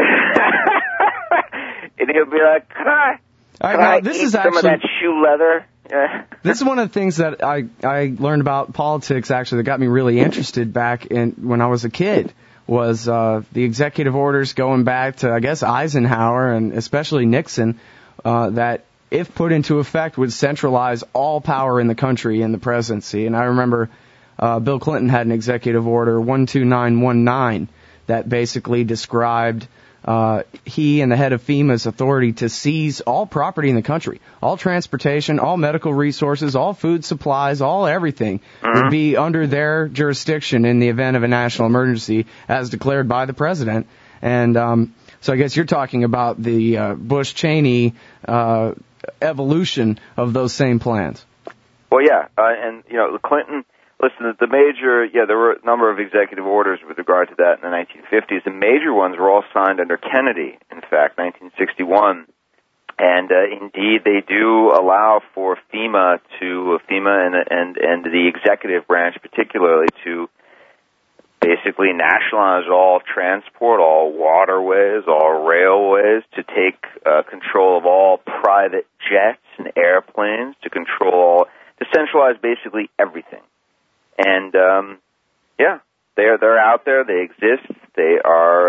And he'll be like, can I eat some of that shoe leather? Yeah. This is one of the things that I learned about politics, actually, that got me really interested back when I was a kid. Was the executive orders going back to, I guess, Eisenhower and especially Nixon, that if put into effect would centralize all power in the country in the presidency. And I remember Bill Clinton had an executive order 12919 that basically described he and the head of FEMA's authority to seize all property in the country, all transportation, all medical resources, all food supplies, all everything would be under their jurisdiction in the event of a national emergency as declared by the president. And so I guess you're talking about the Bush-Cheney evolution of those same plans. Well, yeah, and, you know, Clinton, listen, there were a number of executive orders with regard to that in the 1950s. The major ones were all signed under Kennedy, in fact, 1961. And indeed, they do allow for FEMA and the executive branch particularly to basically nationalize all transport, all waterways, all railways, to take control of all private jets and airplanes, to centralize basically everything. And they're out there. They exist. They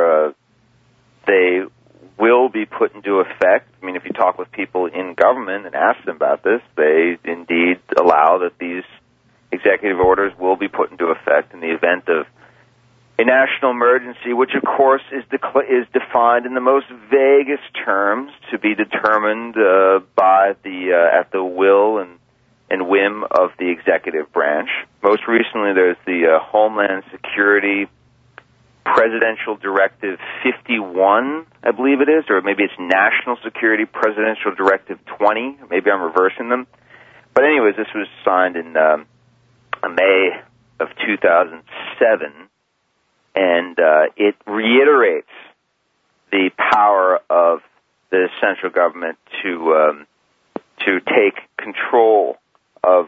will be put into effect. I mean, if you talk with people in government and ask them about this, they indeed allow that these executive orders will be put into effect in the event of a national emergency, which of course is defined in the most vaguest terms to be determined by at the will and whim of the executive branch. Most recently, there's the Homeland Security Presidential Directive 51, I believe it is, or maybe it's National Security Presidential Directive 20. Maybe I'm reversing them. But anyways, this was signed in May of 2007, and it reiterates the power of the central government to take control of,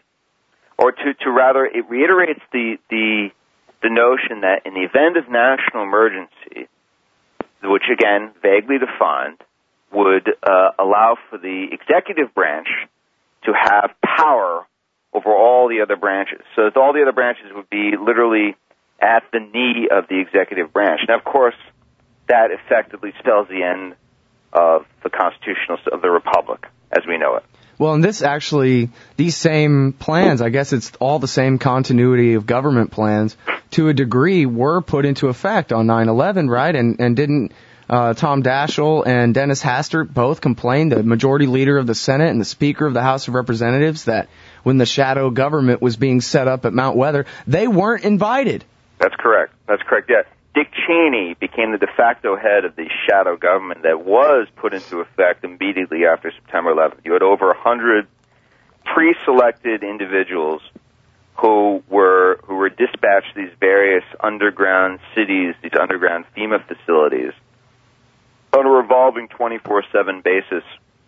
it reiterates the notion that in the event of national emergency, which again, vaguely defined, would allow for the executive branch to have power over all the other branches. So that all the other branches would be literally at the knee of the executive branch. Now, of course, that effectively spells the end of the constitutional, of the republic as we know it. Well, and these same plans, I guess it's all the same continuity of government plans, to a degree, were put into effect on 9/11, right? And didn't Tom Daschle and Dennis Hastert both complain, the majority leader of the Senate and the Speaker of the House of Representatives, that when the shadow government was being set up at Mount Weather, they weren't invited? That's correct. Yeah. Dick Cheney became the de facto head of the shadow government that was put into effect immediately after September 11th. You had over 100 pre-selected individuals who were dispatched to these various underground cities, these underground FEMA facilities, on a revolving 24/7 basis.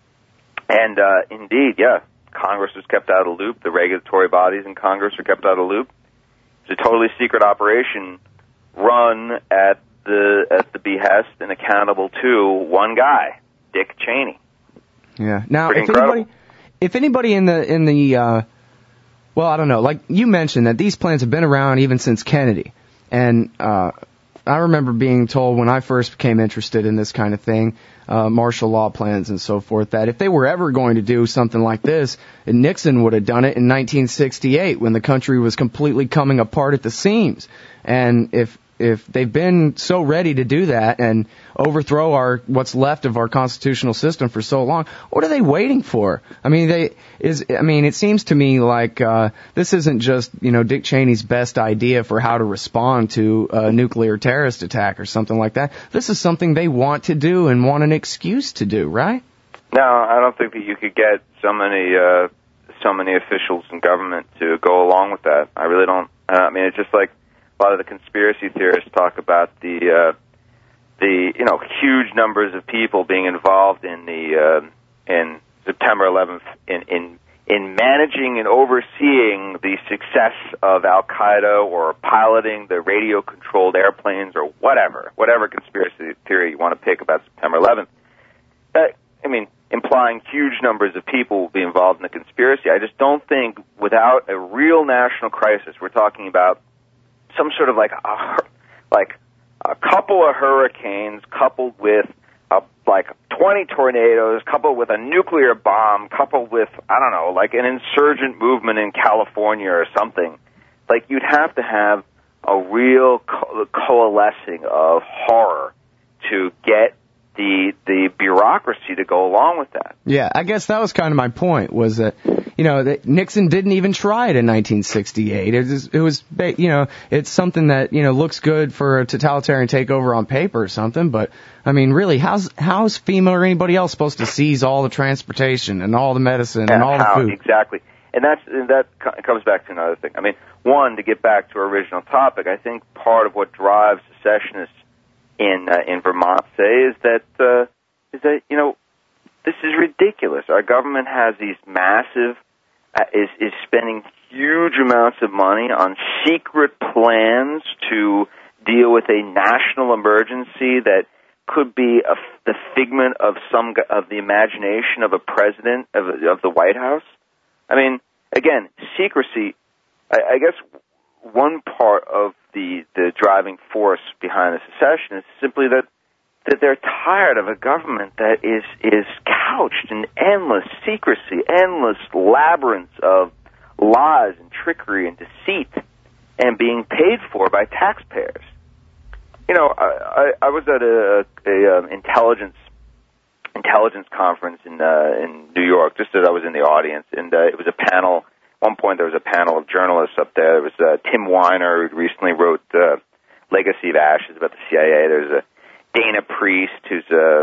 And indeed, Congress was kept out of the loop. The regulatory bodies in Congress were kept out of the loop. It's a totally secret operation run at the behest and accountable to one guy, Dick Cheney. Yeah. Now, if anybody in the well, I don't know, like you mentioned that these plans have been around even since Kennedy, and I remember being told when I first became interested in this kind of thing, martial law plans and so forth, that if they were ever going to do something like this, Nixon would have done it in 1968 when the country was completely coming apart at the seams. And if they've been so ready to do that and overthrow what's left of our constitutional system for so long, what are they waiting for? I mean, it seems to me like this isn't just, Dick Cheney's best idea for how to respond to a nuclear terrorist attack or something like that. This is something they want to do and want an excuse to do, right? No, I don't think that you could get so many officials in government to go along with that. I really don't. I mean, it's just like a lot of the conspiracy theorists talk about the huge numbers of people being involved in in September 11th in managing and overseeing the success of Al Qaeda or piloting the radio controlled airplanes or whatever conspiracy theory you want to pick about September 11th. Implying huge numbers of people will be involved in the conspiracy. I just don't think without a real national crisis, we're talking about some sort of like a couple of hurricanes coupled with 20 tornadoes, coupled with a nuclear bomb, coupled with, an insurgent movement in California or something. Like, you'd have to have a real coalescing of horror to get the bureaucracy to go along with that. Yeah, I guess that was kind of my point, was that, that Nixon didn't even try it in 1968. It was, it's something that, looks good for a totalitarian takeover on paper or something, but, I mean, really, how's FEMA or anybody else supposed to seize all the transportation and all the medicine and all the food? Exactly. And that comes back to another thing. I mean, one, to get back to our original topic, I think part of what drives secessionists in Vermont say is that this is ridiculous. Our government has these massive is spending huge amounts of money on secret plans to deal with a national emergency that could be the figment of the imagination of a president of the White House. I mean, again, secrecy. I guess one part of the driving force behind the secession is simply that they're tired of a government that is couched in endless secrecy, endless labyrinths of lies and trickery and deceit, and being paid for by taxpayers. I was at a intelligence conference in New York, just as I was in the audience, and it was a panel. At one point, there was a panel of journalists up there. There was Tim Weiner, who recently wrote Legacy of Ashes about the CIA. There's a Dana Priest, who's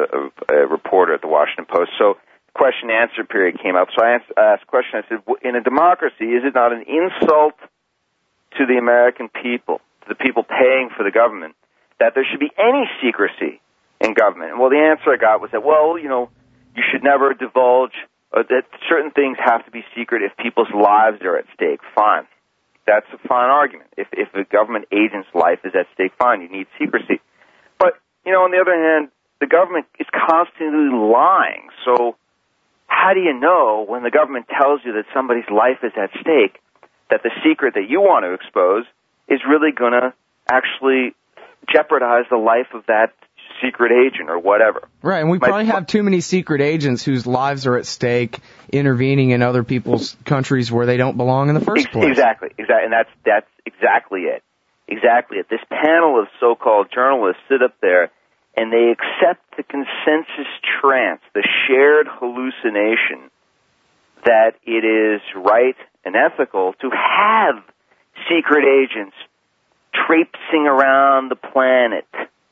a reporter at the Washington Post. So question-answer period came up. So I asked a question. I said, in a democracy, is it not an insult to the American people, to the people paying for the government, that there should be any secrecy in government? And, well, the answer I got was that, you should never divulge that certain things have to be secret if people's lives are at stake. Fine. That's a fine argument. If a government agent's life is at stake, fine, you need secrecy. But, on the other hand, the government is constantly lying. So how do you know when the government tells you that somebody's life is at stake that the secret that you want to expose is really going to actually jeopardize the life of that secret agent or whatever? Right, and we probably have too many secret agents whose lives are at stake intervening in other people's countries where they don't belong in the first place. Exactly, and that's exactly it. Exactly it. This panel of so-called journalists sit up there and they accept the consensus trance, the shared hallucination that it is right and ethical to have secret agents traipsing around the planet,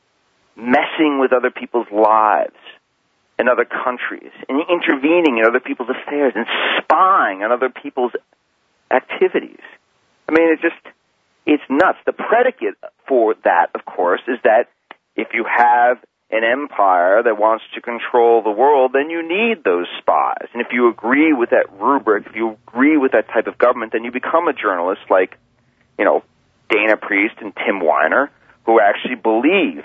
messing with other people's lives in other countries, and intervening in other people's affairs, and spying on other people's activities. I mean, it's nuts. The predicate for that, of course, is that if you have an empire that wants to control the world, then you need those spies. And if you agree with that rubric, if you agree with that type of government, then you become a journalist like, Dana Priest and Tim Weiner, who actually believe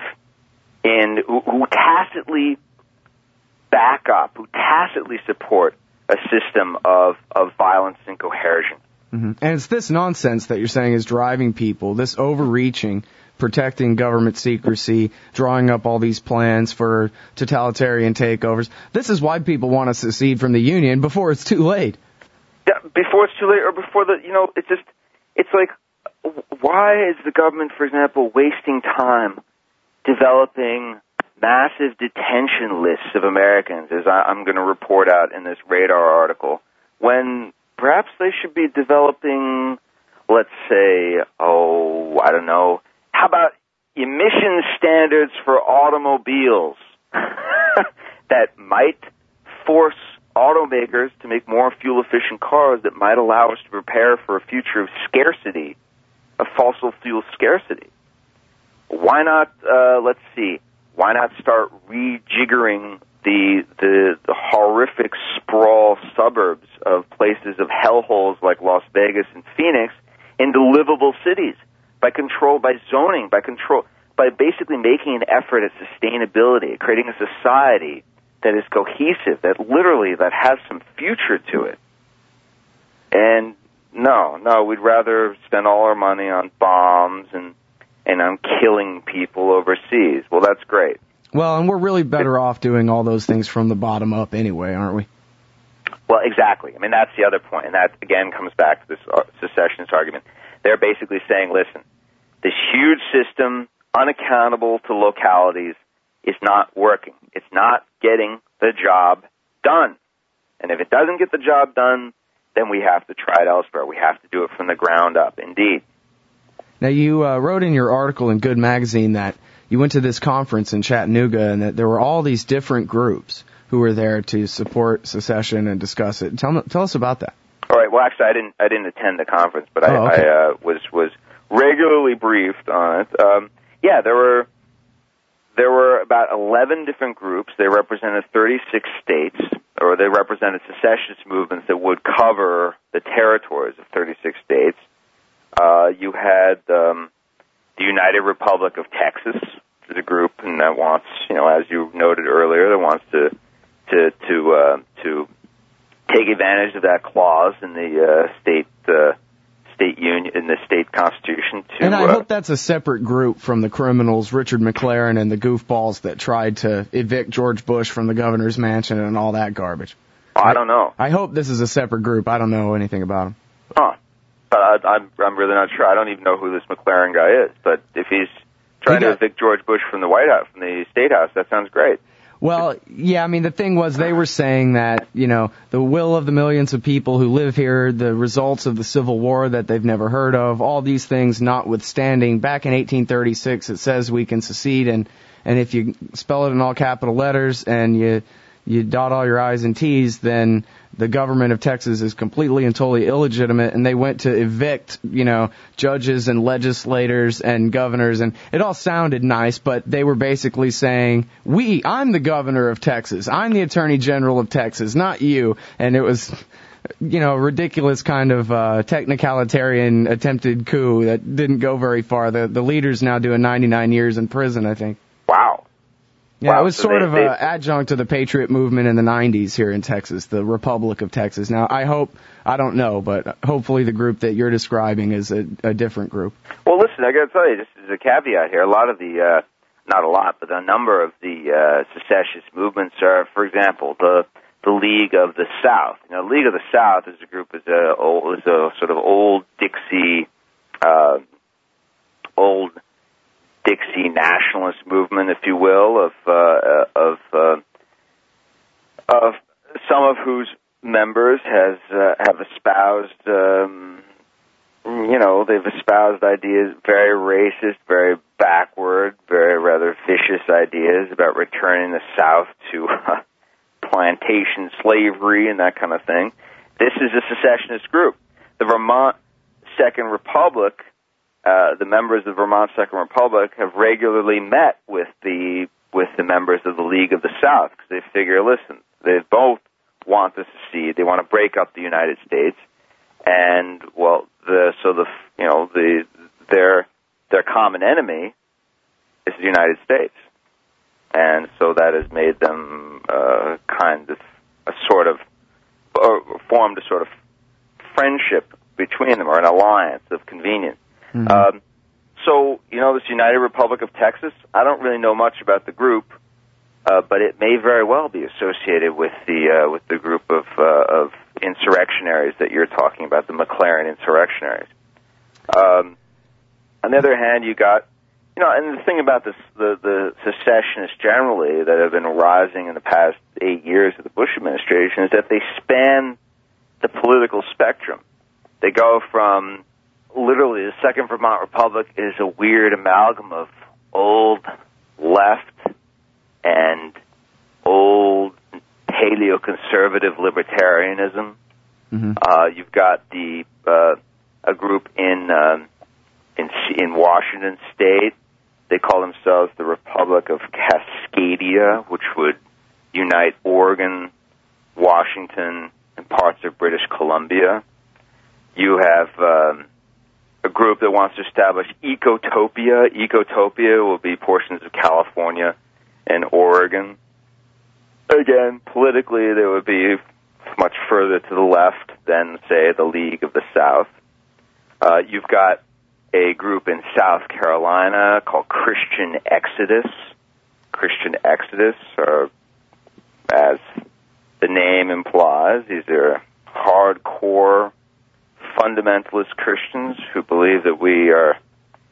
who tacitly back up, who tacitly support a system of violence and coercion. Mm-hmm. And it's this nonsense that you're saying is driving people, this overreaching, protecting government secrecy, drawing up all these plans for totalitarian takeovers. This is why people want to secede from the Union before it's too late. Yeah, before it's too late, or before it's like, why is the government, for example, wasting time developing massive detention lists of Americans, as I'm going to report out in this Radar article, when perhaps they should be developing, let's say, I don't know, how about emission standards for automobiles that might force automakers to make more fuel-efficient cars that might allow us to prepare for a future of scarcity, of fossil fuel scarcity? Why not, why not start rejiggering the horrific sprawl suburbs of places of hellholes like Las Vegas and Phoenix into livable cities by zoning, by basically making an effort at sustainability, creating a society that is cohesive, that has some future to it. And no, we'd rather spend all our money on bombs and on killing people overseas. Well, that's great. Well, and we're really better off doing all those things from the bottom up anyway, aren't we? Well, exactly. I mean, that's the other point, and that, again, comes back to this secessionist argument. They're basically saying, listen, This huge system, unaccountable to localities, is not working. It's not getting the job done. And if it doesn't get the job done, then we have to try it elsewhere. We have to do it from the ground up, indeed. Now, you wrote in your article in Good Magazine that you went to this conference in Chattanooga and that there were all these different groups who were there to support secession and discuss it. Tell us about that. All right. Well, actually, I didn't attend the conference, but I was regularly briefed on it. Yeah, there were about 11 different groups. They represented 36 states, or they represented secessionist movements that would cover the territories of 36 states. You had the United Republic of Texas, which is a group, and that wants, as you noted earlier, that wants to take advantage of that clause in the state union, in the state constitution. And I hope that's a separate group from the criminals, Richard McLaren and the goofballs that tried to evict George Bush from the governor's mansion and all that garbage. I don't know. I hope this is a separate group. I don't know anything about them. Huh. I'm really not sure. I don't even know who this McLaren guy is. But if he's trying to evict George Bush from the White House, from the State House, that sounds great. Well, yeah, I mean, the thing was they were saying that, the will of the millions of people who live here, the results of the Civil War that they've never heard of, all these things notwithstanding, back in 1836 it says we can secede, and if you spell it in all capital letters and you dot all your I's and T's, then the government of Texas is completely and totally illegitimate, and they went to evict, judges and legislators and governors, and it all sounded nice, but they were basically saying, I'm the governor of Texas, I'm the attorney general of Texas, not you, and it was, a ridiculous kind of technicalitarian attempted coup that didn't go very far. The leader's now doing 99 years in prison, I think. Wow. Yeah, it was sort of an adjunct to the Patriot movement in the 90s here in Texas, the Republic of Texas. Now, I don't know, but hopefully the group that you're describing is a different group. Well, listen, I got to tell you, just as a caveat here, a lot of the, not a lot, but a number of the secessionist movements are, for example, the League of the South. The League of the South is a group, is a sort of old Dixie nationalist movement, if you will, of some of whose members have espoused, they've espoused ideas, very racist, very backward, very rather vicious ideas about returning the South to plantation slavery and that kind of thing. This is a secessionist group. The Vermont Second Republic. The members of Vermont Second Republic have regularly met with the members of the League of the South because they figure, listen, they both want to secede. They want to break up the United States, and their common enemy is the United States, and so that has made them formed a sort of friendship between them, or an alliance of convenience. Mm-hmm. This United Republic of Texas, I don't really know much about the group, but it may very well be associated with the group of insurrectionaries that you're talking about, the McLaren insurrectionaries. On the other hand, you got, and the thing about this, the secessionists generally that have been rising in the past 8 years of the Bush administration is that they span the political spectrum. They go from literally, the Second Vermont Republic is a weird amalgam of old left and old paleoconservative libertarianism. Mm-hmm. You've got a group in Washington State. They call themselves the Republic of Cascadia, which would unite Oregon, Washington, and parts of British Columbia. You have a group that wants to establish Ecotopia. Ecotopia will be portions of California and Oregon. Again, politically, they would be much further to the left than, say, the League of the South. You've got a group in South Carolina called Christian Exodus. Christian Exodus, or as the name implies, these are hardcore fundamentalist Christians who believe that we are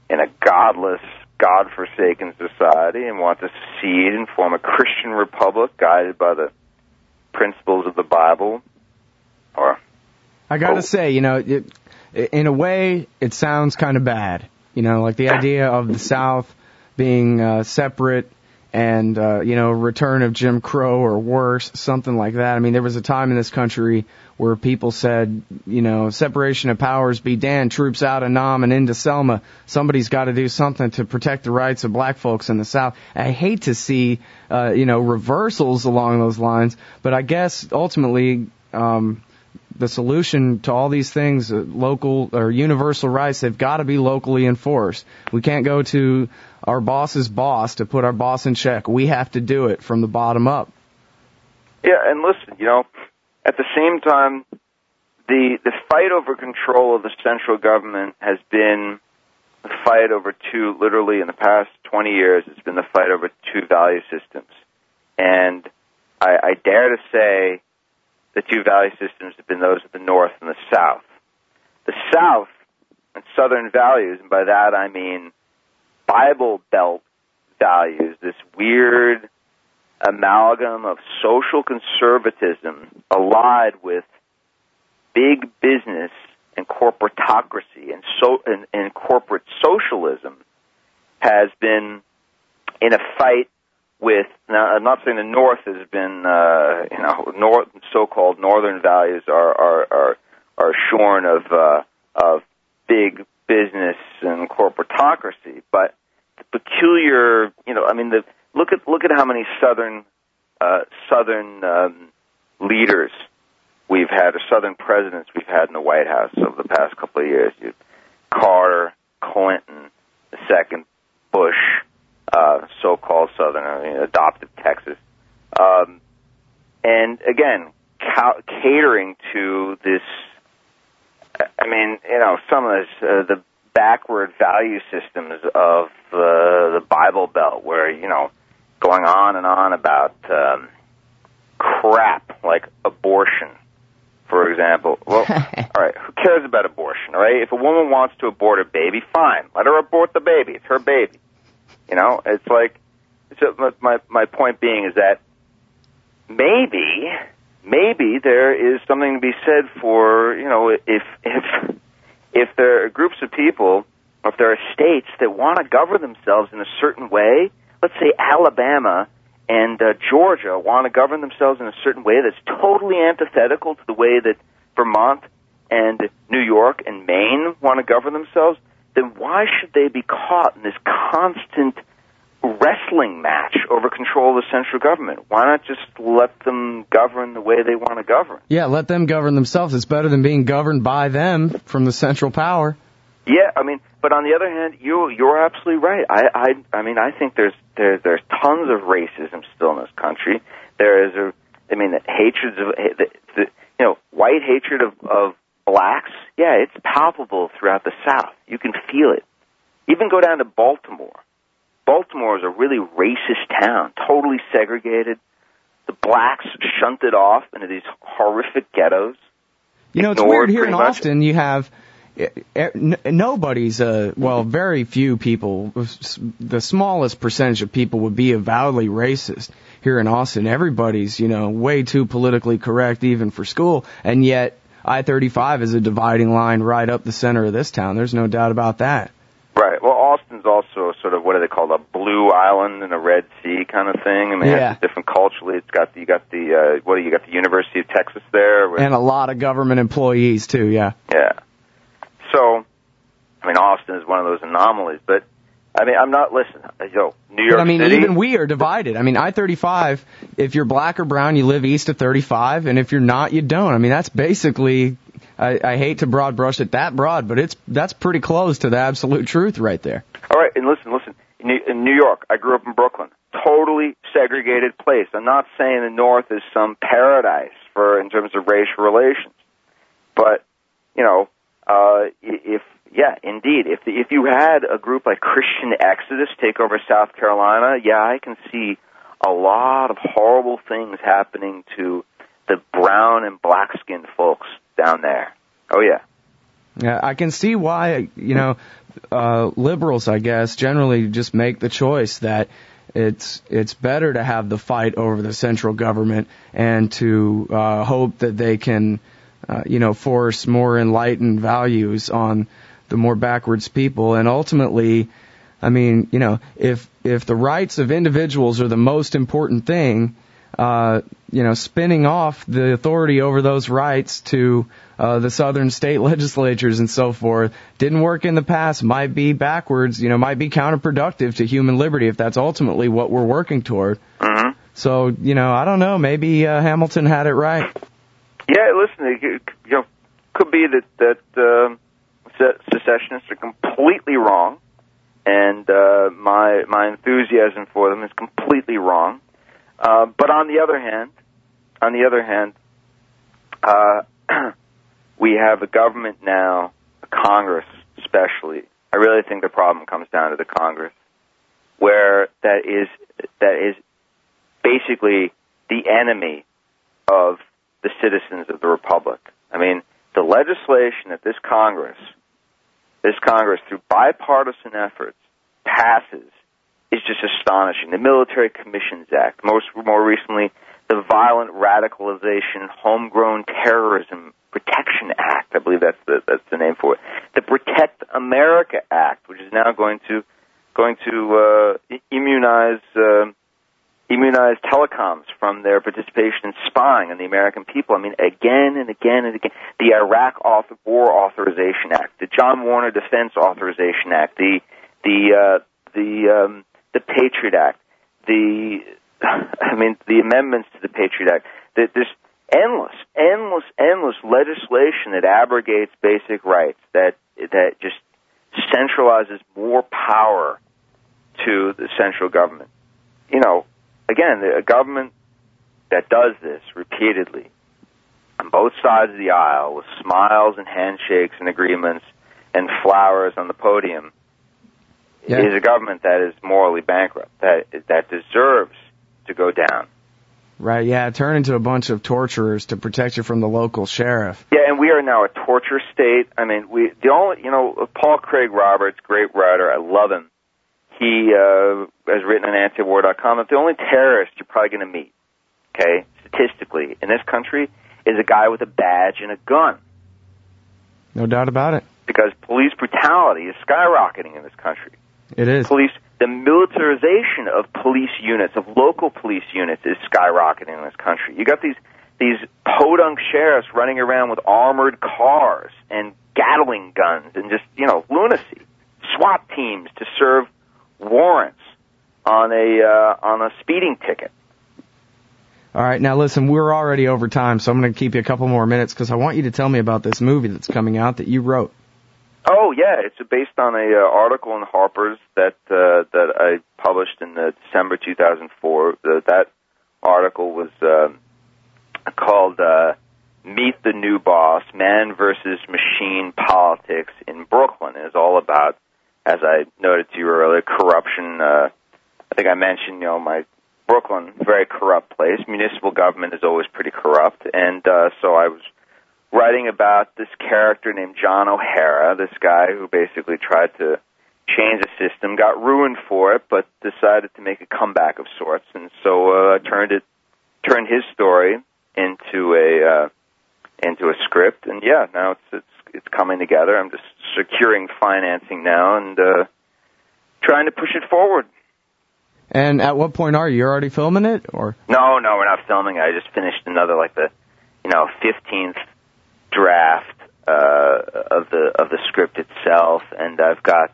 in a godless, God-forsaken society and want to secede and form a Christian republic guided by the principles of the Bible. Or I gotta say, you know, in a way, it sounds kind of bad. You know, like the idea of the South being separate and, you know, return of Jim Crow or worse, something like that. I mean, there was a time in this country where people said, you know, separation of powers be damned, troops out of Nam and into Selma. Somebody's got to do something to protect the rights of black folks in the South. I hate to see, you know, reversals along those lines, but I guess ultimately, the solution to all these things, local or universal rights, they've got to be locally enforced. We can't go to our boss's boss to put our boss in check. We have to do it from the bottom up. Yeah, and listen, you know, at the same time, the fight over control of the central government has been the fight over literally in the past 20 years, it's been the fight over two value systems. And I dare to say the two value systems have been those of the North and the South. The South and Southern values, and by that I mean Bible Belt values, this weird amalgam of social conservatism allied with big business and corporatocracy and corporate socialism, has been in a fight with. Now, I'm not saying the North has been, you know, so-called Northern values are shorn of big business and corporatocracy, but the peculiar, you know, I mean, look at how many Southern leaders we've had, or Southern presidents we've had in the White House over the past couple of years. Carter, Clinton, the second Bush, so-called Southern, I mean, adopted Texas, and again, catering to this. I mean, you know, some of this, the backward value systems of the Bible Belt, where, you know, going on and on about crap like abortion, for example. Well, all right, who cares about abortion, all right? If a woman wants to abort a baby, fine. Let her abort the baby. It's her baby. You know, it's like, my point being is that maybe there is something to be said for, you know, if there are groups of people, or if there are states that want to govern themselves in a certain way, let's say Alabama and Georgia want to govern themselves in a certain way that's totally antithetical to the way that Vermont and New York and Maine want to govern themselves, then why should they be caught in this constant wrestling match over control of the central government? Why not just let them govern the way they want to govern? Yeah, let them govern themselves. It's better than being governed by them from the central power. Yeah, I mean, but on the other hand, you're absolutely right. I mean, I think there's tons of racism still in this country. There is hatreds of you know, white hatred of blacks. Yeah, it's palpable throughout the South. You can feel it. Even go down to Baltimore. Baltimore is a really racist town, totally segregated. The blacks shunted off into these horrific ghettos. You know, it's weird here in Austin. You have nobody's, well, very few people, the smallest percentage of people would be avowedly racist here in Austin. Everybody's, you know, way too politically correct even for school, and yet I-35 is a dividing line right up the center of this town. There's no doubt about that. Right. Well, Austin's also sort of, what do they call, a blue island in a Red Sea kind of thing. I mean, it's different culturally. You got the University of Texas there, and a lot of government employees too. Yeah. Yeah. So, I mean, Austin is one of those anomalies. But I mean, I'm not listening. New York City. Even we are divided. I mean, I-35. If you're black or brown, you live east of 35, and if you're not, you don't. I mean, that's basically. I hate to broad brush it that broad, but that's pretty close to the absolute truth right there. All right, and listen. In New York, I grew up in Brooklyn. Totally segregated place. I'm not saying the North is some paradise in terms of racial relations, but you know, if you had a group like Christian Exodus take over South Carolina, yeah, I can see a lot of horrible things happening to the brown and black-skinned folks down there. Oh, yeah. Yeah, I can see why, you know, liberals, I guess, generally just make the choice that it's better to have the fight over the central government and to hope that they can, force more enlightened values on the more backwards people. And ultimately, I mean, if the rights of individuals are the most important thing, spinning off the authority over those rights to the southern state legislatures and so forth didn't work in the past, might be backwards, might be counterproductive to human liberty if that's ultimately what we're working toward. Mm-hmm. So, I don't know, maybe Hamilton had it right. Yeah, listen, could be that secessionists are completely wrong, and my enthusiasm for them is completely wrong. But on the other hand, we have a government now, a Congress especially. I really think the problem comes down to the Congress, where that is basically the enemy of the citizens of the Republic. I mean, the legislation that this Congress, through bipartisan efforts, passes is just astonishing. The Military Commissions Act, more recently, the Violent Radicalization Homegrown Terrorism Protection Act, I believe that's the name for it. The Protect America Act, which is now going to immunize telecoms from their participation in spying on the American people. I mean, again and again and again. The Iraq War Authorization Act, the John Warner Defense Authorization Act, the Patriot Act, the amendments to the Patriot Act. There's endless legislation that abrogates basic rights, that just centralizes more power to the central government. Again, a government that does this repeatedly on both sides of the aisle with smiles and handshakes and agreements and flowers on the podium is a government that is morally bankrupt, that deserves to go down. Right, yeah, turn into a bunch of torturers to protect you from the local sheriff. Yeah, and we are now a torture state. I mean, Paul Craig Roberts, great writer, I love him. He has written on antiwar.com that the only terrorist you're probably going to meet, okay, statistically, in this country is a guy with a badge and a gun. No doubt about it. Because police brutality is skyrocketing in this country. It is. The militarization of police units, of local police units, is skyrocketing in this country. You got these podunk sheriffs running around with armored cars and Gatling guns and just, lunacy. SWAT teams to serve warrants on a speeding ticket. All right, now listen, we're already over time, so I'm going to keep you a couple more minutes because I want you to tell me about this movie that's coming out that you wrote. Oh yeah, it's based on a article in Harper's that I published in December 2004. That article was called "Meet the New Boss: Man versus Machine Politics in Brooklyn." It's all about, as I noted to you earlier, corruption. I think I mentioned, my Brooklyn, very corrupt place. Municipal government is always pretty corrupt, and so I was writing about this character named John O'Hara, this guy who basically tried to change the system, got ruined for it, but decided to make a comeback of sorts, and so I turned his story into a script, and now it's coming together. I'm just securing financing now and trying to push it forward. And at what point are you? You're already filming it, or? No, we're not filming. I just finished another 15th draft of the script itself, and I've got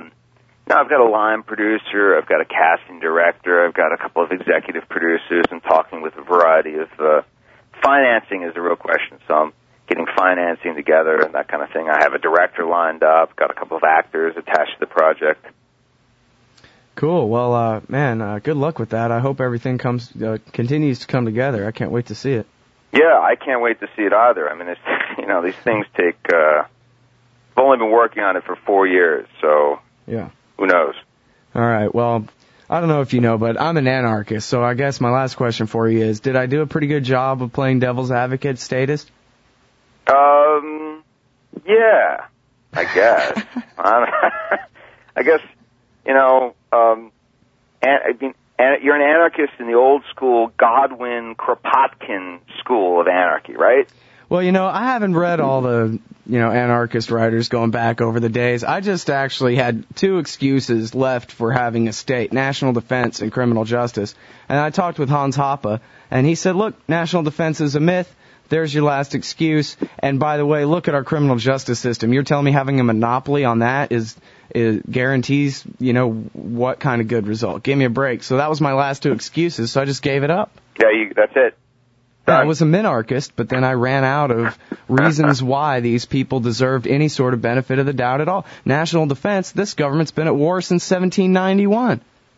a line producer, I've got a casting director, I've got a couple of executive producers, and talking with a variety of financing is a real question. So I'm getting financing together and that kind of thing. I have a director lined up, got a couple of actors attached to the project. Cool. Well, good luck with that. I hope everything continues to come together. I can't wait to see it. Yeah, I can't wait to see it either. I mean, these things take. I've only been working on it for 4 years, so yeah, who knows? All right. Well, I don't know if you know, but I'm an anarchist, so I guess my last question for you is: did I do a pretty good job of playing devil's advocate, statist? I guess. I guess, you know, you're an anarchist in the old school Godwin, Kropotkin school of anarchy, right? Well, you know, I haven't read all the, you know, anarchist writers going back over the days. I just actually had two excuses left for having a state, national defense and criminal justice. And I talked with Hans Hoppe, and he said, look, national defense is a myth. There's your last excuse. And by the way, look at our criminal justice system. You're telling me having a monopoly on that is guarantees, you know, what kind of good result? Give me a break. So that was my last two excuses, so I just gave it up. Yeah, that's it. I was a minarchist, but then I ran out of reasons why these people deserved any sort of benefit of the doubt at all. National defense, this government's been at war since 1791.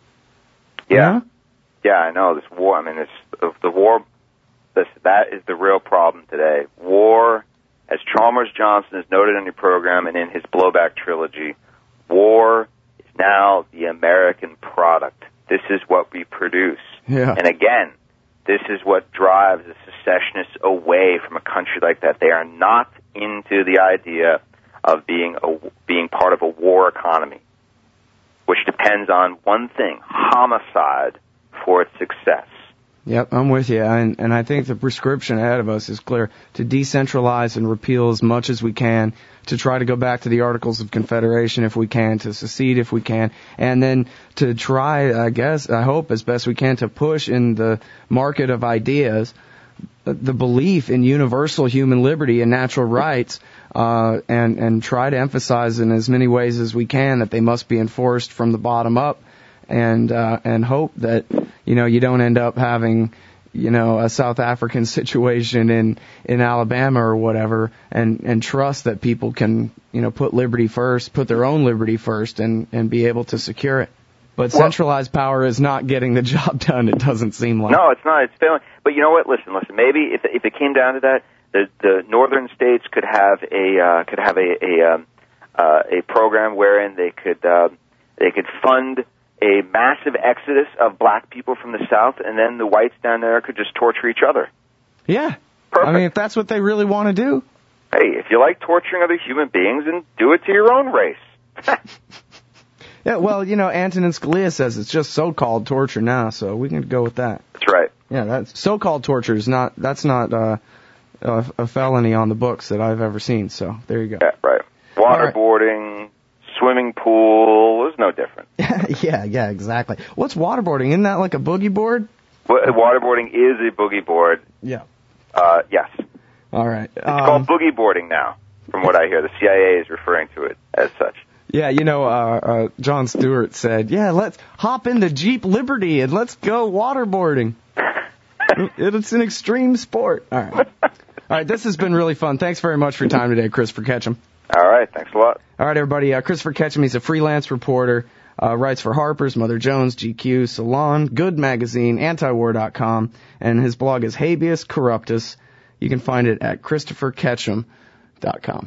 Yeah. Yeah, I know. This war, I mean, the war, that is the real problem today. War, as Chalmers Johnson has noted in your program and in his Blowback trilogy, war is now the American product. This is what we produce. Yeah. And again, this is what drives the secessionists away from a country like that. They are not into the idea of being part of a war economy, which depends on one thing, homicide, for its success. Yep, I'm with you, and I think the prescription ahead of us is clear: to decentralize and repeal as much as we can, to try to go back to the Articles of Confederation if we can, to secede if we can, and then to try, I hope as best we can, to push in the market of ideas the belief in universal human liberty and natural rights, and try to emphasize in as many ways as we can that they must be enforced from the bottom up, and hope that, you know, you don't end up having, you know, a South African situation in Alabama or whatever, and trust that people can, you know, put liberty first, put their own liberty first, and be able to secure it. But centralized power is not getting the job done, it doesn't seem like. No, it's not. It's failing. But you know what? Listen. Maybe if it came down to that, the northern states could have a program wherein they could fund a massive exodus of black people from the South, and then the whites down there could just torture each other. Yeah. Perfect. I mean, if that's what they really want to do. Hey, if you like torturing other human beings, then do it to your own race. Yeah, well, you know, Antonin Scalia says it's just so-called torture now, so we can go with that. That's right. Yeah, that's so-called torture is not a felony on the books that I've ever seen, so there you go. Yeah, right. Waterboarding, swimming pool is no different. Yeah, exactly. What's waterboarding? Isn't that like a boogie board? Waterboarding is a boogie board. Yeah. Yes. All right. It's called boogie boarding now, from what I hear. The CIA is referring to it as such. Yeah, you know, Jon Stewart said, yeah, let's hop into Jeep Liberty and let's go waterboarding. It's an extreme sport. All right, this has been really fun. Thanks very much for your time today, Christopher Ketchum. All right, thanks a lot. All right, everybody. Christopher Ketchum, he's a freelance reporter, writes for Harper's, Mother Jones, GQ, Salon, Good Magazine, Antiwar.com, and his blog is Habeas Corruptus. You can find it at ChristopherKetchum.com.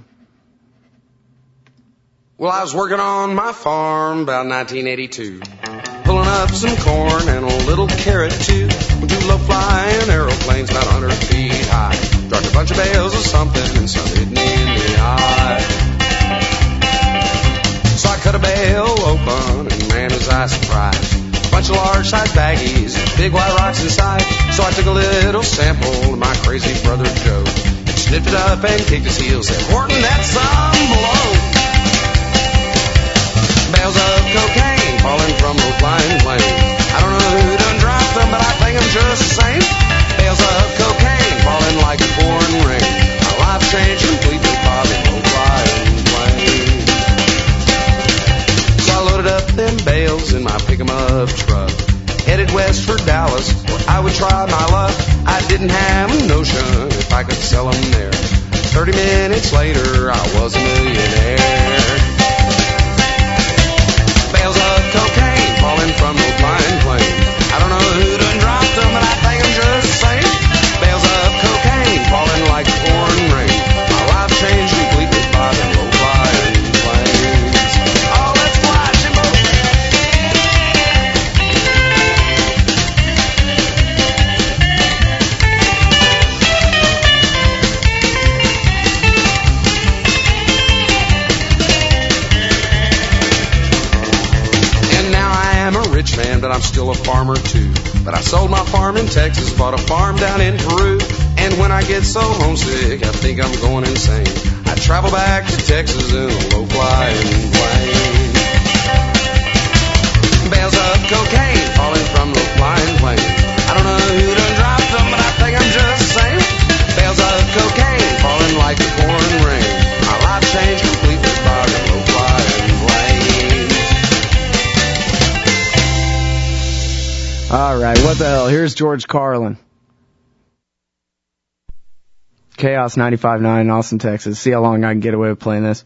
Well, I was working on my farm about 1982, pulling up some corn and a little carrot too. With two low-flying aeroplanes about 100 feet high, dropped a bunch of bales of something and some hit me in the eye. So I cut a bale open and man was I surprised. A bunch of large-sized baggies, big white rocks inside. So I took a little sample of my crazy brother Joe, sniffed it up and kicked his heels, said, Horton, that's some blow. Bales of cocaine falling from those flying planes. I don't know who done dropped them, but I think I'm just the same. Bales of cocaine falling like a pouring rain. My life changed completely by the low flying plane. So I loaded up them bales in my pick-em-up truck, headed west for Dallas, where I would try my luck. I didn't have a notion if I could sell them there. 30 minutes later, I was a millionaire. Bales of cocaine falling from those flying planes. I don't know who done dropped them, but I think I'm just the same. Bales of cocaine falling like pouring rain. My life changed completely by the low flying planes. Oh, let's fly, Jimbo. I'm still a farmer too. But I sold my farm in Texas, bought a farm down in Peru. And when I get so homesick, I think I'm going insane. I travel back to Texas in a low-flying plane. Bales of cocaine falling from low-flying planes. I don't know who done dropped them, but I think I'm just the same. Bales of cocaine falling like the pouring rain. My life changed completely by a low-flying plane. All right, what the hell? Here's George Carlin. Chaos 95.9 in Austin, Texas. See how long I can get away with playing this.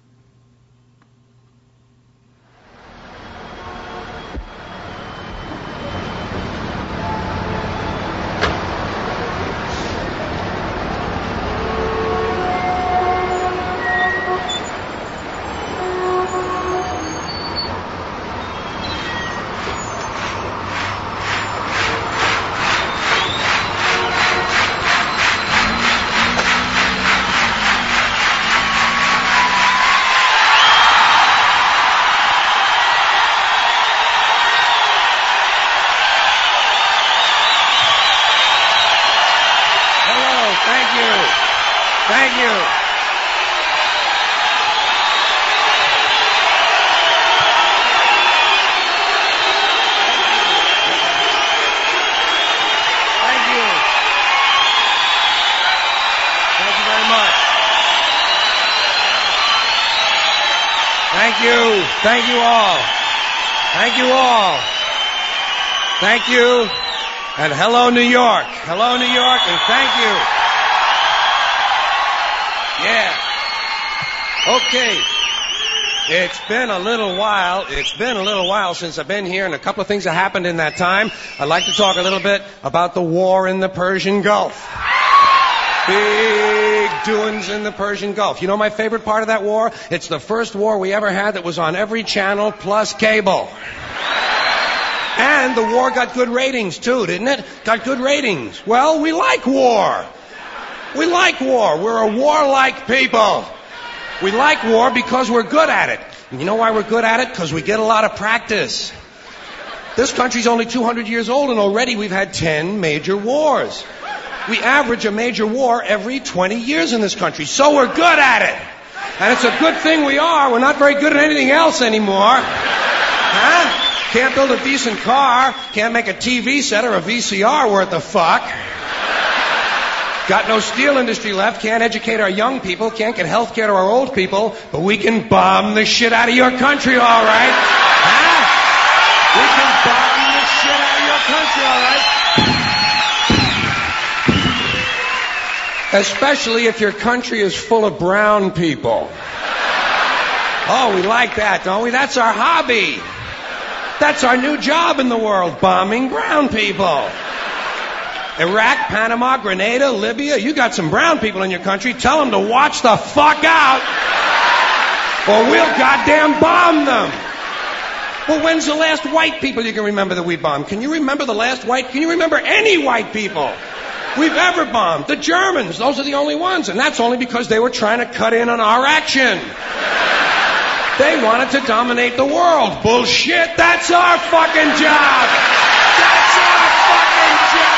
Thank you all. Thank you all. Thank you. And hello, New York. Hello, New York, and thank you. Yeah. Okay. It's been a little while since I've been here, and a couple of things have happened in that time. I'd like to talk a little bit about the war in the Persian Gulf. Big doings in the Persian Gulf. You know my favorite part of that war? It's the first war we ever had that was on every channel plus cable. And the war got good ratings too, didn't it? Got good ratings. Well, we like war. We like war. We're a warlike people. We like war because we're good at it. And you know why we're good at it? Because we get a lot of practice. This country's only 200 years old, and already we've had 10 major wars. We average a major war every 20 years in this country, so we're good at it. And it's a good thing we are. We're not very good at anything else anymore. Huh? Can't build a decent car. Can't make a TV set or a VCR worth a fuck. Got no steel industry left. Can't educate our young people. Can't get health care to our old people. But we can bomb the shit out of your country, all right? Huh? We can bomb the shit out of your country, all right? Especially if your country is full of brown people. Oh, we like that, don't we? That's our hobby. That's our new job in the world, bombing brown people. Iraq, Panama, Grenada, Libya, you got some brown people in your country. Tell them to watch the fuck out, or we'll goddamn bomb them. Well, when's the last white people you can remember that we bombed? Can you remember the last white? Can you remember any white people we've ever bombed? The Germans, those are the only ones, and that's only because they were trying to cut in on our action. They wanted to dominate the world. Bullshit, that's our fucking job. That's our fucking job.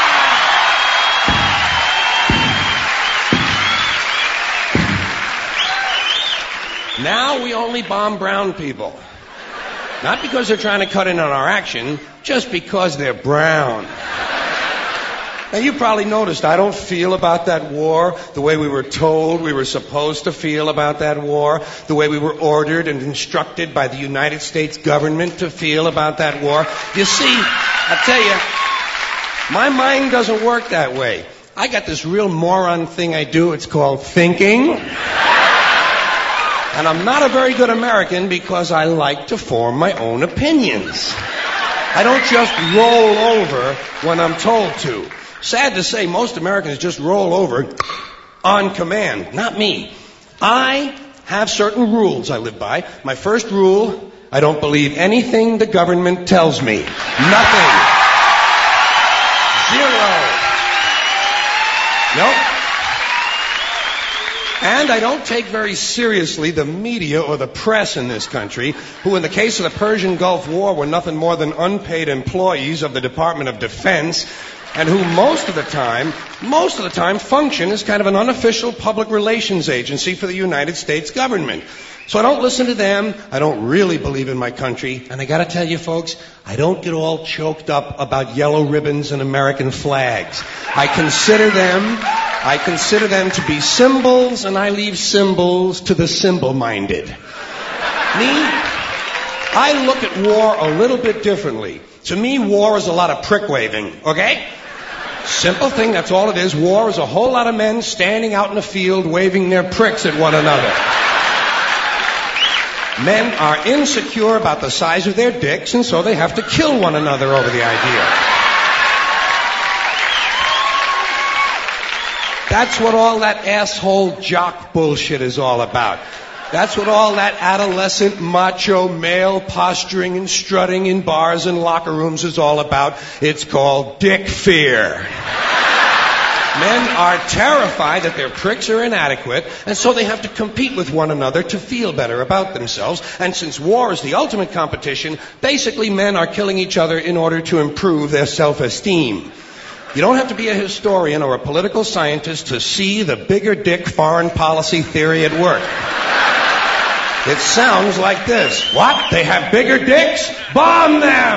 Now we only bomb brown people. Not because they're trying to cut in on our action, just because they're brown. Now, you probably noticed I don't feel about that war the way we were told we were supposed to feel about that war, the way we were ordered and instructed by the United States government to feel about that war. You see, I tell you, my mind doesn't work that way. I got this real moron thing I do. It's called thinking. And I'm not a very good American because I like to form my own opinions. I don't just roll over when I'm told to. Sad to say, most Americans just roll over on command. Not me. I have certain rules I live by. My first rule, I don't believe anything the government tells me. Nothing. Zero. Nope. And I don't take very seriously the media or the press in this country, who in the case of the Persian Gulf War were nothing more than unpaid employees of the Department of Defense, and who most of the time function as kind of an unofficial public relations agency for the United States government. So I don't listen to them. I don't really believe in my country. And I gotta tell you folks, I don't get all choked up about yellow ribbons and American flags. I consider them to be symbols, and I leave symbols to the symbol-minded. I look at war a little bit differently. To me, war is a lot of prick-waving, okay? Simple thing, that's all it is. War is a whole lot of men standing out in the field waving their pricks at one another. Men are insecure about the size of their dicks, and so they have to kill one another over the idea. That's what all that asshole jock bullshit is all about. That's what all that adolescent macho male posturing and strutting in bars and locker rooms is all about. It's called dick fear. Men are terrified that their pricks are inadequate, and so they have to compete with one another to feel better about themselves. And since war is the ultimate competition, basically men are killing each other in order to improve their self-esteem. You don't have to be a historian or a political scientist to see the bigger dick foreign policy theory at work. It sounds like this. What? They have bigger dicks? Bomb them!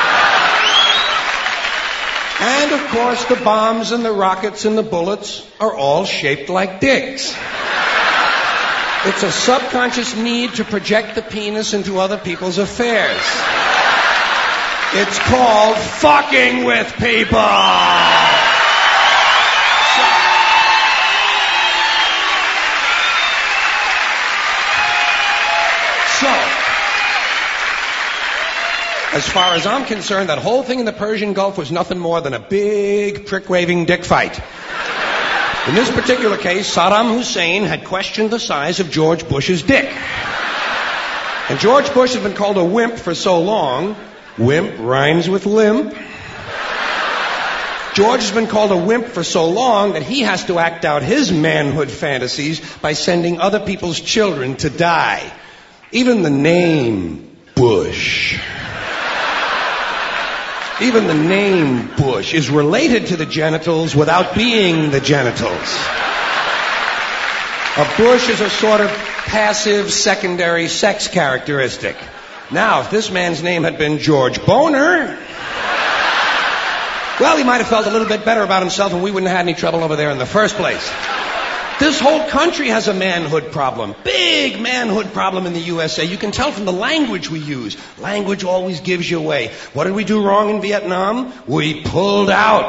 And, of course, the bombs and the rockets and the bullets are all shaped like dicks. It's a subconscious need to project the penis into other people's affairs. It's called fucking with people! As far as I'm concerned, that whole thing in the Persian Gulf was nothing more than a big prick-waving dick fight. In this particular case, Saddam Hussein had questioned the size of George Bush's dick. And George Bush has been called a wimp for so long. Wimp rhymes with limp. George has been called a wimp for so long that he has to act out his manhood fantasies by sending other people's children to die. Even the name Bush is related to the genitals without being the genitals. A bush is a sort of passive secondary sex characteristic. Now, if this man's name had been George Boner, well, he might have felt a little bit better about himself and we wouldn't have had any trouble over there in the first place. This whole country has a manhood problem. Big manhood problem in the USA. You can tell from the language we use. Language always gives you away. What did we do wrong in Vietnam? We pulled out.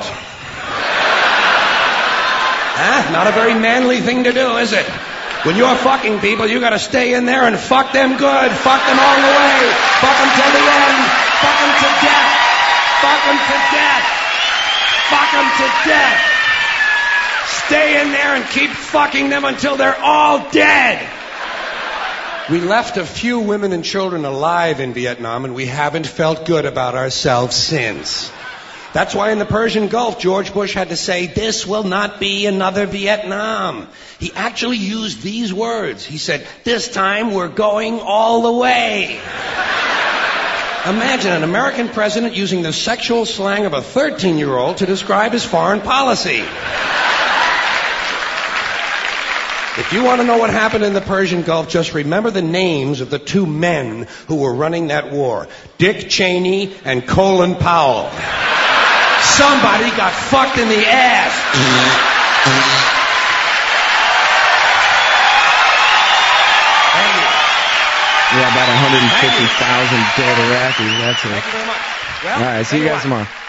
Not a very manly thing to do, is it? When you're fucking people, you gotta stay in there and fuck them good. Fuck them all the way. Fuck them till the end. Fuck them to death. Fuck them to death. Fuck them to death. Stay in there and keep fucking them until they're all dead. We left a few women and children alive in Vietnam, and we haven't felt good about ourselves since. That's why in the Persian Gulf, George Bush had to say, this will not be another Vietnam. He actually used these words. He said, this time we're going all the way. Imagine an American president using the sexual slang of a 13-year-old to describe his foreign policy. If you want to know what happened in the Persian Gulf, just remember the names of the two men who were running that war. Dick Cheney and Colin Powell. Somebody got fucked in the ass. Yeah, about 150,000 dead Iraqis. That's it. Thank you very much. Well, all right, see you guys tomorrow.